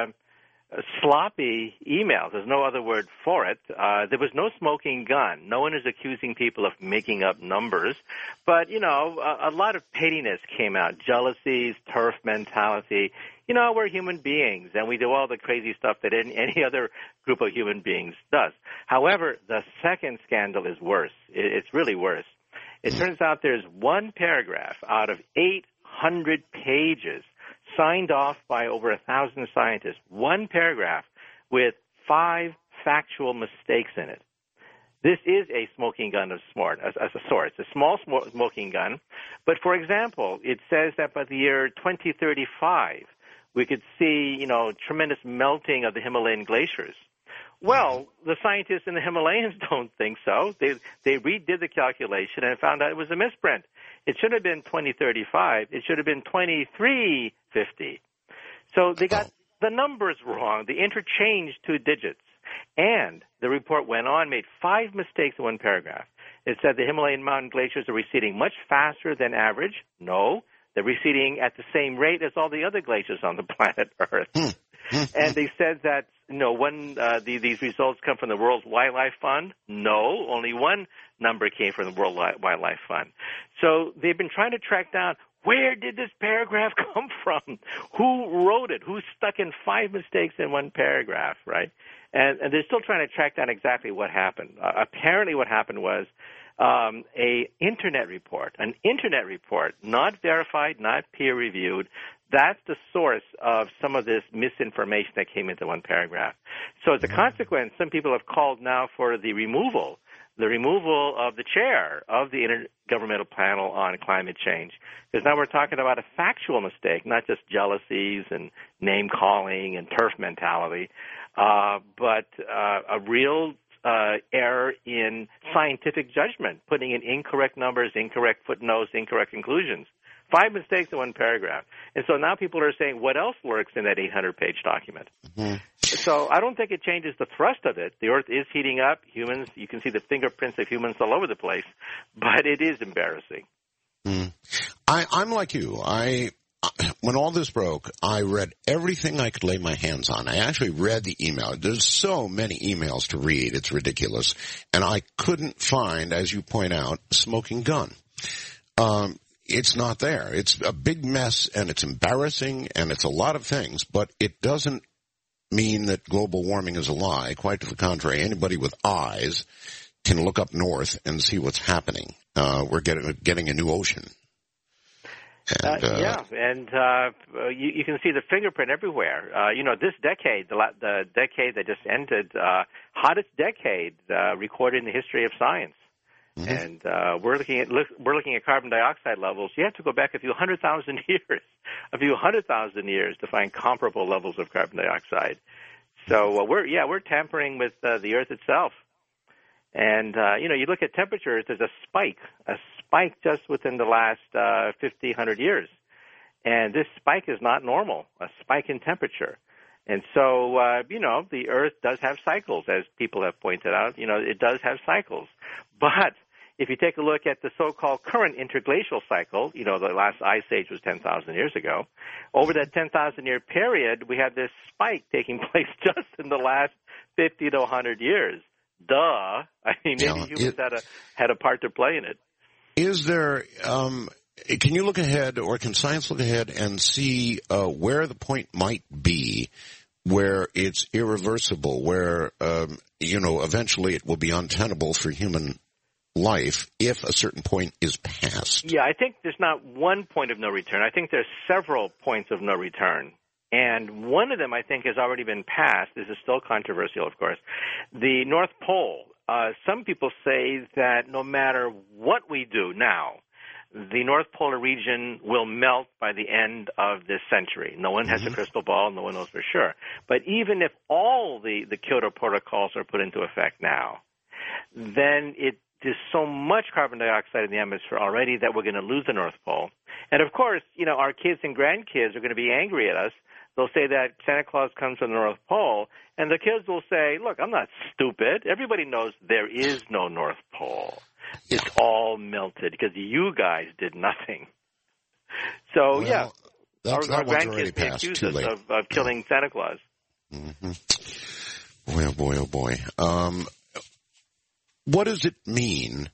sloppy emails. There's no other word for it. Uh, there was no smoking gun. No one is accusing people of making up numbers. But, you know, a, a lot of pettiness came out. Jealousies, turf mentality. You know, we're human beings, and we do all the crazy stuff that any, any other group of human beings does. However, the second scandal is worse. It, it's really worse. It turns out there's one paragraph out of eight hundred pages signed off by over a thousand scientists, one paragraph with five factual mistakes in it. This is a smoking gun of smart, as, as a sort. It's a small sm- smoking gun. But, for example, it says that by the year twenty thirty-five, we could see, you know, tremendous melting of the Himalayan glaciers. Well, the scientists in the Himalayas don't think so. They they redid the calculation and found out it was a misprint. It should have been twenty thirty-five. It should have been twenty-three fifty. So they got the numbers wrong. They interchanged two digits. And the report went on, made five mistakes in one paragraph. It said the Himalayan mountain glaciers are receding much faster than average. No, they're receding at the same rate as all the other glaciers on the planet Earth. And they said that, you know, one, uh, the, these results come from the World Wildlife Fund. No, only one number came from the World Wildlife Fund. So they've been trying to track down, where did this paragraph come from? Who wrote it? Who stuck in five mistakes in one paragraph, right? And, and they're still trying to track down exactly what happened. Uh, apparently what happened was um, a internet report, an internet report, not verified, not peer-reviewed. That's the source of some of this misinformation that came into one paragraph. So as a consequence, some people have called now for the removal, the removal of the chair of the Intergovernmental Panel on Climate Change. Because now we're talking about a factual mistake, not just jealousies and name-calling and turf mentality, uh, but uh, a real uh, error in scientific judgment, putting in incorrect numbers, incorrect footnotes, incorrect conclusions. Five mistakes in one paragraph. And so now people are saying, what else lurks in that eight hundred page document? Mm-hmm. So I don't think it changes the thrust of it. The Earth is heating up. Humans, you can see the fingerprints of humans all over the place, but it is embarrassing. Mm. I, I'm like you. I when all this broke, I read everything I could lay my hands on. I actually read the email. There's so many emails to read. It's ridiculous. And I couldn't find, as you point out, a smoking gun. Um, it's not there. It's a big mess, and it's embarrassing, and it's a lot of things, but it doesn't mean that global warming is a lie. Quite to the contrary. Anybody with eyes can look up north and see what's happening. Uh, we're getting, getting a new ocean. And, uh, uh, yeah, and uh, you, you can see the fingerprint everywhere. Uh, you know, this decade, the, the decade that just ended, uh, hottest decade uh, recorded in the history of science. Mm-hmm. And uh, we're looking at look, we're looking at carbon dioxide levels. You have to go back a few hundred thousand years, a few hundred thousand years to find comparable levels of carbon dioxide. So uh, we're yeah we're tampering with uh, the Earth itself. And, uh, you know, you look at temperatures, there's a spike, a spike just within the last uh, fifty, one hundred years. And this spike is not normal, a spike in temperature. And so, uh, you know, the Earth does have cycles, as people have pointed out. You know, it does have cycles. But if you take a look at the so-called current interglacial cycle, you know, the last ice age was ten thousand years ago. Over that ten thousand year period, we have this spike taking place just in the last fifty to one hundred years. Duh. I mean, maybe yeah, humans it, had a had a part to play in it. Is there, um, can you look ahead, or can science look ahead and see uh, where the point might be where it's irreversible, where, um, you know, eventually it will be untenable for human life if a certain point is passed? Yeah, I think there's not one point of no return. I think there's several points of no return. And one of them, I think, has already been passed. This is still controversial, of course. The North Pole. Uh, some people say that no matter what we do now, the North Polar region will melt by the end of this century. No one has mm-hmm. a crystal ball. No one knows for sure. But even if all the, the Kyoto protocols are put into effect now, then it there's so much carbon dioxide in the atmosphere already that we're going to lose the North Pole. And, of course, you know, our kids and grandkids are going to be angry at us. They'll say that Santa Claus comes from the North Pole, and the kids will say, look, I'm not stupid. Everybody knows there is no North Pole. It's all melted because you guys did nothing. So, well, yeah, our, our grandkids may accuse us of, of killing yeah. Santa Claus. Mm-hmm. Boy, oh boy, oh boy. Um, what does it mean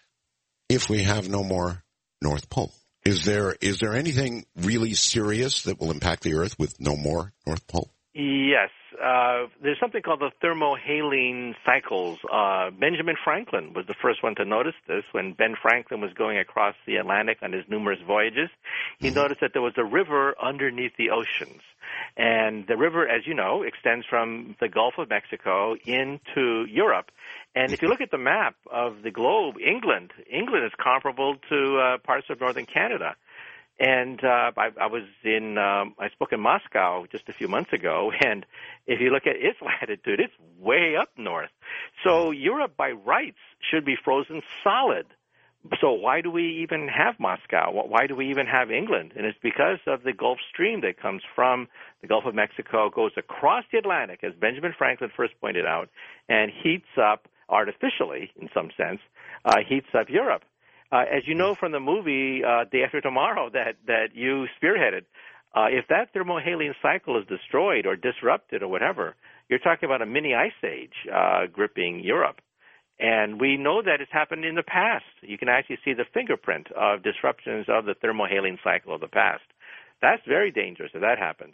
if we have no more North Pole? Is there is there anything really serious that will impact the Earth with no more North Pole? Yes. Uh, there's something called the thermohaline cycles. Uh, Benjamin Franklin was the first one to notice this. When Ben Franklin was going across the Atlantic on his numerous voyages, he mm-hmm. noticed that there was a river underneath the oceans. And the river, as you know, extends from the Gulf of Mexico into Europe. And if you look at the map of the globe, England, England is comparable to uh, parts of northern Canada. And uh, I, I was in, um, I spoke in Moscow just a few months ago, and if you look at its latitude, it's way up north. So Europe, by rights, should be frozen solid. So why do we even have Moscow? Why do we even have England? And it's because of the Gulf Stream that comes from the Gulf of Mexico, goes across the Atlantic, as Benjamin Franklin first pointed out, and heats up, artificially in some sense, uh, heats up Europe. Uh, as you know from the movie uh, Day After Tomorrow that, that you spearheaded, uh, if that thermohaline cycle is destroyed or disrupted or whatever, you're talking about a mini ice age uh, gripping Europe. And we know that it's happened in the past. You can actually see the fingerprint of disruptions of the thermohaline cycle of the past. That's very dangerous if that happens.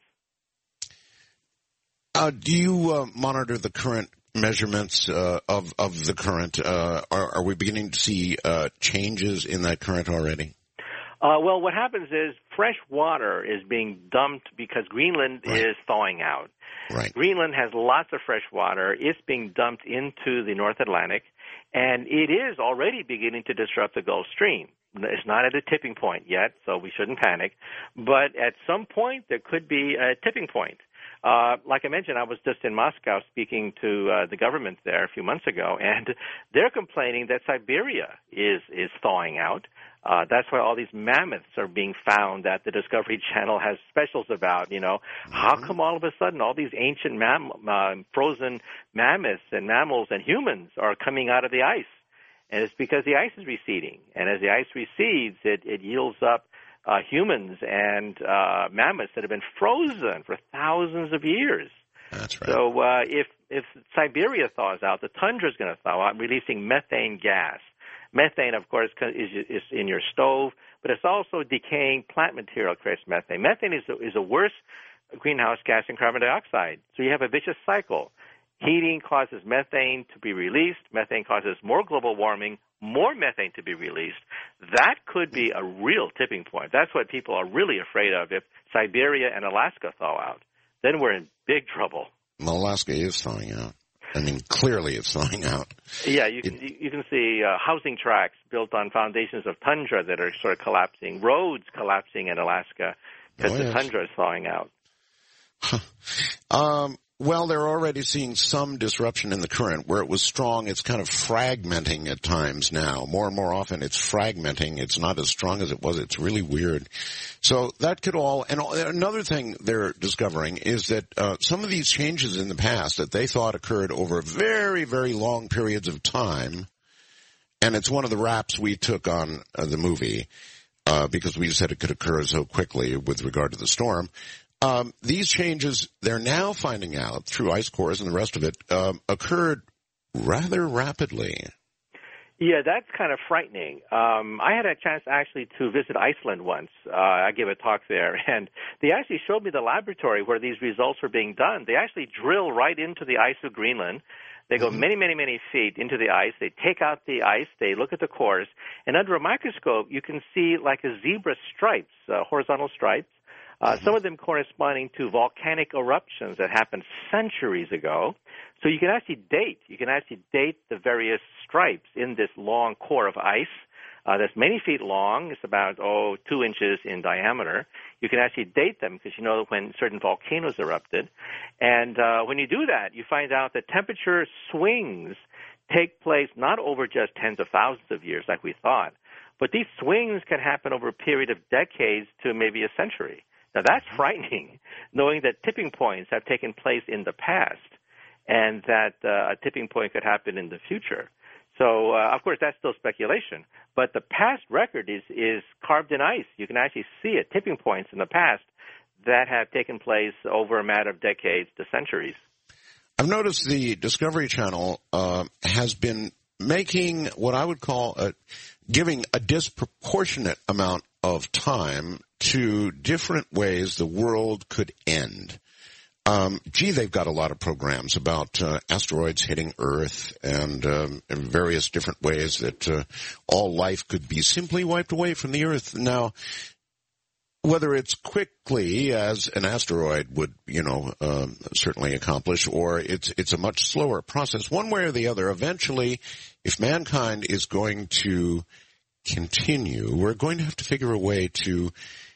Uh, do you uh, monitor the current measurements uh, of of the current? Uh, are, are we beginning to see uh, changes in that current already? Uh, well, what happens is fresh water is being dumped because Greenland right. is thawing out. Right. Greenland has lots of fresh water. It's being dumped into the North Atlantic, and it is already beginning to disrupt the Gulf Stream. It's not at a tipping point yet, so we shouldn't panic. But at some point, there could be a tipping point. Uh, like I mentioned, I was just in Moscow speaking to uh, the government there a few months ago, and they're complaining that Siberia is, is thawing out. Uh, that's why all these mammoths are being found that the Discovery Channel has specials about, you know. Mm-hmm. How come all of a sudden all these ancient mam- uh, frozen mammoths and mammals and humans are coming out of the ice? And it's because the ice is receding. And as the ice recedes, it, it yields up uh, humans and uh, mammoths that have been frozen for thousands of years. That's right. So uh, if, if Siberia thaws out, the tundra is going to thaw out, releasing methane gas. Methane, of course, is, is in your stove, but it's also decaying plant material creates methane. Methane is a, is a worse greenhouse gas than carbon dioxide. So you have a vicious cycle. Heating causes methane to be released. Methane causes more global warming, more methane to be released. That could be a real tipping point. That's what people are really afraid of. If Siberia and Alaska thaw out, then we're in big trouble. Well, Alaska is thawing out. I mean, clearly it's thawing out. Yeah, you can it, you can see uh, housing tracts built on foundations of tundra that are sort of collapsing, roads collapsing in Alaska because oh, yes. the tundra is thawing out. Huh. Um, well, they're already seeing some disruption in the current. Where it was strong, it's kind of fragmenting at times now. More and more often, it's fragmenting. It's not as strong as it was. It's really weird. So that could all, and another thing they're discovering is that uh, some of these changes in the past that they thought occurred over very, very long periods of time, and it's one of the raps we took on uh, the movie uh, because we said it could occur so quickly with regard to the storm. Um, these changes, they're now finding out through ice cores and the rest of it, um, occurred rather rapidly. Yeah, that's kind of frightening. Um, I had a chance actually to visit Iceland once. Uh, I gave a talk there, and they actually showed me the laboratory where these results were being done. They actually drill right into the ice of Greenland. They go mm-hmm. many, many, many feet into the ice. They take out the ice. They look at the cores. And under a microscope, you can see like a zebra stripes, uh, horizontal stripes. Uh, some of them corresponding to volcanic eruptions that happened centuries ago. So you can actually date. You can actually date the various stripes in this long core of ice. Uh, that's many feet long. It's about, oh, two inches in diameter. You can actually date them because you know when certain volcanoes erupted. And uh, when you do that, you find out that temperature swings take place not over just tens of thousands of years like we thought, but these swings can happen over a period of decades to maybe a century. Now, that's frightening, knowing that tipping points have taken place in the past and that uh, a tipping point could happen in the future. So, uh, of course, that's still speculation. But the past record is, is carved in ice. You can actually see it, tipping points in the past that have taken place over a matter of decades to centuries. I've noticed the Discovery Channel uh, has been making what I would call a, giving a disproportionate amount of time to different ways the world could end. Um, gee, they've got a lot of programs about uh, asteroids hitting Earth and, um, and various different ways that uh, all life could be simply wiped away from the Earth. Now, whether it's quickly, as an asteroid would, you know, um, certainly accomplish, or it's it's a much slower process, one way or the other, eventually, if mankind is going to continue, we're going to have to figure a way to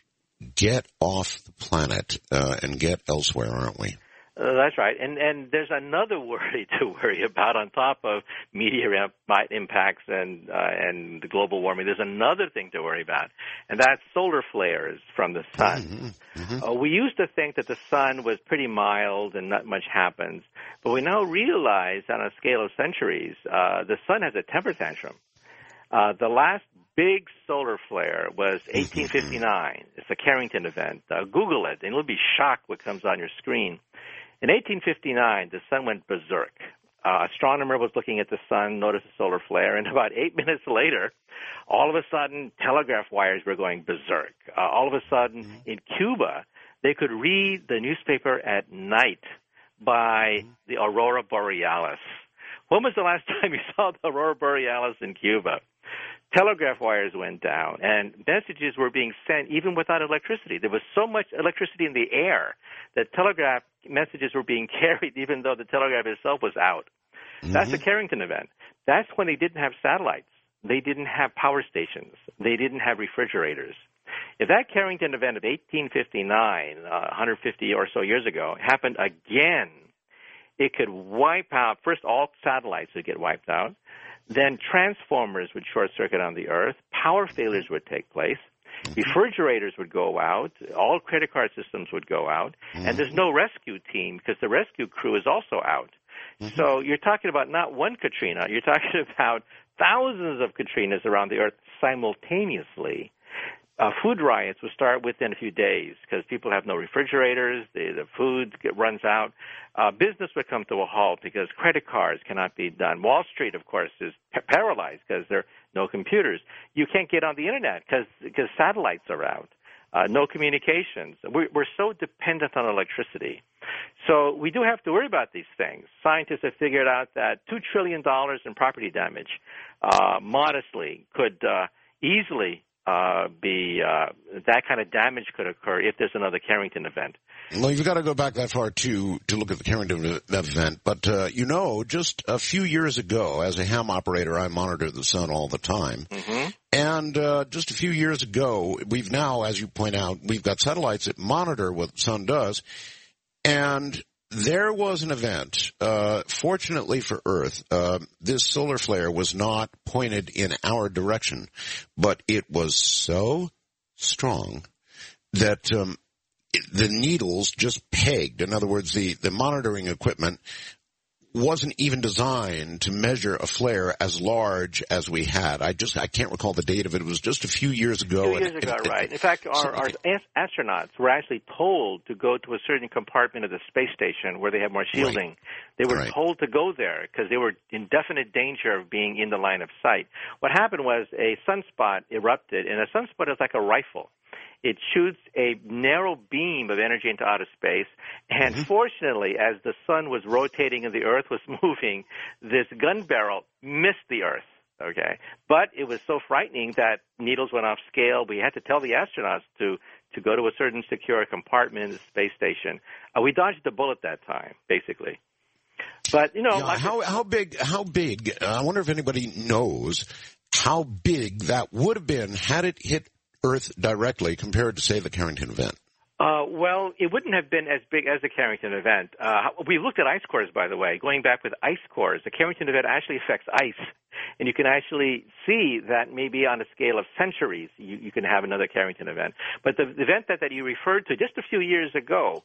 get off the planet uh, and get elsewhere, aren't we? Uh, that's right. And and there's another worry to worry about on top of meteor impacts and uh, and the global warming. There's another thing to worry about, and that's solar flares from the sun. Mm-hmm. Mm-hmm. Uh, we used to think that the sun was pretty mild and not much happens, but we now realize on a scale of centuries, uh, the sun has a temper tantrum. Uh, the last big solar flare was eighteen fifty-nine. It's a Carrington event. Uh, Google it, and you'll be shocked what comes on your screen. In eighteen fifty-nine, the sun went berserk. Uh, astronomer was looking at the sun, noticed a solar flare, and about eight minutes later, all of a sudden, telegraph wires were going berserk. Uh, all of a sudden, mm-hmm. in Cuba, they could read the newspaper at night by mm-hmm. the Aurora Borealis. When was the last time you saw the Aurora Borealis in Cuba? Telegraph wires went down, and messages were being sent even without electricity. There was so much electricity in the air that telegraph messages were being carried even though the telegraph itself was out. Mm-hmm. That's the Carrington event. That's when they didn't have satellites. They didn't have power stations. They didn't have refrigerators. If that Carrington event of eighteen fifty-nine, uh, one hundred fifty or so years ago, happened again, it could wipe out, first all satellites would get wiped out. Then transformers would short-circuit on the Earth. Power failures would take place. Refrigerators would go out. All credit card systems would go out. Mm-hmm. And there's no rescue team because the rescue crew is also out. Mm-hmm. So you're talking about not one Katrina. You're talking about thousands of Katrinas around the Earth simultaneously. Uh, food riots would start within a few days because people have no refrigerators, the, the food get, runs out. Uh, business would come to a halt because credit cards cannot be done. Wall Street, of course, is p- paralyzed because there are no computers. You can't get on the Internet because because satellites are out. Uh, no communications. We're, we're so dependent on electricity. So we do have to worry about these things. Scientists have figured out that two trillion dollars in property damage uh, modestly could uh, easily Uh, be uh, that kind of damage could occur if there's another Carrington event. Well, you've got to go back that far to to look at the Carrington event. But uh, you know, just a few years ago, as a ham operator, I monitor the sun all the time. Mm-hmm. And uh, just a few years ago, we've now, as you point out, we've got satellites that monitor what the sun does, and there was an event, uh, fortunately for Earth, uh, this solar flare was not pointed in our direction, but it was so strong that, um, it, the needles just pegged. In other words, the, the monitoring equipment wasn't even designed to measure a flare as large as we had. I just, I can't recall the date of it. It was just a few years ago. Two years and, ago, and, right. In fact, our, our astronauts were actually told to go to a certain compartment of the space station where they have more shielding. Right. They were right. told to go there because they were in definite danger of being in the line of sight. What happened was a sunspot erupted, and a sunspot is like a rifle. It shoots a narrow beam of energy into outer space, and mm-hmm. fortunately, as the sun was rotating and the Earth was moving, this gun barrel missed the Earth, okay? But it was so frightening that needles went off scale. We had to tell the astronauts to, to go to a certain secure compartment in the space station. Uh, we dodged the bullet that time, basically. But, you know... Yeah, how, how big, how big, uh, I wonder if anybody knows how big that would have been had it hit Earth directly compared to, say, the Carrington event? Uh, well, it wouldn't have been as big as the Carrington event. Uh, we looked at ice cores, by the way, going back with ice cores. The Carrington event actually affects ice, and you can actually see that maybe on a scale of centuries you, you can have another Carrington event. But the, the event that, that you referred to just a few years ago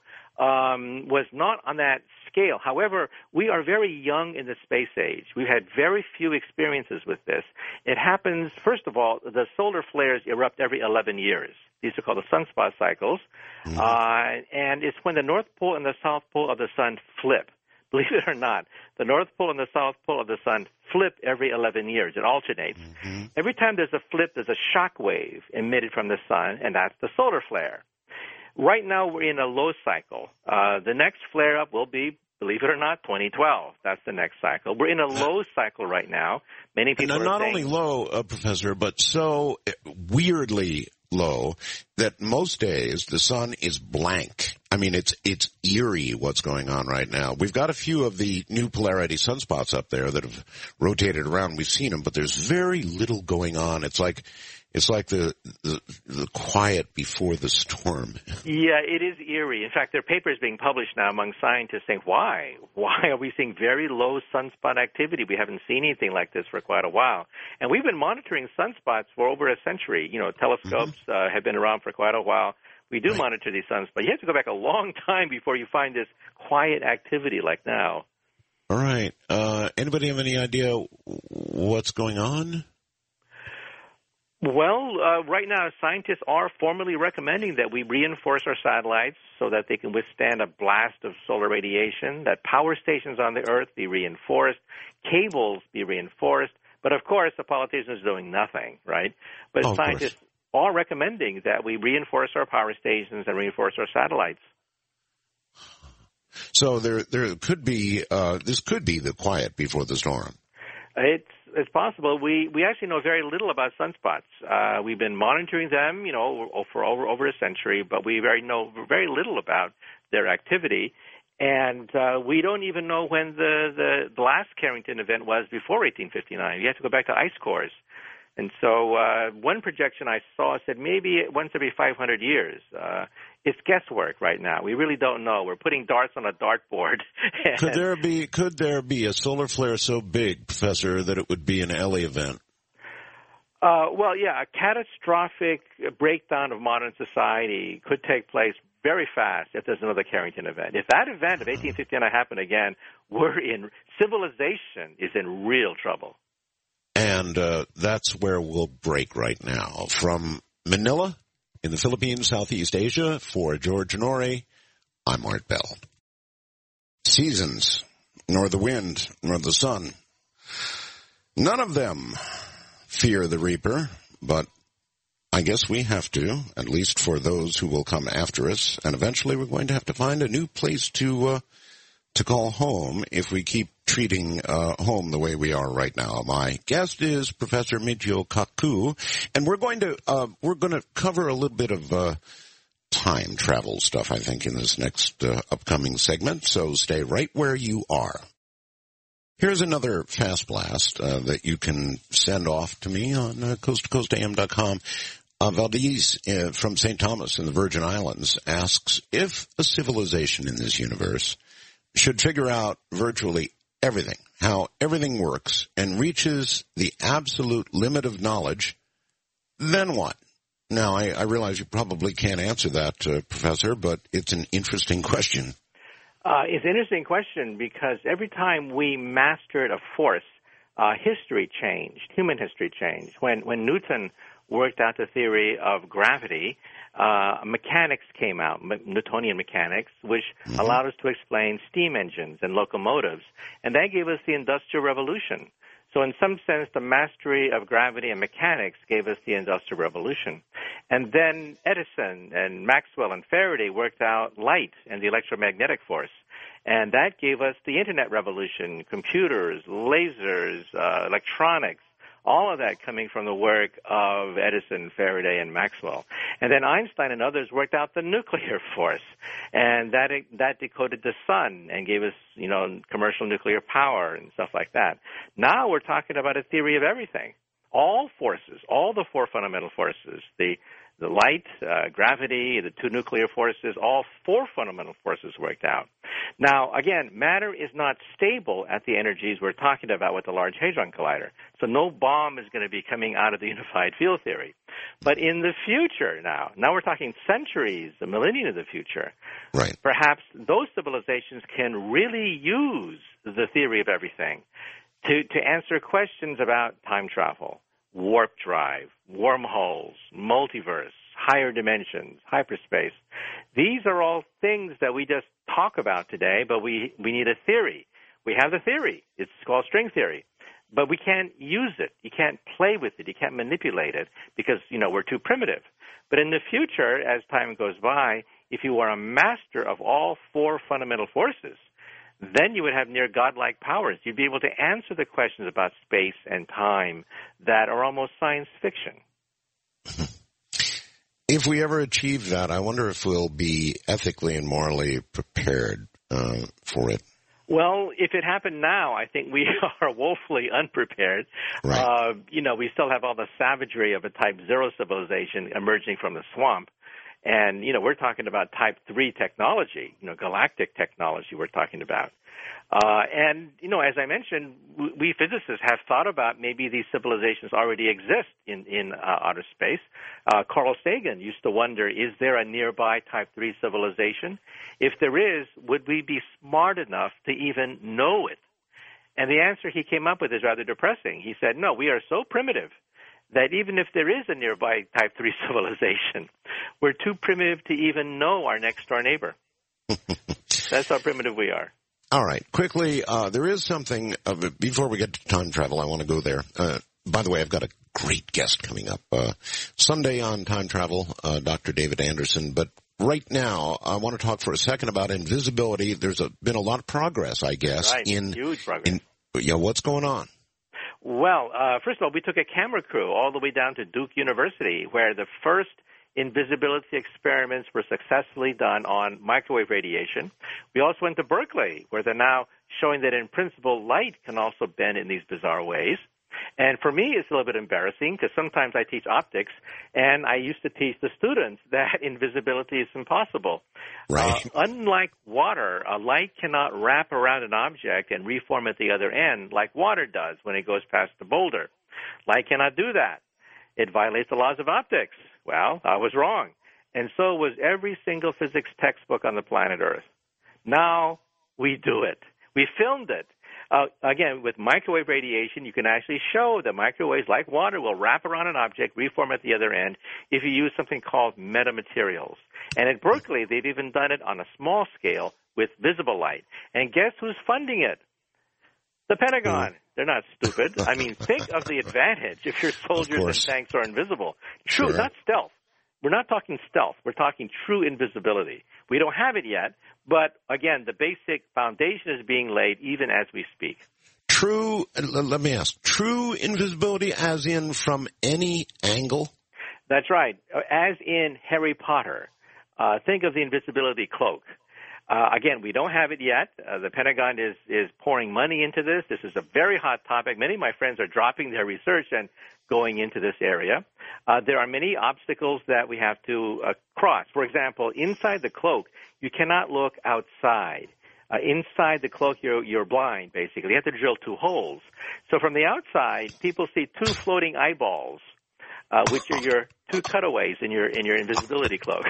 um, was not on that scale. However, we are very young in the space age. We've had very few experiences with this. It happens, first of all, the solar flares erupt every eleven years. These are called the sunspot cycles. Mm-hmm. Uh, and it's when the North Pole and the South Pole of the sun flip. Believe it or not, the North Pole and the South Pole of the sun flip every eleven years. It alternates. Mm-hmm. Every time there's a flip, there's a shock wave emitted from the sun, and that's the solar flare. Right now, we're in a low cycle. Uh, the next flare-up will be, believe it or not, twenty twelve. That's the next cycle. We're in a low cycle right now. Many people and are not saying, only low, uh, Professor, but so weirdly low that most days the sun is blank. I mean, it's it's eerie what's going on right now. We've got a few of the new polarity sunspots up there that have rotated around. We've seen them, but there's very little going on. It's like It's like the, the the quiet before the storm. Yeah, it is eerie. In fact, there are papers being published now among scientists saying, why? Why are we seeing very low sunspot activity? We haven't seen anything like this for quite a while. And we've been monitoring sunspots for over a century. You know, telescopes mm-hmm. uh, have been around for quite a while. We do right. monitor these sunspots. You have to go back a long time before you find this quiet activity like now. All right. Uh, anybody have any idea what's going on? Well, uh, right now, scientists are formally recommending that we reinforce our satellites so that they can withstand a blast of solar radiation, that power stations on the Earth be reinforced, cables be reinforced. But, of course, the politicians are doing nothing, right? But oh, scientists are recommending that we reinforce our power stations and reinforce our satellites. So there there could be, uh, this could be the quiet before the storm. It's It's possible. We we actually know very little about sunspots. Uh, we've been monitoring them, you know, for over over a century, but we very know very little about their activity, and uh, we don't even know when the, the the last Carrington event was before eighteen fifty-nine. You have to go back to ice cores. And so uh, one projection I saw said maybe once every five hundred years. Uh, it's guesswork right now. We really don't know. We're putting darts on a dartboard. Could there be could there be a solar flare so big, Professor, that it would be an L A event? Uh, well, yeah, a catastrophic breakdown of modern society could take place very fast if there's another Carrington event. If that event of eighteen fifty-nine happened again, we're in civilization is in real trouble. And uh, that's where we'll break right now. From Manila, in the Philippines, Southeast Asia, for George Noory, I'm Art Bell. Seasons, nor the wind, nor the sun, none of them fear the reaper, but I guess we have to, at least for those who will come after us, and eventually we're going to have to find a new place to uh, to call home if we keep treating uh, home the way we are right now. My guest is Professor Michio Kaku, and we're going to uh, we're going to cover a little bit of uh, time travel stuff, I think, in this next uh, upcoming segment. So stay right where you are. Here's another fast blast uh, that you can send off to me on uh, coast to coast A M dot com. Uh, Valdez uh, from Saint Thomas in the Virgin Islands asks, if a civilization in this universe should figure out virtually everything, how everything works, and reaches the absolute limit of knowledge, then what? Now, I, I realize you probably can't answer that, uh, Professor, but it's an interesting question. Uh, it's an interesting question because every time we mastered a force, uh, history changed, human history changed. When when Newton worked out the theory of gravity, uh, mechanics came out, Newtonian mechanics, which mm-hmm. allowed us to explain steam engines and locomotives, and that gave us the Industrial Revolution. So in some sense, the mastery of gravity and mechanics gave us the Industrial Revolution. And then Edison and Maxwell and Faraday worked out light and the electromagnetic force. And that gave us the Internet revolution, computers, lasers, uh, electronics, all of that coming from the work of Edison, Faraday, and Maxwell. And then Einstein and others worked out the nuclear force, and that that decoded the sun and gave us, you know, commercial nuclear power and stuff like that. Now we're talking about a theory of everything, all forces, all the four fundamental forces, the the light, uh, gravity, the two nuclear forces, all four fundamental forces worked out. Now, again, matter is not stable at the energies we're talking about with the Large Hadron Collider. So no bomb is going to be coming out of the unified field theory. But in the future now, now we're talking centuries, a millennium of the future, right. Perhaps those civilizations can really use the theory of everything to, to answer questions about time travel, warp drive, wormholes, multiverse, higher dimensions, hyperspace. These are all things that we just talk about today, but we, we need a theory. We have the theory. It's called string theory. But we can't use it. You can't play with it. You can't manipulate it because, you know, we're too primitive. But in the future, as time goes by, if you are a master of all four fundamental forces, then you would have near godlike powers. You'd be able to answer the questions about space and time that are almost science fiction. If we ever achieve that, I wonder if we'll be ethically and morally prepared uh, for it. Well, if it happened now, I think we are woefully unprepared. Right. Uh, you know, we still have all the savagery of a Type Zero civilization emerging from the swamp. And, you know, we're talking about Type three technology, you know, galactic technology we're talking about. Uh, and, you know, as I mentioned, we physicists have thought about maybe these civilizations already exist in, in uh, outer space. Uh, Carl Sagan used to wonder, is there a nearby Type three civilization? If there is, would we be smart enough to even know it? And the answer he came up with is rather depressing. He said, no, we are so primitive that even if there is a nearby Type three civilization, we're too primitive to even know our next-door neighbor. That's how primitive we are. All right. Quickly, uh, there is something, of it, before we get to time travel, I want to go there. Uh, by the way, I've got a great guest coming up uh, Sunday on time travel, uh, Doctor David Anderson. But right now, I want to talk for a second about invisibility. There's a, been a lot of progress, I guess. Right, in huge progress. In, yeah, what's going on? Well, uh, first of all, we took a camera crew all the way down to Duke University, where the first invisibility experiments were successfully done on microwave radiation. We also went to Berkeley, where they're now showing that in principle light can also bend in these bizarre ways. And for me, it's a little bit embarrassing because sometimes I teach optics, and I used to teach the students that invisibility is impossible. Right. Uh, unlike water, a light cannot wrap around an object and reform at the other end like water does when it goes past the boulder. Light cannot do that. It violates the laws of optics. Well, I was wrong. And so was every single physics textbook on the planet Earth. Now we do it. We filmed it. Uh, again, with microwave radiation, you can actually show that microwaves, like water, will wrap around an object, reform at the other end, if you use something called metamaterials. And at Berkeley, they've even done it on a small scale with visible light. And guess who's funding it? The Pentagon. They're not stupid. I mean, think of the advantage if your soldiers and tanks are invisible. True, Sure. not stealth. We're not talking stealth. We're talking true invisibility. We don't have it yet, but again, the basic foundation is being laid even as we speak. True, let me ask, true invisibility as in from any angle? That's right. As in Harry Potter. Uh, think of the invisibility cloak. Uh, again, we don't have it yet. Uh, the Pentagon is, is pouring money into this. This is a very hot topic. Many of my friends are dropping their research and going into this area. Uh, there are many obstacles that we have to uh, cross. For example, inside the cloak, you cannot look outside. Uh, inside the cloak, you're, you're blind, basically. You have to drill two holes. So from the outside, people see two floating eyeballs, uh, which are your two cutaways in your in your invisibility cloak.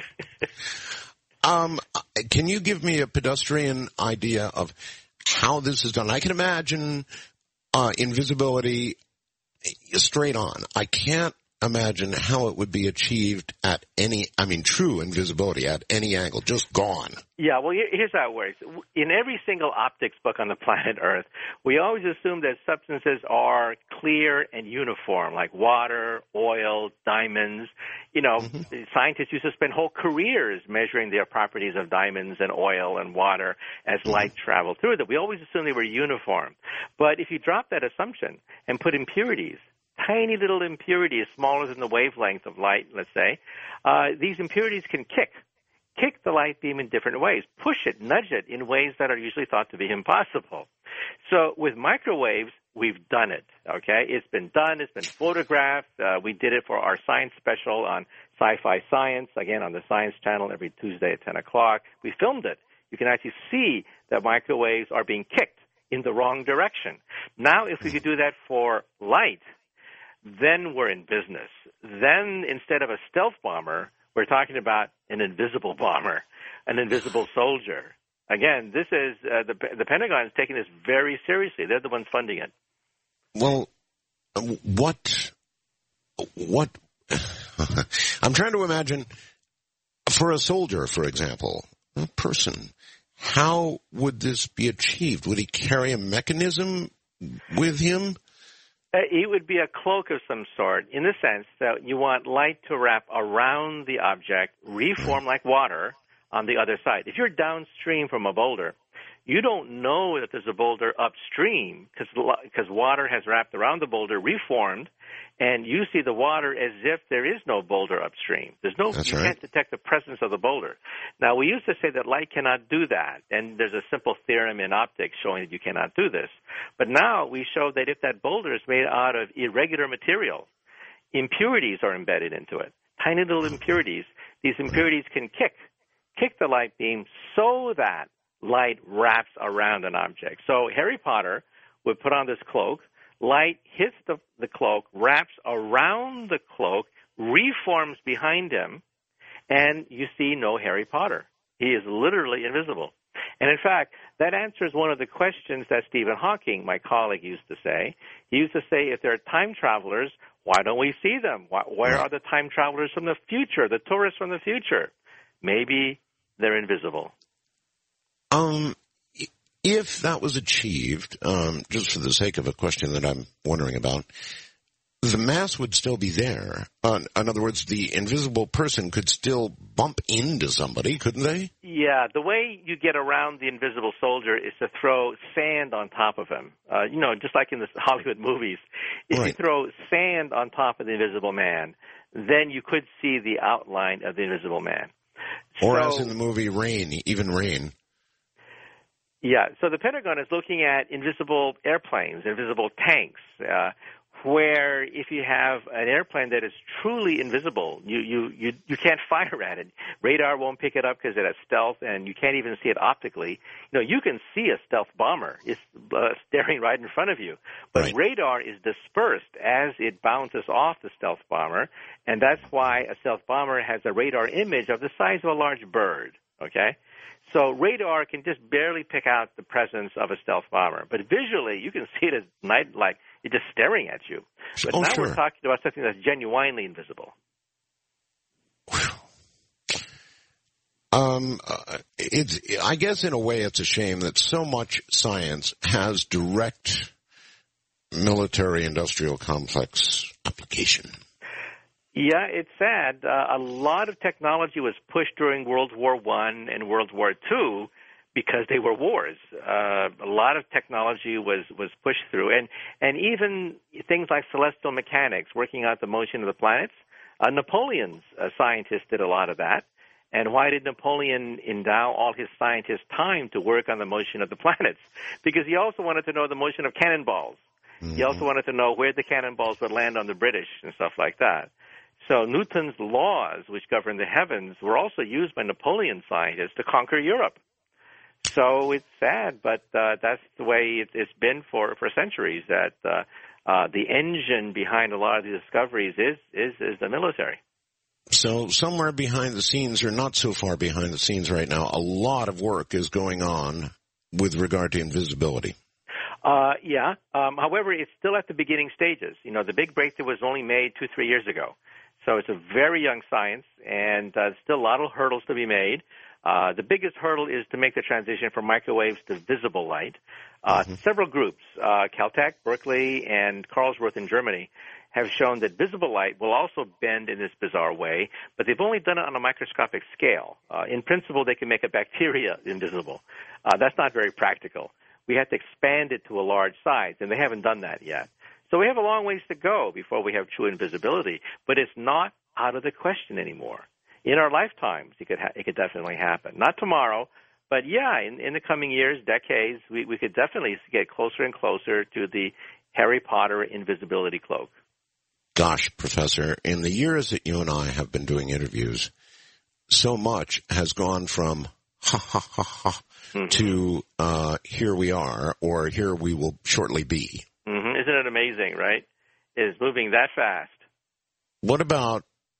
Um, can you give me a pedestrian idea of how this is done? I can imagine uh, invisibility straight on. I can't imagine how it would be achieved at any, I mean, true invisibility at any angle, just gone. Yeah, well, here's how it works. In every single optics book on the planet Earth, we always assume that substances are clear and uniform, like water, oil, diamonds. You know, mm-hmm. Scientists used to spend whole careers measuring their properties of diamonds and oil and water as mm-hmm. light traveled through them. We always assumed they were uniform. But if you drop that assumption and put impurities, tiny little impurities smaller than the wavelength of light, let's say, uh, these impurities can kick. Kick the light beam in different ways, push it, nudge it in ways that are usually thought to be impossible. So with microwaves, we've done it, okay? It's been done. It's been photographed. Uh, we did it for our science special on Sci-Fi Science, again, on the Science Channel every Tuesday at ten o'clock. We filmed it. You can actually see that microwaves are being kicked in the wrong direction. Now, if we could do that for light, then we're in business. Then, instead of a stealth bomber, we're talking about an invisible bomber, an invisible soldier. Again, this is uh, the the Pentagon is taking this very seriously. They're the ones funding it. Well, what what I'm trying to imagine for a soldier, for example, a person. How would this be achieved? Would he carry a mechanism with him? It would be a cloak of some sort, in the sense that you want light to wrap around the object, reform like water on the other side. If you're downstream from a boulder, you don't know that there's a boulder upstream because water has wrapped around the boulder, reformed, and you see the water as if there is no boulder upstream. There's no, That's you right. can't detect the presence of the boulder. Now, we used to say that light cannot do that, and there's a simple theorem in optics showing that you cannot do this. But now we show that if that boulder is made out of irregular material, impurities are embedded into it, tiny little impurities. These impurities can kick, kick the light beam so that light wraps around an object. So Harry Potter would put on this cloak. Light hits the, the cloak, wraps around the cloak, reforms behind him, and you see no Harry Potter. He is literally invisible. And in fact, that answers one of the questions that Stephen Hawking, my colleague, used to say. He used to say, if there are time travelers, why don't we see them? Why, where are the time travelers from the future, the tourists from the future? Maybe they're invisible. Um, if that was achieved, um, just for the sake of a question that I'm wondering about, the mass would still be there. Uh, in other words, the invisible person could still bump into somebody, couldn't they? Yeah, the way you get around the invisible soldier is to throw sand on top of him. Uh, you know, just like in the Hollywood movies. If right. you throw sand on top of the invisible man, then you could see the outline of the invisible man. Or so, as in the movie Rain, even Rain. Yeah, so the Pentagon is looking at invisible airplanes, invisible tanks, uh, where if you have an airplane that is truly invisible, you, you, you, you can't fire at it. Radar won't pick it up because it has stealth, and you can't even see it optically. You know, you can see a stealth bomber. It's uh, staring right in front of you. But right. radar is dispersed as it bounces off the stealth bomber, and that's why a stealth bomber has a radar image of the size of a large bird, okay? So radar can just barely pick out the presence of a stealth bomber. But visually, you can see it as night, like it's just staring at you. But oh, now sure. we're talking about something that's genuinely invisible. Um, uh, it's, I guess in a way it's a shame that so much science has direct military-industrial complex application. Yeah, it's sad. Uh, a lot of technology was pushed during World War One and World War Two because they were wars. Uh, a lot of technology was, was pushed through. And, and even things like celestial mechanics, working out the motion of the planets, uh, Napoleon's uh, scientists did a lot of that. And why did Napoleon endow all his scientists time to work on the motion of the planets? Because he also wanted to know the motion of cannonballs. Mm-hmm. He also wanted to know where the cannonballs would land on the British and stuff like that. So Newton's laws, which govern the heavens, were also used by Napoleon scientists to conquer Europe. So it's sad, but uh, that's the way it, it's been for, for centuries, that uh, uh, the engine behind a lot of these discoveries is, is, is the military. So somewhere behind the scenes, or not so far behind the scenes right now, a lot of work is going on with regard to invisibility. Uh, yeah. Um, however, it's still at the beginning stages. You know, the big breakthrough was only made two, three years ago. So it's a very young science, and uh, still a lot of hurdles to be made. Uh, the biggest hurdle is to make the transition from microwaves to visible light. Uh, mm-hmm. Several groups, uh, Caltech, Berkeley, and Karlsruhe in Germany, have shown that visible light will also bend in this bizarre way, but they've only done it on a microscopic scale. Uh, in principle, they can make a bacteria invisible. Uh, that's not very practical. We have to expand it to a large size, and they haven't done that yet. So we have a long ways to go before we have true invisibility, but it's not out of the question anymore. In our lifetimes, it could ha- it could definitely happen. Not tomorrow, but yeah, in, in the coming years, decades, we, we could definitely get closer and closer to the Harry Potter invisibility cloak. Gosh, Professor, in the years that you and I have been doing interviews, so much has gone from ha ha ha ha mm-hmm. to uh, here we are, or here we will shortly be. Mm-hmm. Isn't it amazing, right? It's moving that fast. What about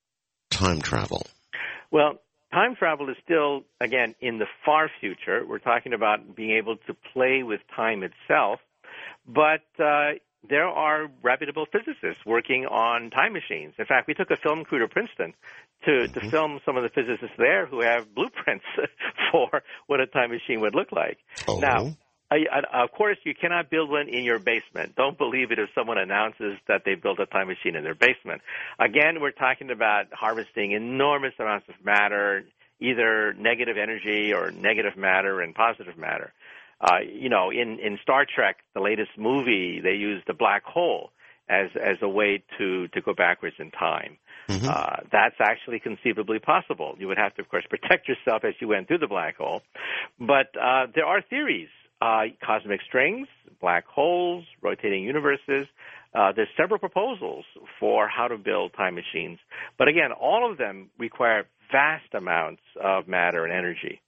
time travel? Well, time travel is still, again, in the far future. We're talking about being able to play with time itself. But uh, there are reputable physicists working on time machines. In fact, we took a film crew to Princeton to, mm-hmm. to film some of the physicists there who have blueprints for what a time machine would look like. Oh. Now, I, I, of course, you cannot build one in your basement. Don't believe it if someone announces that they built a time machine in their basement. Again, we're talking about harvesting enormous amounts of matter, either negative energy or negative matter and positive matter. Uh, you know, in, in Star Trek, the latest movie, they used the black hole as as a way to, to go backwards in time. Mm-hmm. Uh, that's actually conceivably possible. You would have to, of course, protect yourself as you went through the black hole. But uh, there are theories. Uh, cosmic strings, black holes, rotating universes. Uh, there's several proposals for how to build time machines. But again, all of them require vast amounts of matter and energy.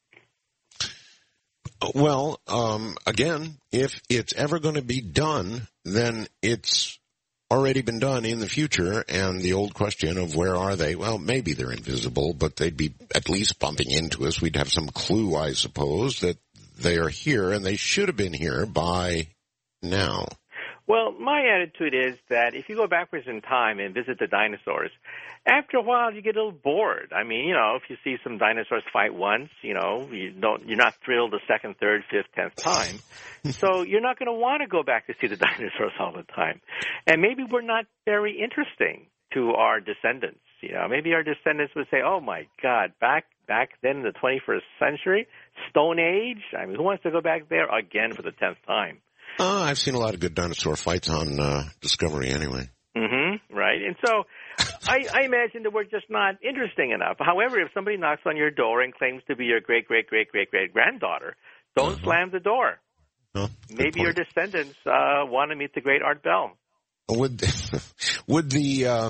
Well, um, again, if it's ever going to be done, then it's already been done in the future. And the old question of where are they? Well, maybe they're invisible, but they'd be at least bumping into us. We'd have some clue, I suppose, that they are here, and they should have been here by now. Well, my attitude is that if you go backwards in time and visit the dinosaurs, after a while you get a little bored. I mean, you know, if you see some dinosaurs fight once, you know, you don't, you're not thrilled the second, third, fifth, tenth time. So you're not going to want to go back to see the dinosaurs all the time. And maybe we're not very interesting to our descendants. You know, maybe our descendants would say, "Oh my God, back back then in the twenty-first century, Stone Age. I mean, who wants to go back there again for the tenth time?" Uh, I've seen a lot of good dinosaur fights on uh, Discovery, anyway. Mm-hmm. Right, and so I, I imagine that we're just not interesting enough. However, if somebody knocks on your door and claims to be your great great great great great granddaughter, don't uh-huh. slam the door. Oh, maybe your descendants uh, want to meet the great Art Bell. would would the uh,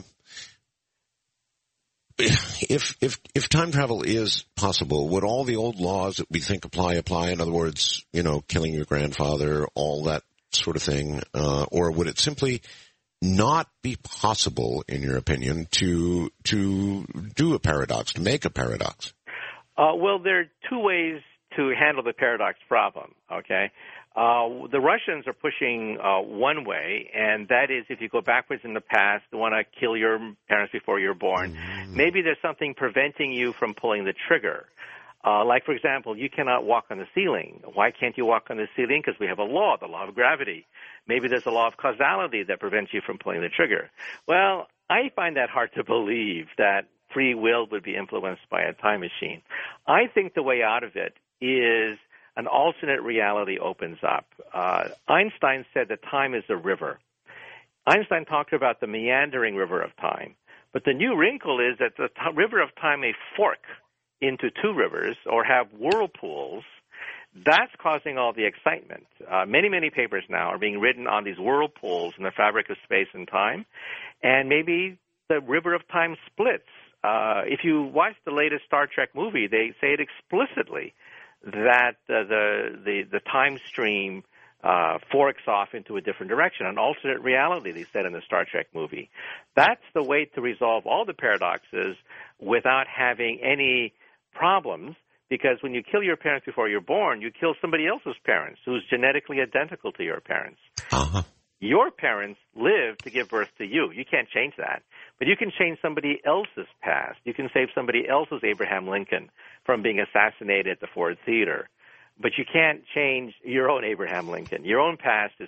if if if time travel is possible, would all the old laws that we think apply apply? In other words, you know, killing your grandfather, all that sort of thing, uh, or would it simply not be possible, in your opinion, to to do a paradox, to make a paradox? Uh, well, there are two ways to handle the paradox problem. Okay. Uh, the Russians are pushing uh, one way, and that is if you go backwards in the past, want to kill your parents before you're born, mm-hmm. maybe there's something preventing you from pulling the trigger. Uh, like, for example, you cannot walk on the ceiling. Why can't you walk on the ceiling? Because we have a law, the law of gravity. Maybe there's a law of causality that prevents you from pulling the trigger. Well, I find that hard to believe, that free will would be influenced by a time machine. I think the way out of it is an alternate reality opens up. Uh, Einstein said that time is a river. Einstein talked about the meandering river of time. But the new wrinkle is that the t- river of time may fork into two rivers or have whirlpools. That's causing all the excitement. Uh, many, many papers now are being written on these whirlpools in the fabric of space and time. And maybe the river of time splits. Uh, if you watch the latest Star Trek movie, they say it explicitly, that uh, the, the the time stream uh, forks off into a different direction, an alternate reality, they said in the Star Trek movie. That's the way to resolve all the paradoxes without having any problems, because when you kill your parents before you're born, you kill somebody else's parents who's genetically identical to your parents. Uh-huh. Your parents lived to give birth to you. You can't change that. But you can change somebody else's past. You can save somebody else's Abraham Lincoln from being assassinated at the Ford Theater. But you can't change your own Abraham Lincoln. Your own past is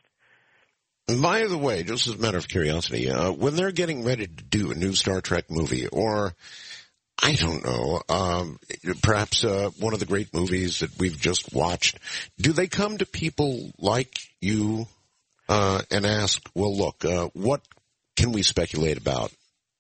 fixed. By the way, just as a matter of curiosity, uh, when they're getting ready to do a new Star Trek movie, or, I don't know, um, perhaps uh, one of the great movies that we've just watched, do they come to people like you uh, and ask, well, look, uh, what can we speculate about?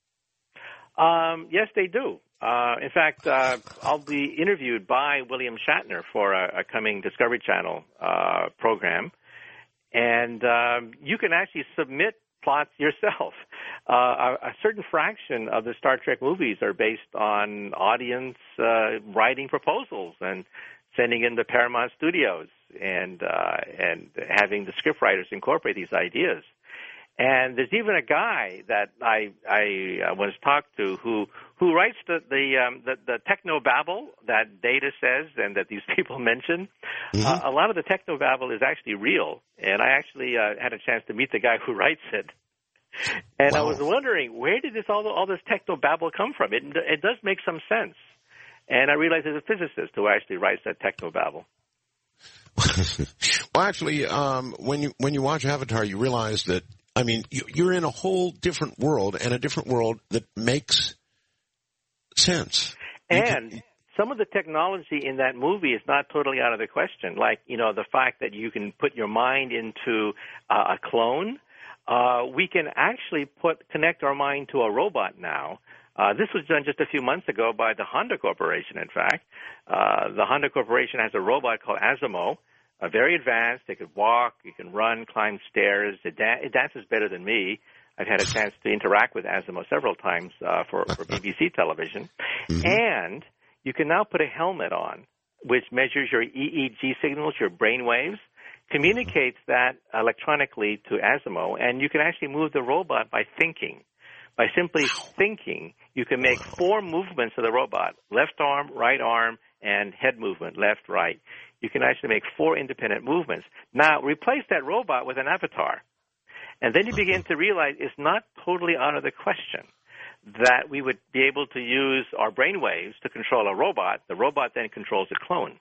Um, yes, they do. Uh, in fact, uh, I'll be interviewed by William Shatner for a, a coming Discovery Channel uh, program, and um, you can actually submit plots yourself. Uh, a, a certain fraction of the Star Trek movies are based on audience uh, writing proposals and sending in to Paramount Studios and uh, and having the scriptwriters incorporate these ideas. And there's even a guy that I I uh, once talked to who who writes the the um, the, the technobabble that Data says and that these people mention. Mm-hmm. Uh, a lot of the technobabble is actually real, and I actually uh, had a chance to meet the guy who writes it. And wow. I was wondering, where did this all all this technobabble come from? It it does make some sense, and I realized there's a physicist who actually writes that technobabble. Well, actually, um, when you when you watch Avatar, you realize that. I mean, you're in a whole different world, and a different world that makes sense. And can, some of the technology in that movie is not totally out of the question. Like, you know, the fact that you can put your mind into uh, a clone. Uh, we can actually put connect our mind to a robot now. Uh, this was done just a few months ago by the Honda Corporation, in fact. Uh, the Honda Corporation has a robot called Asimo. Uh, very advanced. They could walk, you can run, climb stairs. It, da- it dances better than me. I've had a chance to interact with Asimo several times uh, for, for B B C television. Mm-hmm. And you can now put a helmet on, which measures your E E G signals, your brain waves, communicates that electronically to Asimo, and you can actually move the robot by thinking. By simply thinking, you can make four movements of the robot, left arm, right arm, and head movement, left, right. You can actually make four independent movements. Now, replace that robot with an avatar. And then you begin to realize it's not totally out of the question that we would be able to use our brain waves to control a robot. The robot then controls a clone.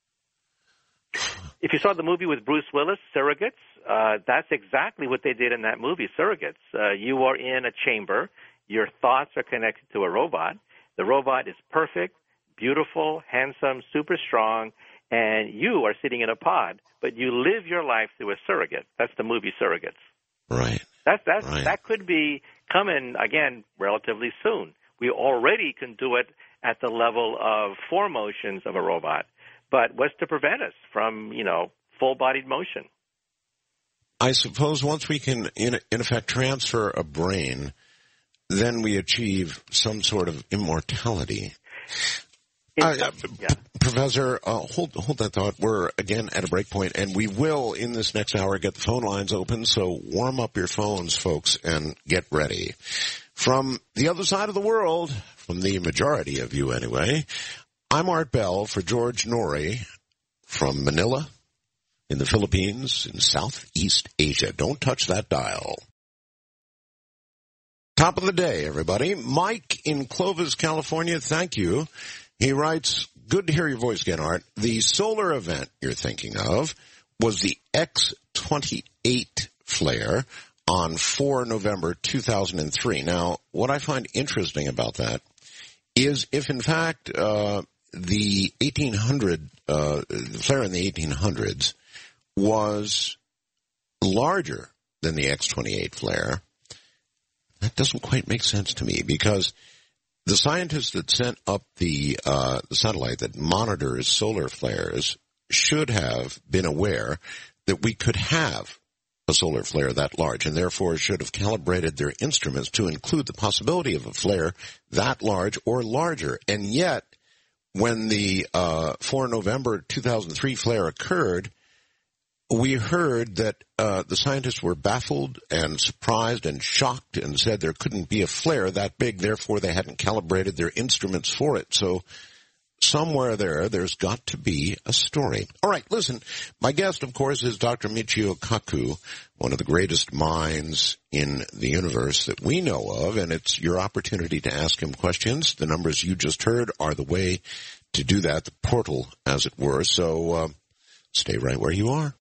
If you saw the movie with Bruce Willis, Surrogates, uh, that's exactly what they did in that movie, Surrogates. Uh, you are in a chamber. Your thoughts are connected to a robot. The robot is perfect, beautiful, handsome, super strong, and you are sitting in a pod, but you live your life through a surrogate. That's the movie Surrogates. Right. That, that's, right. that could be coming, again, relatively soon. We already can do it at the level of four motions of a robot. But what's to prevent us from, you know, full-bodied motion? I suppose once we can, in, in effect, transfer a brain, then we achieve some sort of immortality. Uh, uh, yeah. P- Professor, uh, hold hold that thought. We're again at a break point, and we will in this next hour get the phone lines open. So warm up your phones, folks, and get ready. From the other side of the world, from the majority of you anyway, I'm Art Bell for George Noory from Manila in the Philippines in Southeast Asia. Don't touch that dial. Top of the day, everybody. Mike in Clovis, California, thank you. He writes, good to hear your voice again, Art. The solar event you're thinking of was the X twenty-eight flare on the fourth of November two thousand three. Now, what I find interesting about that is if, in fact, uh, the eighteen hundred, uh, the flare in the eighteen hundreds was larger than the X twenty-eight flare, that doesn't quite make sense to me because the scientists that sent up the, uh, the satellite that monitors solar flares should have been aware that we could have a solar flare that large and therefore should have calibrated their instruments to include the possibility of a flare that large or larger. And yet, when the uh, fourth of November two thousand three flare occurred, we heard that uh, the scientists were baffled and surprised and shocked and said there couldn't be a flare that big, therefore they hadn't calibrated their instruments for it. So somewhere there, there's got to be a story. All right, listen, my guest, of course, is Doctor Michio Kaku, one of the greatest minds in the universe that we know of, and it's your opportunity to ask him questions. The numbers you just heard are the way to do that, the portal, as it were. So uh, stay right where you are.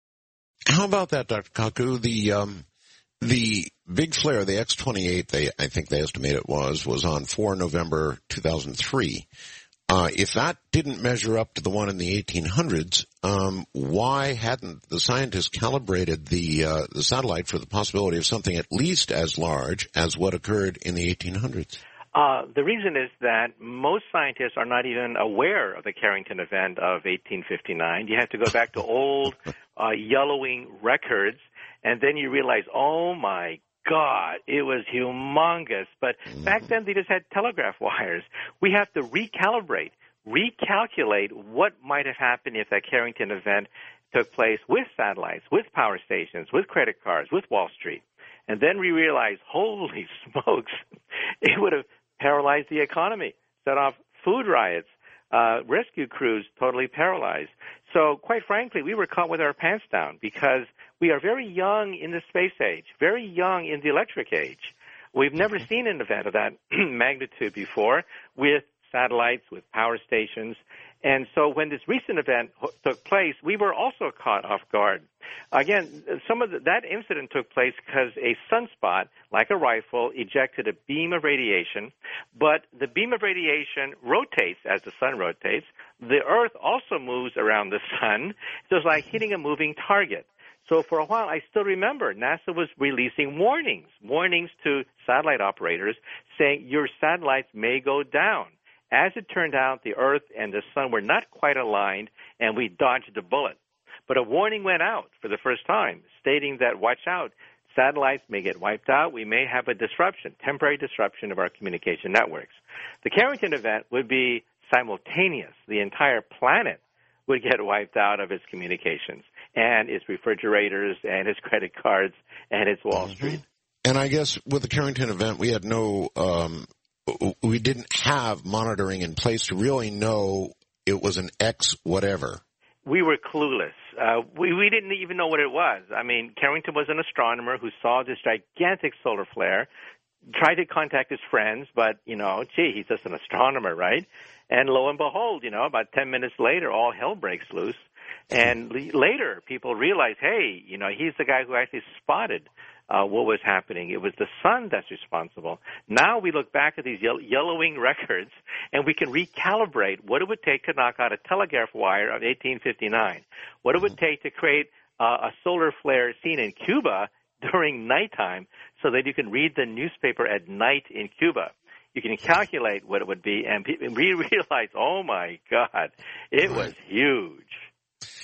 How about that, Doctor Kaku? The um, the big flare, the X twenty-eight, they I think they estimate it was, was on the fourth of November two thousand three. Uh, if that didn't measure up to the one in the eighteen hundreds, um, why hadn't the scientists calibrated the uh, the satellite for the possibility of something at least as large as what occurred in the eighteen hundreds? Uh, the reason is that most scientists are not even aware of the Carrington event of eighteen fifty-nine. You have to go back to old uh, yellowing records, and then you realize, oh, my God, it was humongous. But mm-hmm. back then they just had telegraph wires. We have to recalibrate, recalculate what might have happened if that Carrington event took place with satellites, with power stations, with credit cards, with Wall Street. And then we realized, holy smokes, it would have paralyzed the economy, set off food riots, uh, rescue crews totally paralyzed. So quite frankly, we were caught with our pants down because we are very young in the space age, very young in the electric age. We've never seen an event of that magnitude before with satellites, with power stations. And so when this recent event took place, we were also caught off guard. Again, some of the, that incident took place because a sunspot, like a rifle, ejected a beam of radiation, but the beam of radiation rotates as the sun rotates. The Earth also moves around the sun, so it's like hitting a moving target. So for a while, I still remember NASA was releasing warnings, warnings to satellite operators saying your satellites may go down. As it turned out, the Earth and the sun were not quite aligned, and we dodged a bullet. But a warning went out for the first time, stating that, watch out, satellites may get wiped out. We may have a disruption, temporary disruption of our communication networks. The Carrington event would be simultaneous. The entire planet would get wiped out of its communications and its refrigerators and its credit cards and its Wall mm-hmm. Street. And I guess with the Carrington event, we had no um, – we didn't have monitoring in place to really know it was an X whatever. We were clueless. Uh, we, we didn't even know what it was. I mean, Carrington was an astronomer who saw this gigantic solar flare, tried to contact his friends, but, you know, gee, he's just an astronomer, right? And lo and behold, you know, about ten minutes later, all hell breaks loose. And le- later, people realize, hey, you know, he's the guy who actually spotted uh, what was happening. It was the sun that's responsible. Now we look back at these ye- yellowing records, and we can recalibrate what it would take to knock out a telegraph wire of eighteen fifty-nine, what it would take to create uh, a solar flare seen in Cuba during nighttime so that you can read the newspaper at night in Cuba. You can calculate what it would be, and we realize, oh, my God, it was huge.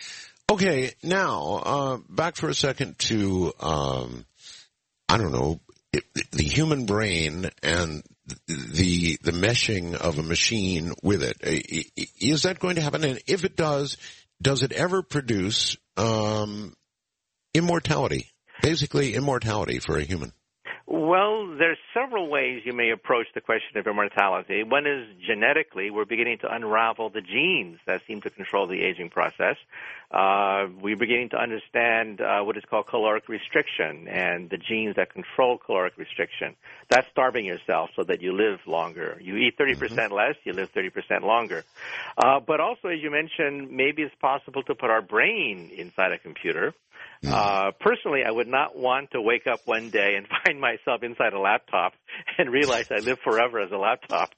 Okay, now, uh, back for a second to, um, I don't know, it, the human brain and the the meshing of a machine with it. Is that going to happen? And if it does, does it ever produce um, immortality? Basically, immortality for a human. Well, there's several ways you may approach the question of immortality. One is genetically, we're beginning to unravel the genes that seem to control the aging process. Uh, we're beginning to understand uh, what is called caloric restriction and the genes that control caloric restriction. That's starving yourself so that you live longer. You eat thirty percent mm-hmm. less, you live thirty percent longer. Uh, but also, as you mentioned, maybe it's possible to put our brain inside a computer. Uh, personally, I would not want to wake up one day and find myself inside a laptop and realize I live forever as a laptop.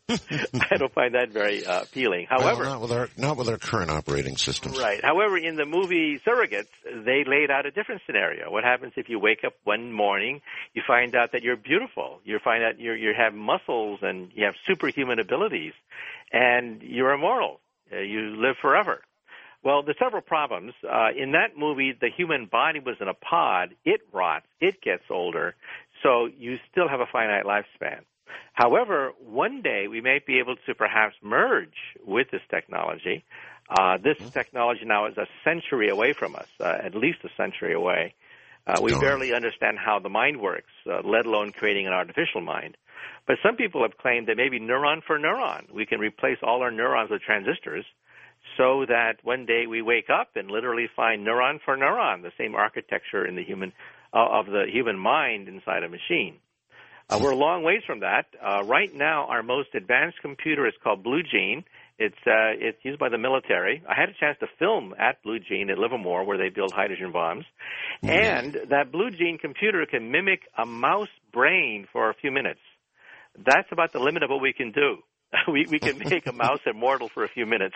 I don't find that very uh, appealing. However, well, not with our not with our current operating systems. Right. However, in the movie Surrogates, they laid out a different scenario. What happens if you wake up one morning, you find out that you're beautiful, you find out you you have muscles and you have superhuman abilities, and you're immortal. Uh, you live forever. Well, there's several problems. Uh, in that movie, the human body was in a pod. It rots. It gets older. So you still have a finite lifespan. However, one day we may be able to perhaps merge with this technology. Uh, this technology now is a century away from us, uh, at least a century away. Uh, we barely understand how the mind works, uh, let alone creating an artificial mind. But some people have claimed that maybe neuron for neuron, we can replace all our neurons with transistors, so that one day we wake up and literally find neuron for neuron, the same architecture in the human uh, of the human mind inside a machine. Uh, we're a long ways from that. Uh, right now, our most advanced computer is called Blue Gene. It's uh, it's used by the military. I had a chance to film at Blue Gene at Livermore, where they build hydrogen bombs. Mm-hmm. And that Blue Gene computer can mimic a mouse brain for a few minutes. That's about the limit of what we can do. we we can make a mouse immortal for a few minutes.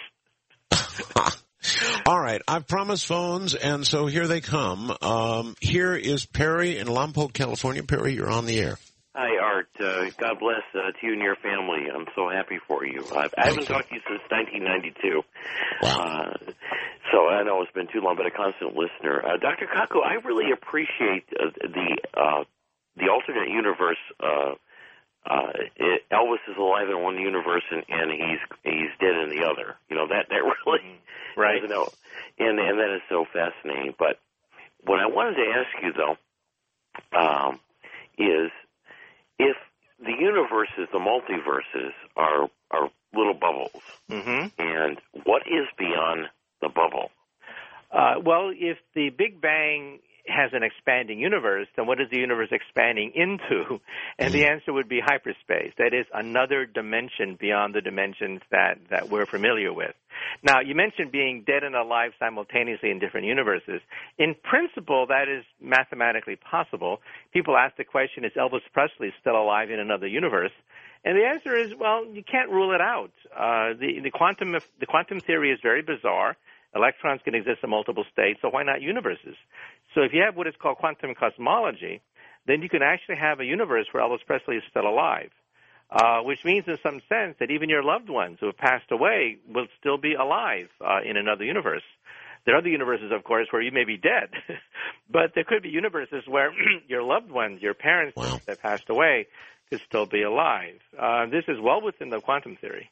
All right, I've promised phones, and so here they come. Um, here is Perry in Lompoc, California. Perry, you're on the air. Hi, Art. Uh, God bless uh, to you and your family. I'm so happy for you. I've, I haven't talked to you since nineteen ninety-two. Wow. Uh, so I know it's been too long, but a constant listener. Uh, Doctor Kaku, I really appreciate uh, the uh, the alternate universe. Uh, uh, it, Elvis is alive in one universe, and, and he's he's dead in the other. You know, that, that really, right? You know, and, and that is so fascinating. But what I wanted to ask you, though, um, is if the universes, the multiverses, are are little bubbles, mm-hmm. and what is beyond the bubble? Uh, well, if the Big Bang has an expanding universe, then what is the universe expanding into? And the answer would be hyperspace. That is another dimension beyond the dimensions that, that we're familiar with. Now, you mentioned being dead and alive simultaneously in different universes. In principle, that is mathematically possible. People ask the question, is Elvis Presley still alive in another universe? And the answer is, well, you can't rule it out. Uh, the, the quantum the quantum theory is very bizarre. Electrons can exist in multiple states, so why not universes? So if you have what is called quantum cosmology, then you can actually have a universe where Elvis Presley is still alive, uh, which means in some sense that even your loved ones who have passed away will still be alive uh, in another universe. There are other universes, of course, where you may be dead, but there could be universes where your loved ones, your parents wow. that passed away, could still be alive. Uh, this is well within the quantum theory.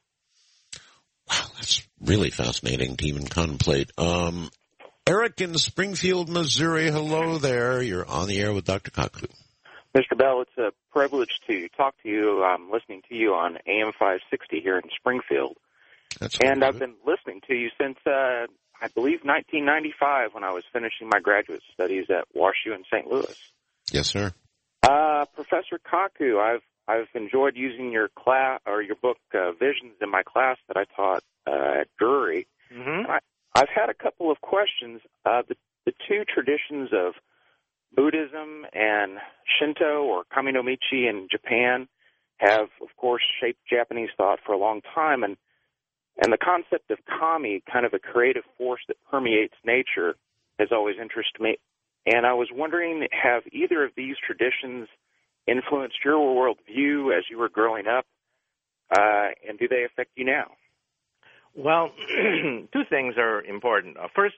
Wow, that's really fascinating to even contemplate. Um, Eric in Springfield, Missouri, hello there. You're on the air with Doctor Kaku. Mister Bell, it's a privilege to talk to you. I'm listening to you on A M five sixty here in Springfield. That's and I've been listening to you since, uh, I believe, nineteen ninety-five when I was finishing my graduate studies at WashU in Saint Louis. Yes, sir. Uh, Professor Kaku, I've I've enjoyed using your class or your book uh, Visions in my class that I taught uh, at Drury. Mm-hmm. I, I've had a couple of questions. Uh, the, the two traditions of Buddhism and Shinto or Kami-no-Michi in Japan have, of course, shaped Japanese thought for a long time, and and the concept of kami, kind of a creative force that permeates nature, has always interested me. And I was wondering, have either of these traditions influenced your worldview as you were growing up, uh, and do they affect you now? Well, two things are important. Uh, first,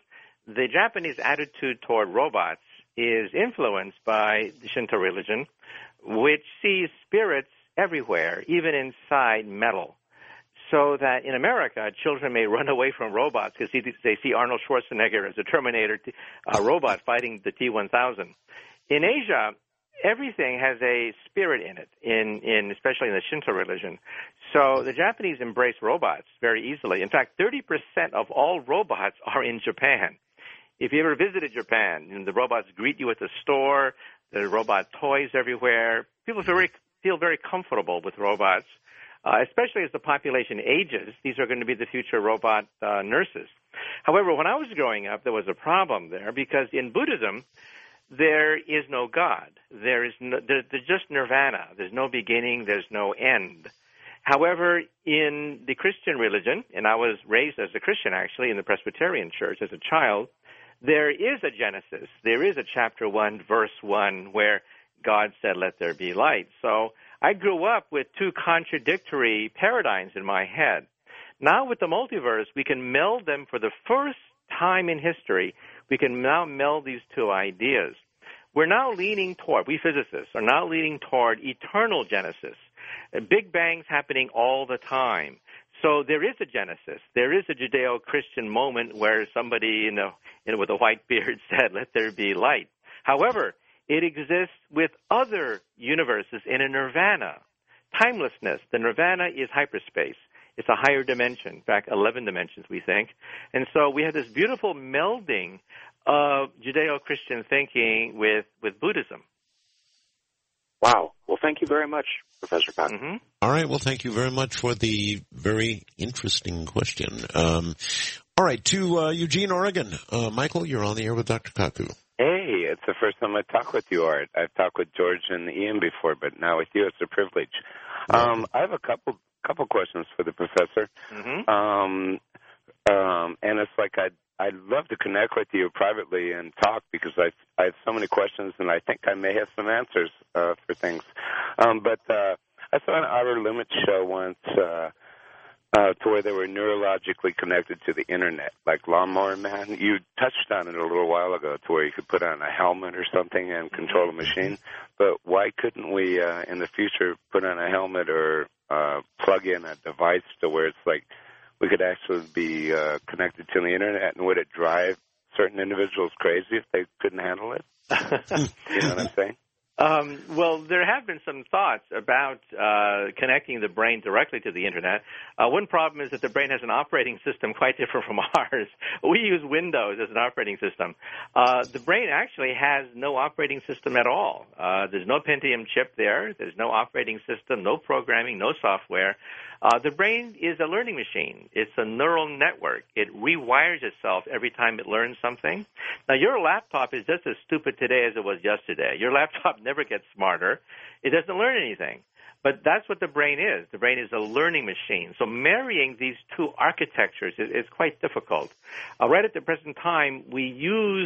the Japanese attitude toward robots is influenced by the Shinto religion, which sees spirits everywhere, even inside metal. So that in America, children may run away from robots because they see Arnold Schwarzenegger as a Terminator uh, robot fighting the T one thousand. In Asia, everything has a spirit in it, in, in especially in the Shinto religion. So the Japanese embrace robots very easily. In fact, thirty percent of all robots are in Japan. If you ever visited Japan, and the robots greet you at the store, there are robot toys everywhere. People feel very, feel very comfortable with robots, uh, especially as the population ages. These are going to be the future robot uh, nurses. However, when I was growing up, there was a problem there because in Buddhism, there is no God. There is no, there, there's just nirvana. There's no beginning. There's no end. However, in the Christian religion, and I was raised as a Christian actually in the Presbyterian Church as a child, there is a Genesis. There is a chapter one, verse one, where God said, let there be light. So I grew up with two contradictory paradigms in my head. Now with the multiverse, we can meld them for the first time in history. We can now meld these two ideas. We're now leaning toward, we physicists are now leaning toward eternal Genesis. Big bangs happening all the time. So there is a Genesis. There is a Judeo-Christian moment where somebody in a, in, with a white beard said, let there be light. However, it exists with other universes in a nirvana. Timelessness. The nirvana is hyperspace. It's a higher dimension. In fact, eleven dimensions, we think. And so we have this beautiful melding of Judeo-Christian thinking with, with Buddhism. Wow. Well, thank you very much, Professor Kaku. Mm-hmm. All right. Well, thank you very much for the very interesting question. Um, all right. To uh, Eugene, Oregon. Uh, Michael, you're on the air with Doctor Kaku. Hey, it's the first time I talk with you, Art. I've talked with George and Ian before, but now with you, it's a privilege. Um, I have a couple couple questions for the professor. Mm-hmm. Um, um, and it's like I'd, I'd love to connect with you privately and talk because I I have so many questions, and I think I may have some answers uh, for things. Um, but uh, I saw an Outer Limits show once uh, uh, to where they were neurologically connected to the Internet, like Lawnmower Man. You touched on it a little while ago to where you could put on a helmet or something and control a machine. But why couldn't we, uh, in the future, put on a helmet or uh, plug in a device to where it's like we could actually be uh, connected to the Internet, and would it drive certain individuals crazy if they couldn't handle it? You know what I'm saying? Um, well, there have been some thoughts about uh, connecting the brain directly to the Internet. Uh, one problem is that the brain has an operating system quite different from ours. We use Windows as an operating system. Uh, the brain actually has no operating system at all. Uh, there's no Pentium chip there. There's no operating system, no programming, no software. Uh, the brain is a learning machine. It's a neural network. It rewires itself every time it learns something. Now, your laptop is just as stupid today as it was yesterday. Your laptop never gets smarter. It doesn't learn anything. But that's what the brain is. The brain is a learning machine. So marrying these two architectures is, is quite difficult. Uh, right at the present time, we use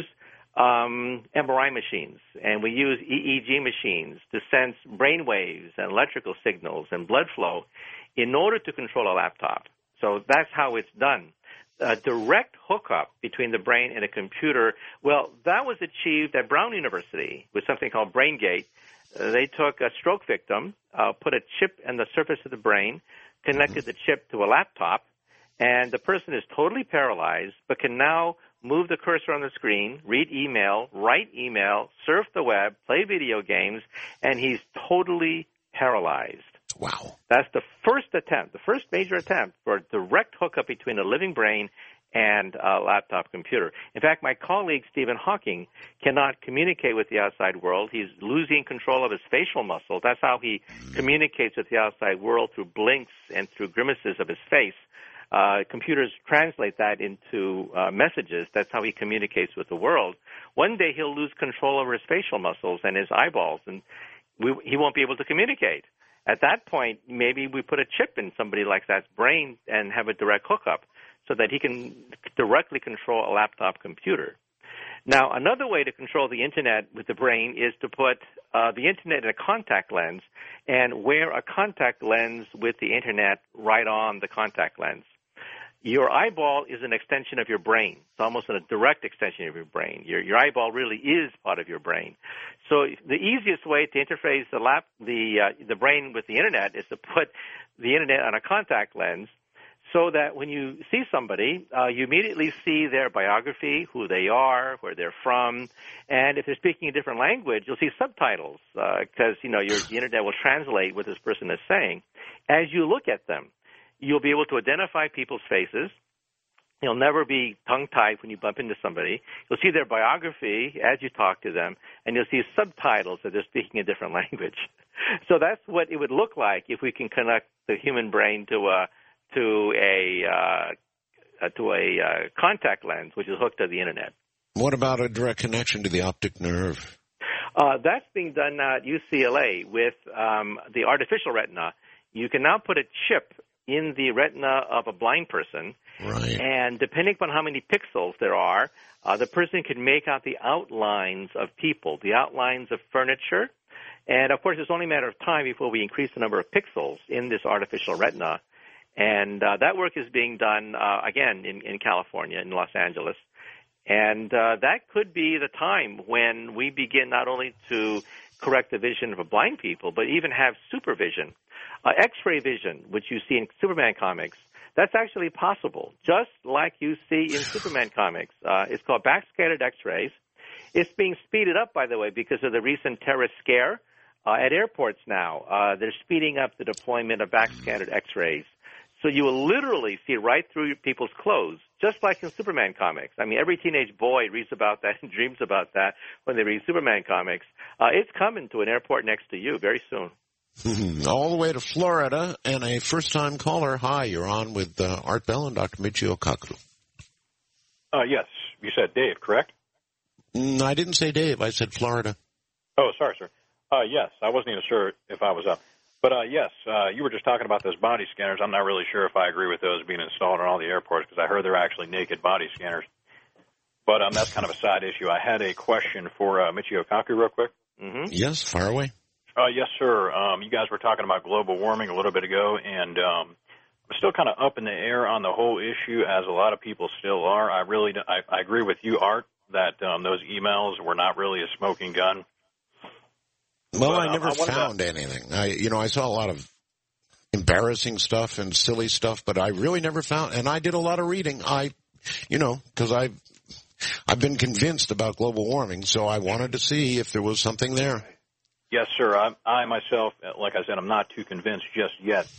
um, M R I machines, and we use E E G machines to sense brain waves and electrical signals and blood flow in order to control a laptop. So that's how it's done. A direct hookup between the brain and a computer, well, that was achieved at Brown University with something called BrainGate. Uh, they took a stroke victim, uh, put a chip in the surface of the brain, connected the chip to a laptop, and the person is totally paralyzed but can now move the cursor on the screen, read email, write email, surf the web, play video games, and he's totally paralyzed. Wow. That's the first attempt, the first major attempt for a direct hookup between a living brain and a laptop computer. In fact, my colleague Stephen Hawking cannot communicate with the outside world. He's losing control of his facial muscles. That's how he communicates with the outside world, through blinks and through grimaces of his face. Uh, computers translate that into uh, messages. That's how he communicates with the world. One day he'll lose control over his facial muscles and his eyeballs, and we, he won't be able to communicate. At that point, maybe we put a chip in somebody like that's brain and have a direct hookup so that he can directly control a laptop computer. Now, another way to control the Internet with the brain is to put uh, the Internet in a contact lens and wear a contact lens with the Internet right on the contact lens. Your eyeball is an extension of your brain. It's almost a direct extension of your brain. Your your eyeball really is part of your brain. So the easiest way to interface the lap the uh, the brain with the internet is to put the internet on a contact lens, so that when you see somebody, uh, you immediately see their biography, who they are, where they're from, and if they're speaking a different language, you'll see subtitles because uh, you know your the internet will translate what this person is saying. As you look at them, you'll be able to identify people's faces. You'll never be tongue-tied when you bump into somebody. You'll see their biography as you talk to them, and you'll see subtitles that they're speaking a different language. So that's what it would look like if we can connect the human brain to a to a uh, to a uh, contact lens, which is hooked to the internet. What about a direct connection to the optic nerve? Uh, that's being done now at U C L A with um, the artificial retina. You can now put a chip in the retina of a blind person, right. And depending upon how many pixels there are, uh, the person can make out the outlines of people, the outlines of furniture, and of course it's only a matter of time before we increase the number of pixels in this artificial retina, and uh, that work is being done, uh, again, in, in California, in Los Angeles, and uh, that could be the time when we begin not only to correct the vision of blind people, but even have supervision. Uh, X-ray vision, which you see in Superman comics, that's actually possible, just like you see in Superman comics. Uh, it's called backscattered X-rays. It's being speeded up, by the way, because of the recent terrorist scare uh, at airports now. Uh, they're speeding up the deployment of backscattered X-rays. So you will literally see right through people's clothes, just like in Superman comics. I mean, every teenage boy reads about that and dreams about that when they read Superman comics. Uh, it's coming to an airport next to you very soon. All the way to Florida, and a first-time caller. Hi, you're on with uh, Art Bell and Doctor Michio Kaku. Uh, yes, you said Dave, correct? Mm, I didn't say Dave. I said Florida. Oh, sorry, sir. Uh, yes, I wasn't even sure if I was up. But, uh, yes, uh, you were just talking about those body scanners. I'm not really sure if I agree with those being installed on all the airports because I heard they're actually naked body scanners. But um, that's kind of a side issue. I had a question for uh, Michio Kaku real quick. Mm-hmm. Yes, fire away. Uh, yes, sir. Um, you guys were talking about global warming a little bit ago, and um, I'm still kind of up in the air on the whole issue, as a lot of people still are. I really, I, I agree with you, Art, that um, those emails were not really a smoking gun. Well, but, I never um, I found to... anything. I, you know, I saw a lot of embarrassing stuff and silly stuff, but I really never found. And I did a lot of reading. I, you know, because I, I've been convinced about global warming, so I wanted to see if there was something there. Yes, sir. I, I myself, like I said, I'm not too convinced just yet.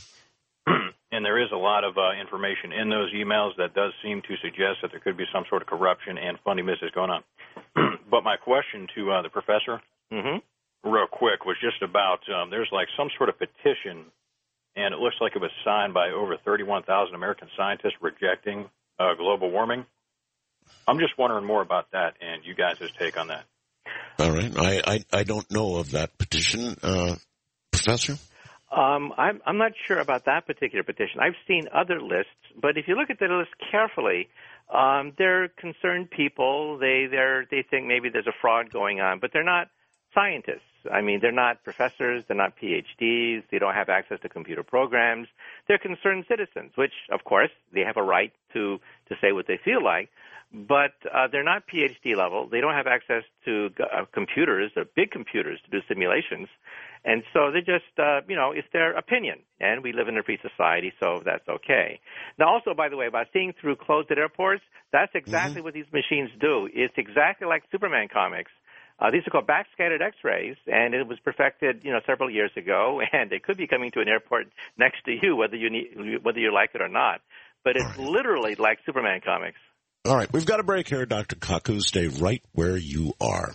And there is a lot of uh, information in those emails that does seem to suggest that there could be some sort of corruption and funding misses going on. But my question to uh, the professor, mm-hmm. real quick, was just about um, there's like some sort of petition, and it looks like it was signed by over thirty-one thousand American scientists rejecting uh, global warming. I'm just wondering more about that and you guys' take on that. All right. I, I, I don't know of that petition, uh, Professor. Um, I'm, I'm not sure about that particular petition. I've seen other lists, but if you look at the list carefully, um, they're concerned people. They they're, they think maybe there's a fraud going on, but they're not scientists. I mean, they're not professors. They're not P H Ds. They don't have access to computer programs. They're concerned citizens, which, of course, they have a right to, to say what they feel like. But uh, they're not P H D level. They don't have access to uh, computers, or big computers, to do simulations. And so they just, uh, you know, it's their opinion. And we live in a free society, so that's okay. Now, also, by the way, about seeing through closed airports, that's exactly mm-hmm. what these machines do. It's exactly like Superman comics. Uh, these are called backscattered X-rays, and it was perfected, you know, several years ago, and it could be coming to an airport next to you, whether you need, whether you like it or not. But it's right. literally like Superman comics. All right, we've got a break here, Doctor Kaku. Stay right where you are.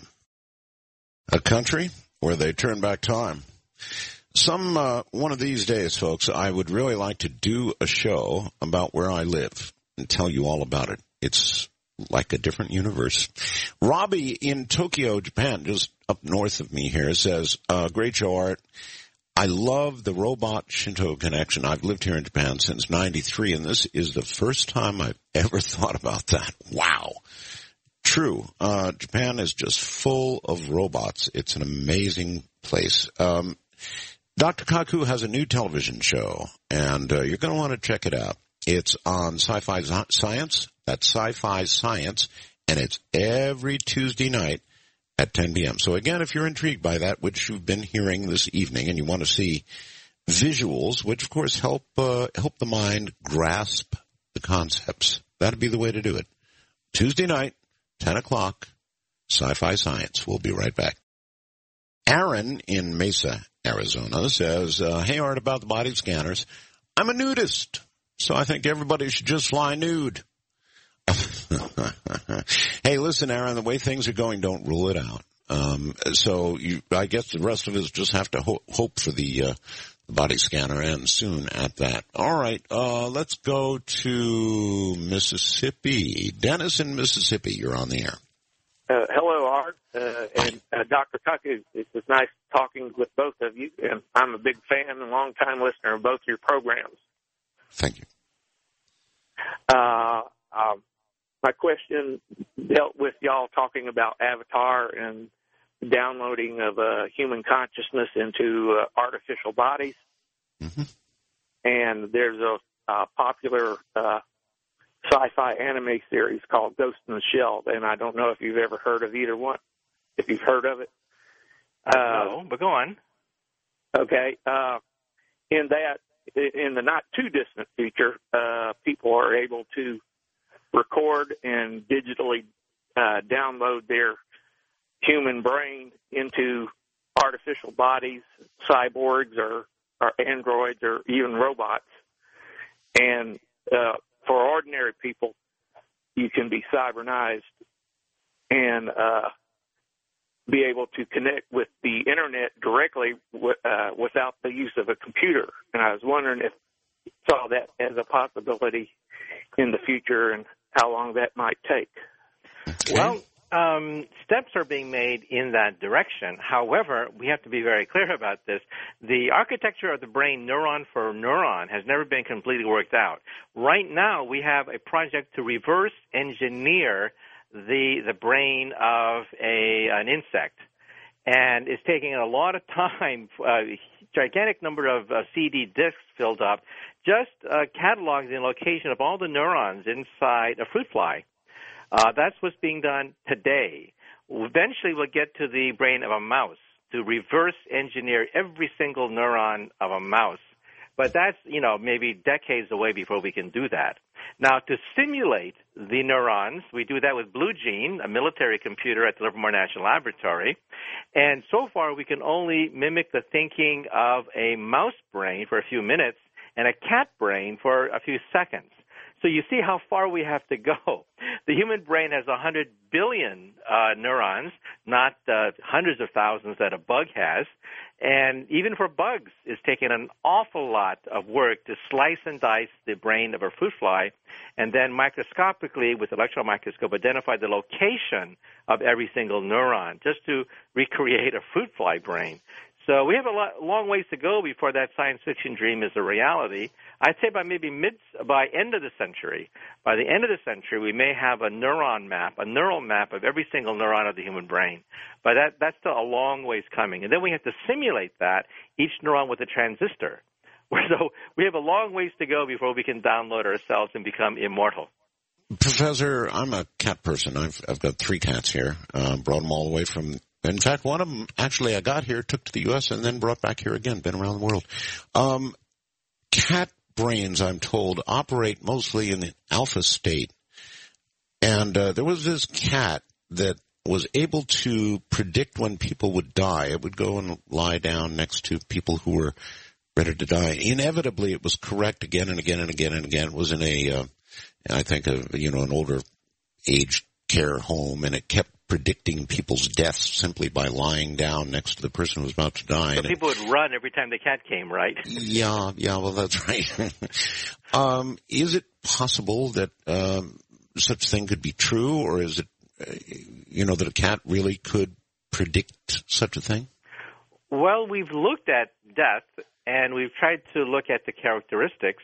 A country where they turn back time. Some uh, one of these days, folks, I would really like to do a show about where I live and tell you all about it. It's like a different universe. Robbie in Tokyo, Japan, just up north of me here, says, uh, great show, Art. I love the robot Shinto connection. I've lived here in Japan since ninety-three, and this is the first time I've ever thought about that. Wow. True. Uh, Japan is just full of robots. It's an amazing place. Um, Doctor Kaku has a new television show, and uh, you're going to want to check it out. It's on Sci-Fi Science. That's Sci-Fi Science, and it's every Tuesday night at ten p.m. So again, if you're intrigued by that, which you've been hearing this evening, and you want to see visuals, which of course help uh, help the mind grasp the concepts, that'd be the way to do it. Tuesday night, ten o'clock, Sci-Fi Science. We'll be right back. Aaron in Mesa, Arizona says, uh, hey, Art, about the body scanners. I'm a nudist, so I think everybody should just fly nude. Hey, listen, Aaron, the way things are going, don't rule it out. Um, so you, I guess the rest of us just have to ho- hope for the, uh, the body scanner, and soon at that. All right, uh, let's go to Mississippi. Dennis in Mississippi, you're on the air. Uh, hello, Art, uh, and uh, Doctor Cuckoo. It was nice talking with both of you, and I'm a big fan and long-time listener of both your programs. Thank you. Uh, um, my question dealt with y'all talking about Avatar and downloading of uh, human consciousness into uh, artificial bodies. Mm-hmm. And there's a uh, popular uh, sci-fi anime series called Ghost in the Shell, and I don't know if you've ever heard of either one, if you've heard of it. Uh, no, but go on. Okay. Uh, in that, in the not-too-distant future, uh, people are able to record and digitally uh, download their human brain into artificial bodies, cyborgs or, or androids or even robots. And uh, for ordinary people, you can be cybernized and uh, be able to connect with the Internet directly w- uh, without the use of a computer. And I was wondering if you saw that as a possibility in the future and how long that might take. Okay. Well, um, steps are being made in that direction. However, we have to be very clear about this. The architecture of the brain, neuron for neuron, has never been completely worked out. Right now, we have a project to reverse engineer the the brain of a an insect, and it's taking a lot of time. A gigantic number of uh, C D disks filled up, just uh, cataloging the location of all the neurons inside a fruit fly. Uh, that's what's being done today. Eventually, we'll get to the brain of a mouse to reverse engineer every single neuron of a mouse. But that's, you know, maybe decades away before we can do that. Now, to simulate the neurons, we do that with Blue Gene, a military computer at the Livermore National Laboratory. And so far, we can only mimic the thinking of a mouse brain for a few minutes and a cat brain for a few seconds. So you see how far we have to go. The human brain has one hundred billion uh, neurons, not uh, hundreds of thousands that a bug has. And even for bugs, it's taken an awful lot of work to slice and dice the brain of a fruit fly and then microscopically with electron microscope identify the location of every single neuron just to recreate a fruit fly brain. So we have a lot, long ways to go before that science fiction dream is a reality. I'd say by maybe mid, by end of the century, by the end of the century, we may have a neuron map, a neural map of every single neuron of the human brain. But that, that's still a long ways coming. And then we have to simulate that, each neuron with a transistor. So we have a long ways to go before we can download ourselves and become immortal. Professor, I'm a cat person. I've, I've got three cats here. Uh, brought them all the way from... In fact, one of them, actually, I got here, took to the U S, and then brought back here again, been around the world. Um, cat brains, I'm told, operate mostly in the alpha state. And uh, there was this cat that was able to predict when people would die. It would go and lie down next to people who were ready to die. Inevitably, it was correct again and again and again and again. It was in a, uh, I think, a, you know, an older aged care home, and it kept predicting people's deaths simply by lying down next to the person who was about to die. So and people it, would run every time the cat came, right? Yeah, yeah, well, that's right. um, is it possible that um, such thing could be true, or is it, uh, you know, that a cat really could predict such a thing? Well, we've looked at death, and we've tried to look at the characteristics.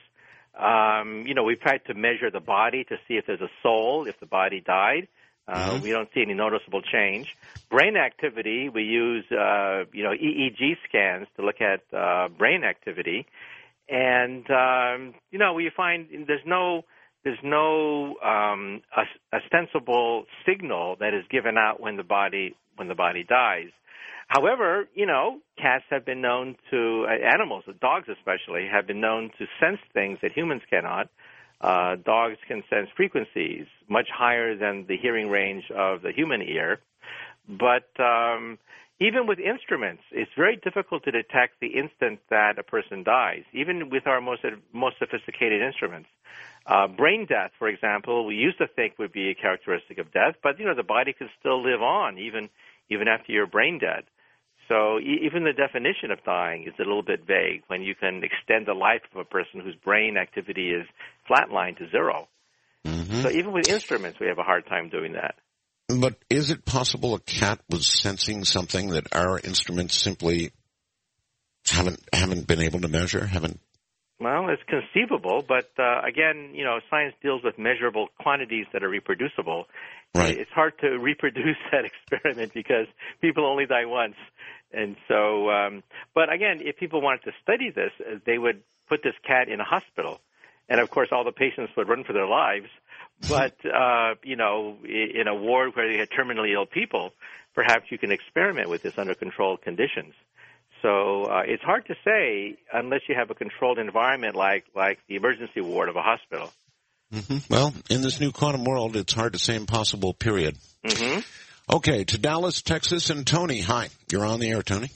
Um, you know, we've tried to measure the body to see if there's a soul, if the body died. Uh, mm-hmm. We don't see any noticeable change. Brain activity, we use, uh, you know, E E G scans to look at uh, brain activity. and um, you know, we find there's no there's no um, ostensible signal that is given out when the body when the body dies. However, you know, cats have been known to, uh, animals, dogs especially, have been known to sense things that humans cannot. Uh, dogs can sense frequencies much higher than the hearing range of the human ear. But um, even with instruments, it's very difficult to detect the instant that a person dies, even with our most most sophisticated instruments. Uh, brain death, for example, we used to think would be a characteristic of death, but, you know, the body can still live on even even after you're brain dead. So e- even the definition of dying is a little bit vague when you can extend the life of a person whose brain activity is flatlined to zero. Mm-hmm. So even with instruments, we have a hard time doing that. But is it possible a cat was sensing something that our instruments simply haven't haven't been able to measure? Haven't? Well, it's conceivable, but uh, again, you know, science deals with measurable quantities that are reproducible. Right. It's hard to reproduce that experiment because people only die once. And so, um, but again, if people wanted to study this, they would put this cat in a hospital. And, of course, all the patients would run for their lives. But, uh, you know, in a ward where they had terminally ill people, perhaps you can experiment with this under controlled conditions. So uh, it's hard to say unless you have a controlled environment like, like the emergency ward of a hospital. Mm-hmm. Well, in this new quantum world, it's hard to say impossible, period. Mm-hmm. Okay, to Dallas, Texas, and Tony. Hi, you're on the air, Tony.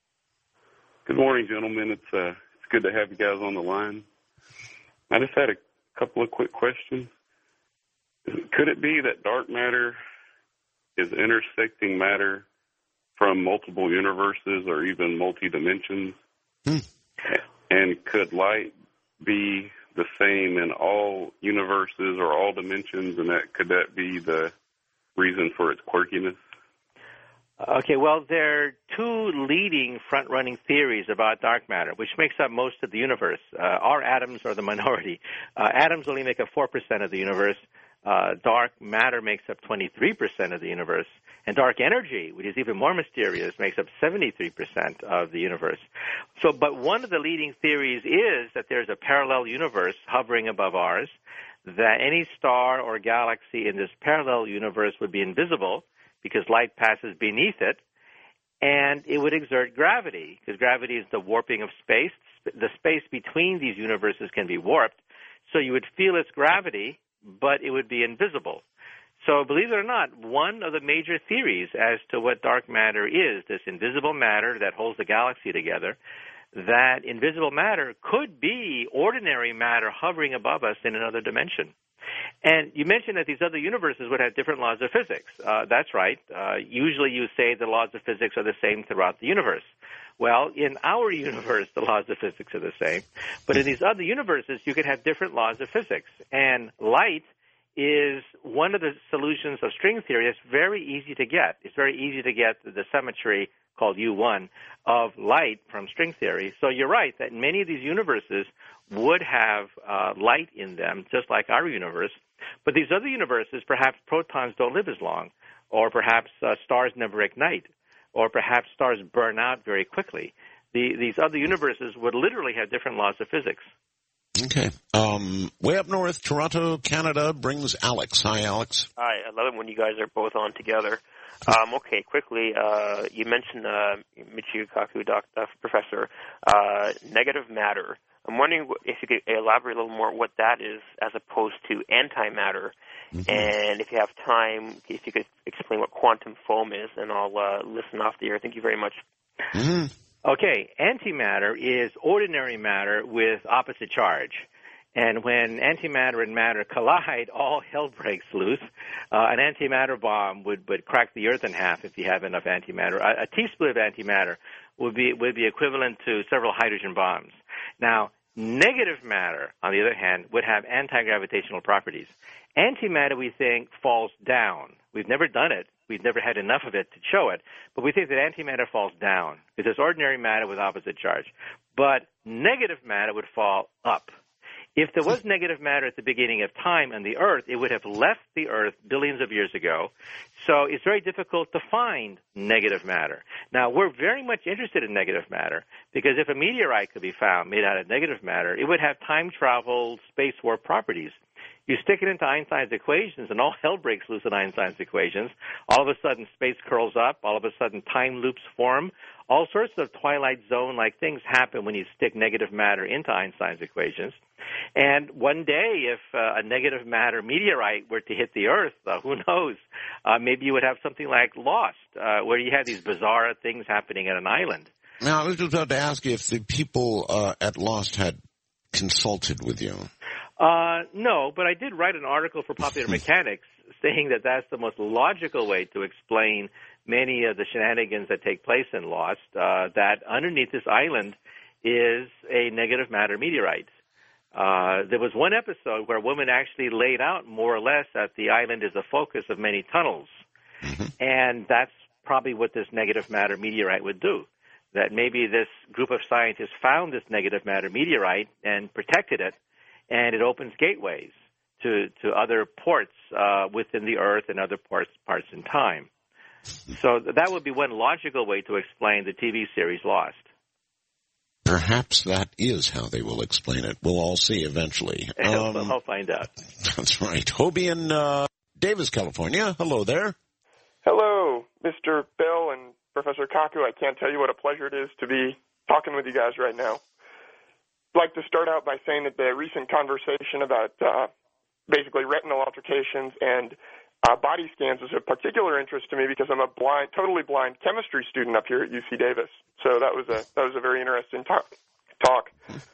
Good morning, gentlemen. It's uh, it's good to have you guys on the line. I just had a couple of quick questions. Could it be that dark matter is intersecting matter from multiple universes or even multi-dimensions? Hmm. And could light be the same in all universes or all dimensions, and that could that be the reason for its quirkiness? Okay, well, there are two leading front-running theories about dark matter, which makes up most of the universe. Uh, our atoms are the minority. Uh, atoms only make up four percent of the universe. Uh, dark matter makes up twenty-three percent of the universe. And dark energy, which is even more mysterious, makes up seventy-three percent of the universe. So, but one of the leading theories is that there's a parallel universe hovering above ours, that any star or galaxy in this parallel universe would be invisible because light passes beneath it, and it would exert gravity, because gravity is the warping of space. The space between these universes can be warped, so you would feel its gravity, but it would be invisible. So believe it or not, one of the major theories as to what dark matter is, this invisible matter that holds the galaxy together, that invisible matter could be ordinary matter hovering above us in another dimension. And you mentioned that these other universes would have different laws of physics. Uh, that's right. Uh, usually you say the laws of physics are the same throughout the universe. Well, in our universe, the laws of physics are the same. But in these other universes, you could have different laws of physics. And light is one of the solutions of string theory that's very easy to get. It's very easy to get the symmetry called U one of light from string theory. So you're right that many of these universes would have uh, light in them, just like our universe. But these other universes, perhaps protons don't live as long, or perhaps uh, stars never ignite, or perhaps stars burn out very quickly. The, these other universes would literally have different laws of physics. Okay. Um, way up north, Toronto, Canada, brings Alex. Hi, Alex. Hi. I love it when you guys are both on together. Um, okay, quickly, uh, you mentioned, uh, Michio Kaku, doc, uh, Professor, uh, negative matter. I'm wondering if you could elaborate a little more what that is as opposed to antimatter. Mm-hmm. And if you have time, if you could explain what quantum foam is, and I'll uh, listen off the air. Thank you very much. Mm-hmm. Okay, antimatter is ordinary matter with opposite charge. And when antimatter and matter collide, all hell breaks loose. Uh, an antimatter bomb would, would crack the Earth in half if you have enough antimatter. A, a teaspoon of antimatter would be would be equivalent to several hydrogen bombs. Now, negative matter, on the other hand, would have anti-gravitational properties. Antimatter, we think, falls down. We've never done it. We've never had enough of it to show it. But we think that antimatter falls down because it's ordinary matter with opposite charge. But negative matter would fall up. If there was negative matter at the beginning of time on the Earth, it would have left the Earth billions of years ago. So it's very difficult to find negative matter. Now, we're very much interested in negative matter because if a meteorite could be found made out of negative matter, it would have time travel, space warp properties. You stick it into Einstein's equations, and all hell breaks loose in Einstein's equations. All of a sudden, space curls up. All of a sudden, time loops form. All sorts of Twilight Zone-like things happen when you stick negative matter into Einstein's equations. And one day, if uh, a negative matter meteorite were to hit the Earth, uh, who knows, uh, maybe you would have something like Lost, uh, where you have these bizarre things happening at an island. Now, I was just about to ask you if the people uh, at Lost had consulted with you. Uh, no, but I did write an article for Popular Mechanics saying that that's the most logical way to explain many of the shenanigans that take place in Lost, uh, that underneath this island is a negative matter meteorite. Uh, there was one episode where a woman actually laid out more or less that the island is the focus of many tunnels. Mm-hmm. And that's probably what this negative matter meteorite would do. That maybe this group of scientists found this negative matter meteorite and protected it, and it opens gateways to, to other ports uh, within the Earth and other parts, parts in time. So that would be one logical way to explain the T V series Lost. Perhaps that is how they will explain it. We'll all see eventually. Um, I'll find out. That's right. Hobie in uh, Davis, California. Hello there. Hello, Mister Bell and Professor Kaku. I can't tell you what a pleasure it is to be talking with you guys right now. I'd like to start out by saying that the recent conversation about uh, basically retinal altercations and uh, body scans is of particular interest to me because I'm a blind, totally blind chemistry student up here at U C Davis. So that was a that was a very interesting talk. talk.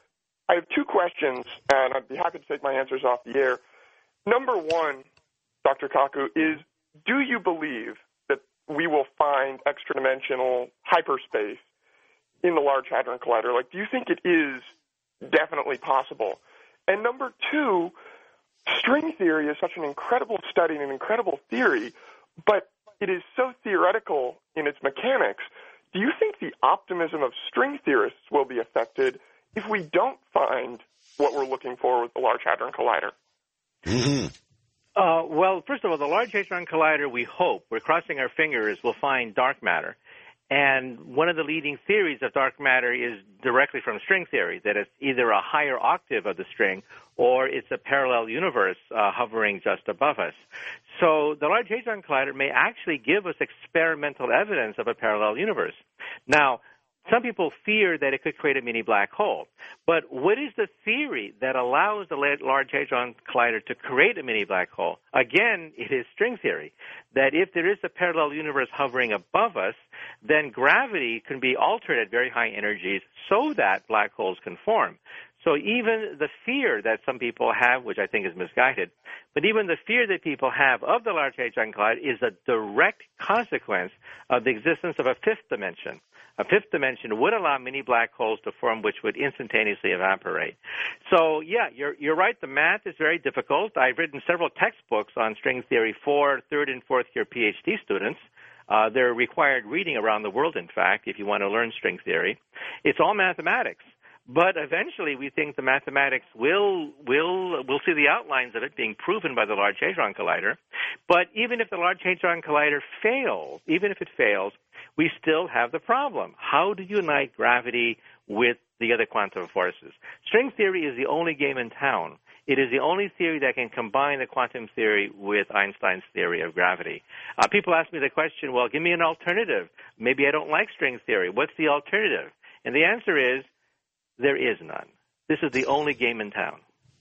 I have two questions, and I'd be happy to take my answers off the air. Number one, Doctor Kaku, is do you believe that we will find extra-dimensional hyperspace in the Large Hadron Collider? Like, do you think it is definitely possible? And number two, string theory is such an incredible study and an incredible theory, but it is so theoretical in its mechanics. Do you think the optimism of string theorists will be affected if we don't find what we're looking for with the Large Hadron Collider? Mm-hmm. Uh, well, first of all, the Large Hadron Collider, we hope, we're crossing our fingers, will find dark matter. And one of the leading theories of dark matter is directly from string theory, that it's either a higher octave of the string or it's a parallel universe uh, hovering just above us. So the Large Hadron Collider may actually give us experimental evidence of a parallel universe. Now, some people fear that it could create a mini black hole. But what is the theory that allows the Large Hadron Collider to create a mini black hole? Again, it is string theory, that if there is a parallel universe hovering above us, then gravity can be altered at very high energies so that black holes can form. So even the fear that some people have, which I think is misguided, but even the fear that people have of the Large Hadron Collider is a direct consequence of the existence of a fifth dimension. A fifth dimension would allow mini black holes to form, which would instantaneously evaporate. So, yeah, you're you're right. The math is very difficult. I've written several textbooks on string theory for third and fourth year PhD students. Uh, they're required reading around the world, in fact, if you want to learn string theory. It's all mathematics. But eventually, we think the mathematics will will will see the outlines of it being proven by the Large Hadron Collider. But even if the Large Hadron Collider fails, even if it fails, we still have the problem. How do you unite gravity with the other quantum forces? String theory is the only game in town. It is the only theory that can combine the quantum theory with Einstein's theory of gravity. Uh, people ask me the question, well, give me an alternative. Maybe I don't like string theory. What's the alternative? And the answer is, there is none. This is the only game in town.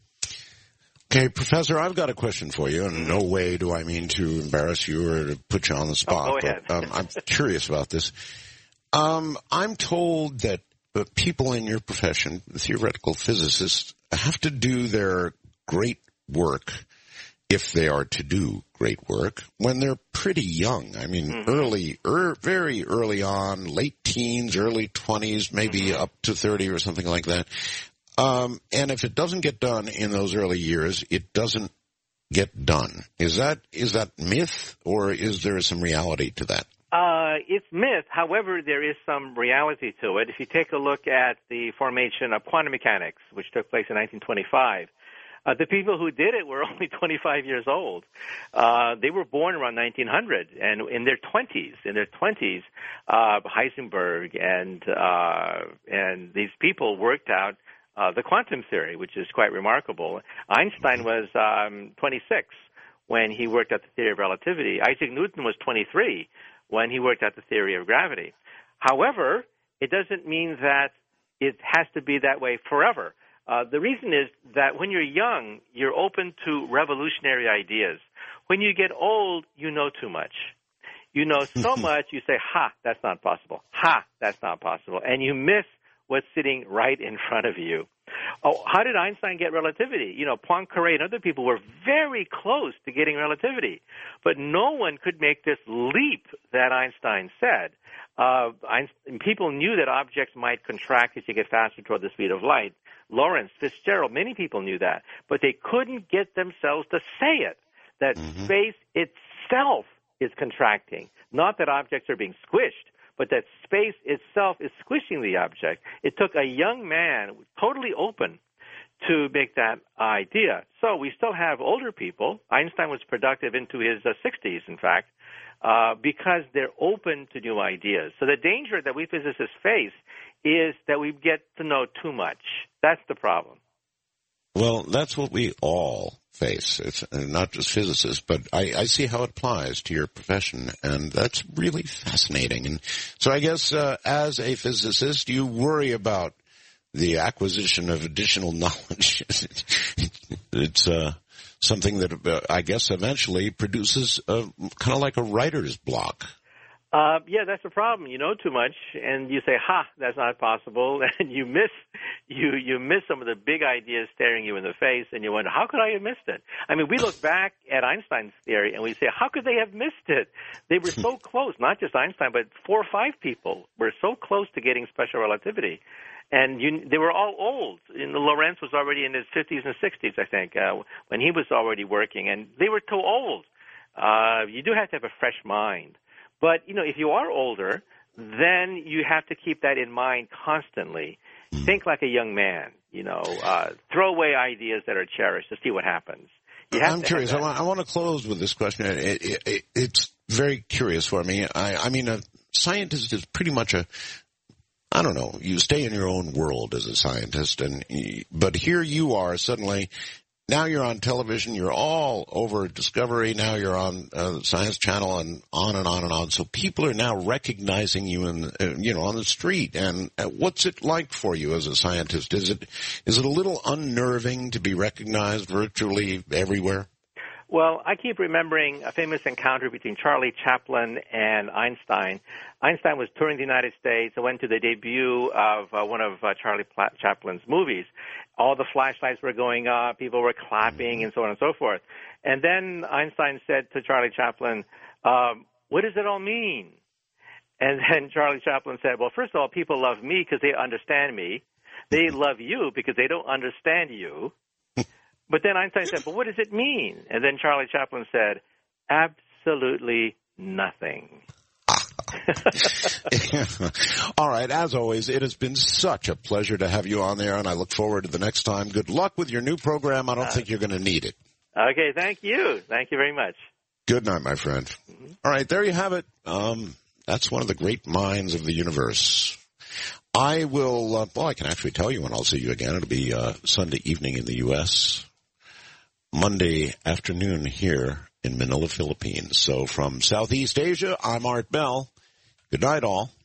Okay, Professor, I've got a question for you, and in no way do I mean to embarrass you or to put you on the spot. Oh, go ahead. But, um, I'm curious about this. Um, I'm told that uh, people in your profession, theoretical physicists, have to do their great work, if they are to do great work, when they're pretty young. I mean, mm-hmm. early, er, very early on, late teens, early twenties, maybe mm-hmm. up to thirty or something like that. Um, and if it doesn't get done in those early years, it doesn't get done. Is that is that myth, or is there some reality to that? Uh, it's myth. However, there is some reality to it. If you take a look at the formation of quantum mechanics, which took place in nineteen twenty-five, uh, the people who did it were only twenty-five years old. Uh, they were born around nineteen hundred, and in their twenties, in their twenties, uh, Heisenberg and uh, and these people worked out uh, the quantum theory, which is quite remarkable. Einstein was um, twenty-six when he worked out the theory of relativity. Isaac Newton was twenty-three when he worked out the theory of gravity. However, it doesn't mean that it has to be that way forever. Uh, the reason is that when you're young, you're open to revolutionary ideas. When you get old, you know too much. You know so much, you say, ha, that's not possible. Ha, that's not possible. And you miss what's sitting right in front of you. Oh, how did Einstein get relativity? You know, Poincaré and other people were very close to getting relativity, but no one could make this leap that Einstein said. Uh, Einstein, people knew that objects might contract as you get faster toward the speed of light. Lorentz, Fitzgerald, many people knew that, but they couldn't get themselves to say it, that mm-hmm. space itself is contracting, not that objects are being squished, but that space itself is squishing the object. It took a young man, totally open, to make that idea. So we still have older people. Einstein was productive into his uh, sixties, in fact, uh, because they're open to new ideas. So the danger that we physicists face is that we get to know too much. That's the problem. Well, that's what we all face. It's not just physicists, but I, I see how it applies to your profession, and that's really fascinating. And so I guess uh, as a physicist, you worry about the acquisition of additional knowledge. It's uh, something that uh, I guess eventually produces a, kind of like a writer's block. Uh, yeah, that's the problem. You know too much, and you say, "Ha, that's not possible," and you miss you you miss some of the big ideas staring you in the face, and you wonder, "How could I have missed it?" I mean, we look back at Einstein's theory, and we say, "How could they have missed it?" They were so close. Not just Einstein, but four or five people were so close to getting special relativity, and you, they were all old. And Lorentz was already in his fifties and sixties, I think, uh, when he was already working, and they were too old. Uh, you do have to have a fresh mind. But, you know, if you are older, then you have to keep that in mind constantly. Think like a young man, you know, uh, throw away ideas that are cherished to see what happens. You have I'm to curious. I want, I want to close with this question. It, it, it, it's very curious for me. I, I mean, a scientist is pretty much a, I don't know, you stay in your own world as a scientist, and but here you are suddenly. Now you're on television, you're all over Discovery, now you're on uh, Science Channel, and on and on and on. So people are now recognizing you in, uh, you know, on the street. And uh, what's it like for you as a scientist? Is it is it a little unnerving to be recognized virtually everywhere? Well, I keep remembering a famous encounter between Charlie Chaplin and Einstein. Einstein was touring the United States and went to the debut of uh, one of uh, Charlie Pla- Chaplin's movies. All the flashlights were going up, people were clapping, and so on and so forth. And then Einstein said to Charlie Chaplin, um, what does it all mean? And then Charlie Chaplin said, well, first of all, people love me because they understand me. They love you because they don't understand you. But then Einstein said, but what does it mean? And then Charlie Chaplin said, absolutely nothing. All right. As always, it has been such a pleasure to have you on there, and I look forward to the next time. Good luck with your new program. I don't uh, think you're going to need it. Okay. Thank you. Thank you very much. Good night, my friend. Mm-hmm. All right. There you have it. Um, that's one of the great minds of the universe. I will, uh, well, I can actually tell you when I'll see you again. It'll be uh, Sunday evening in the U S, Monday afternoon here in Manila, Philippines. So from Southeast Asia, I'm Art Bell. Good night, all.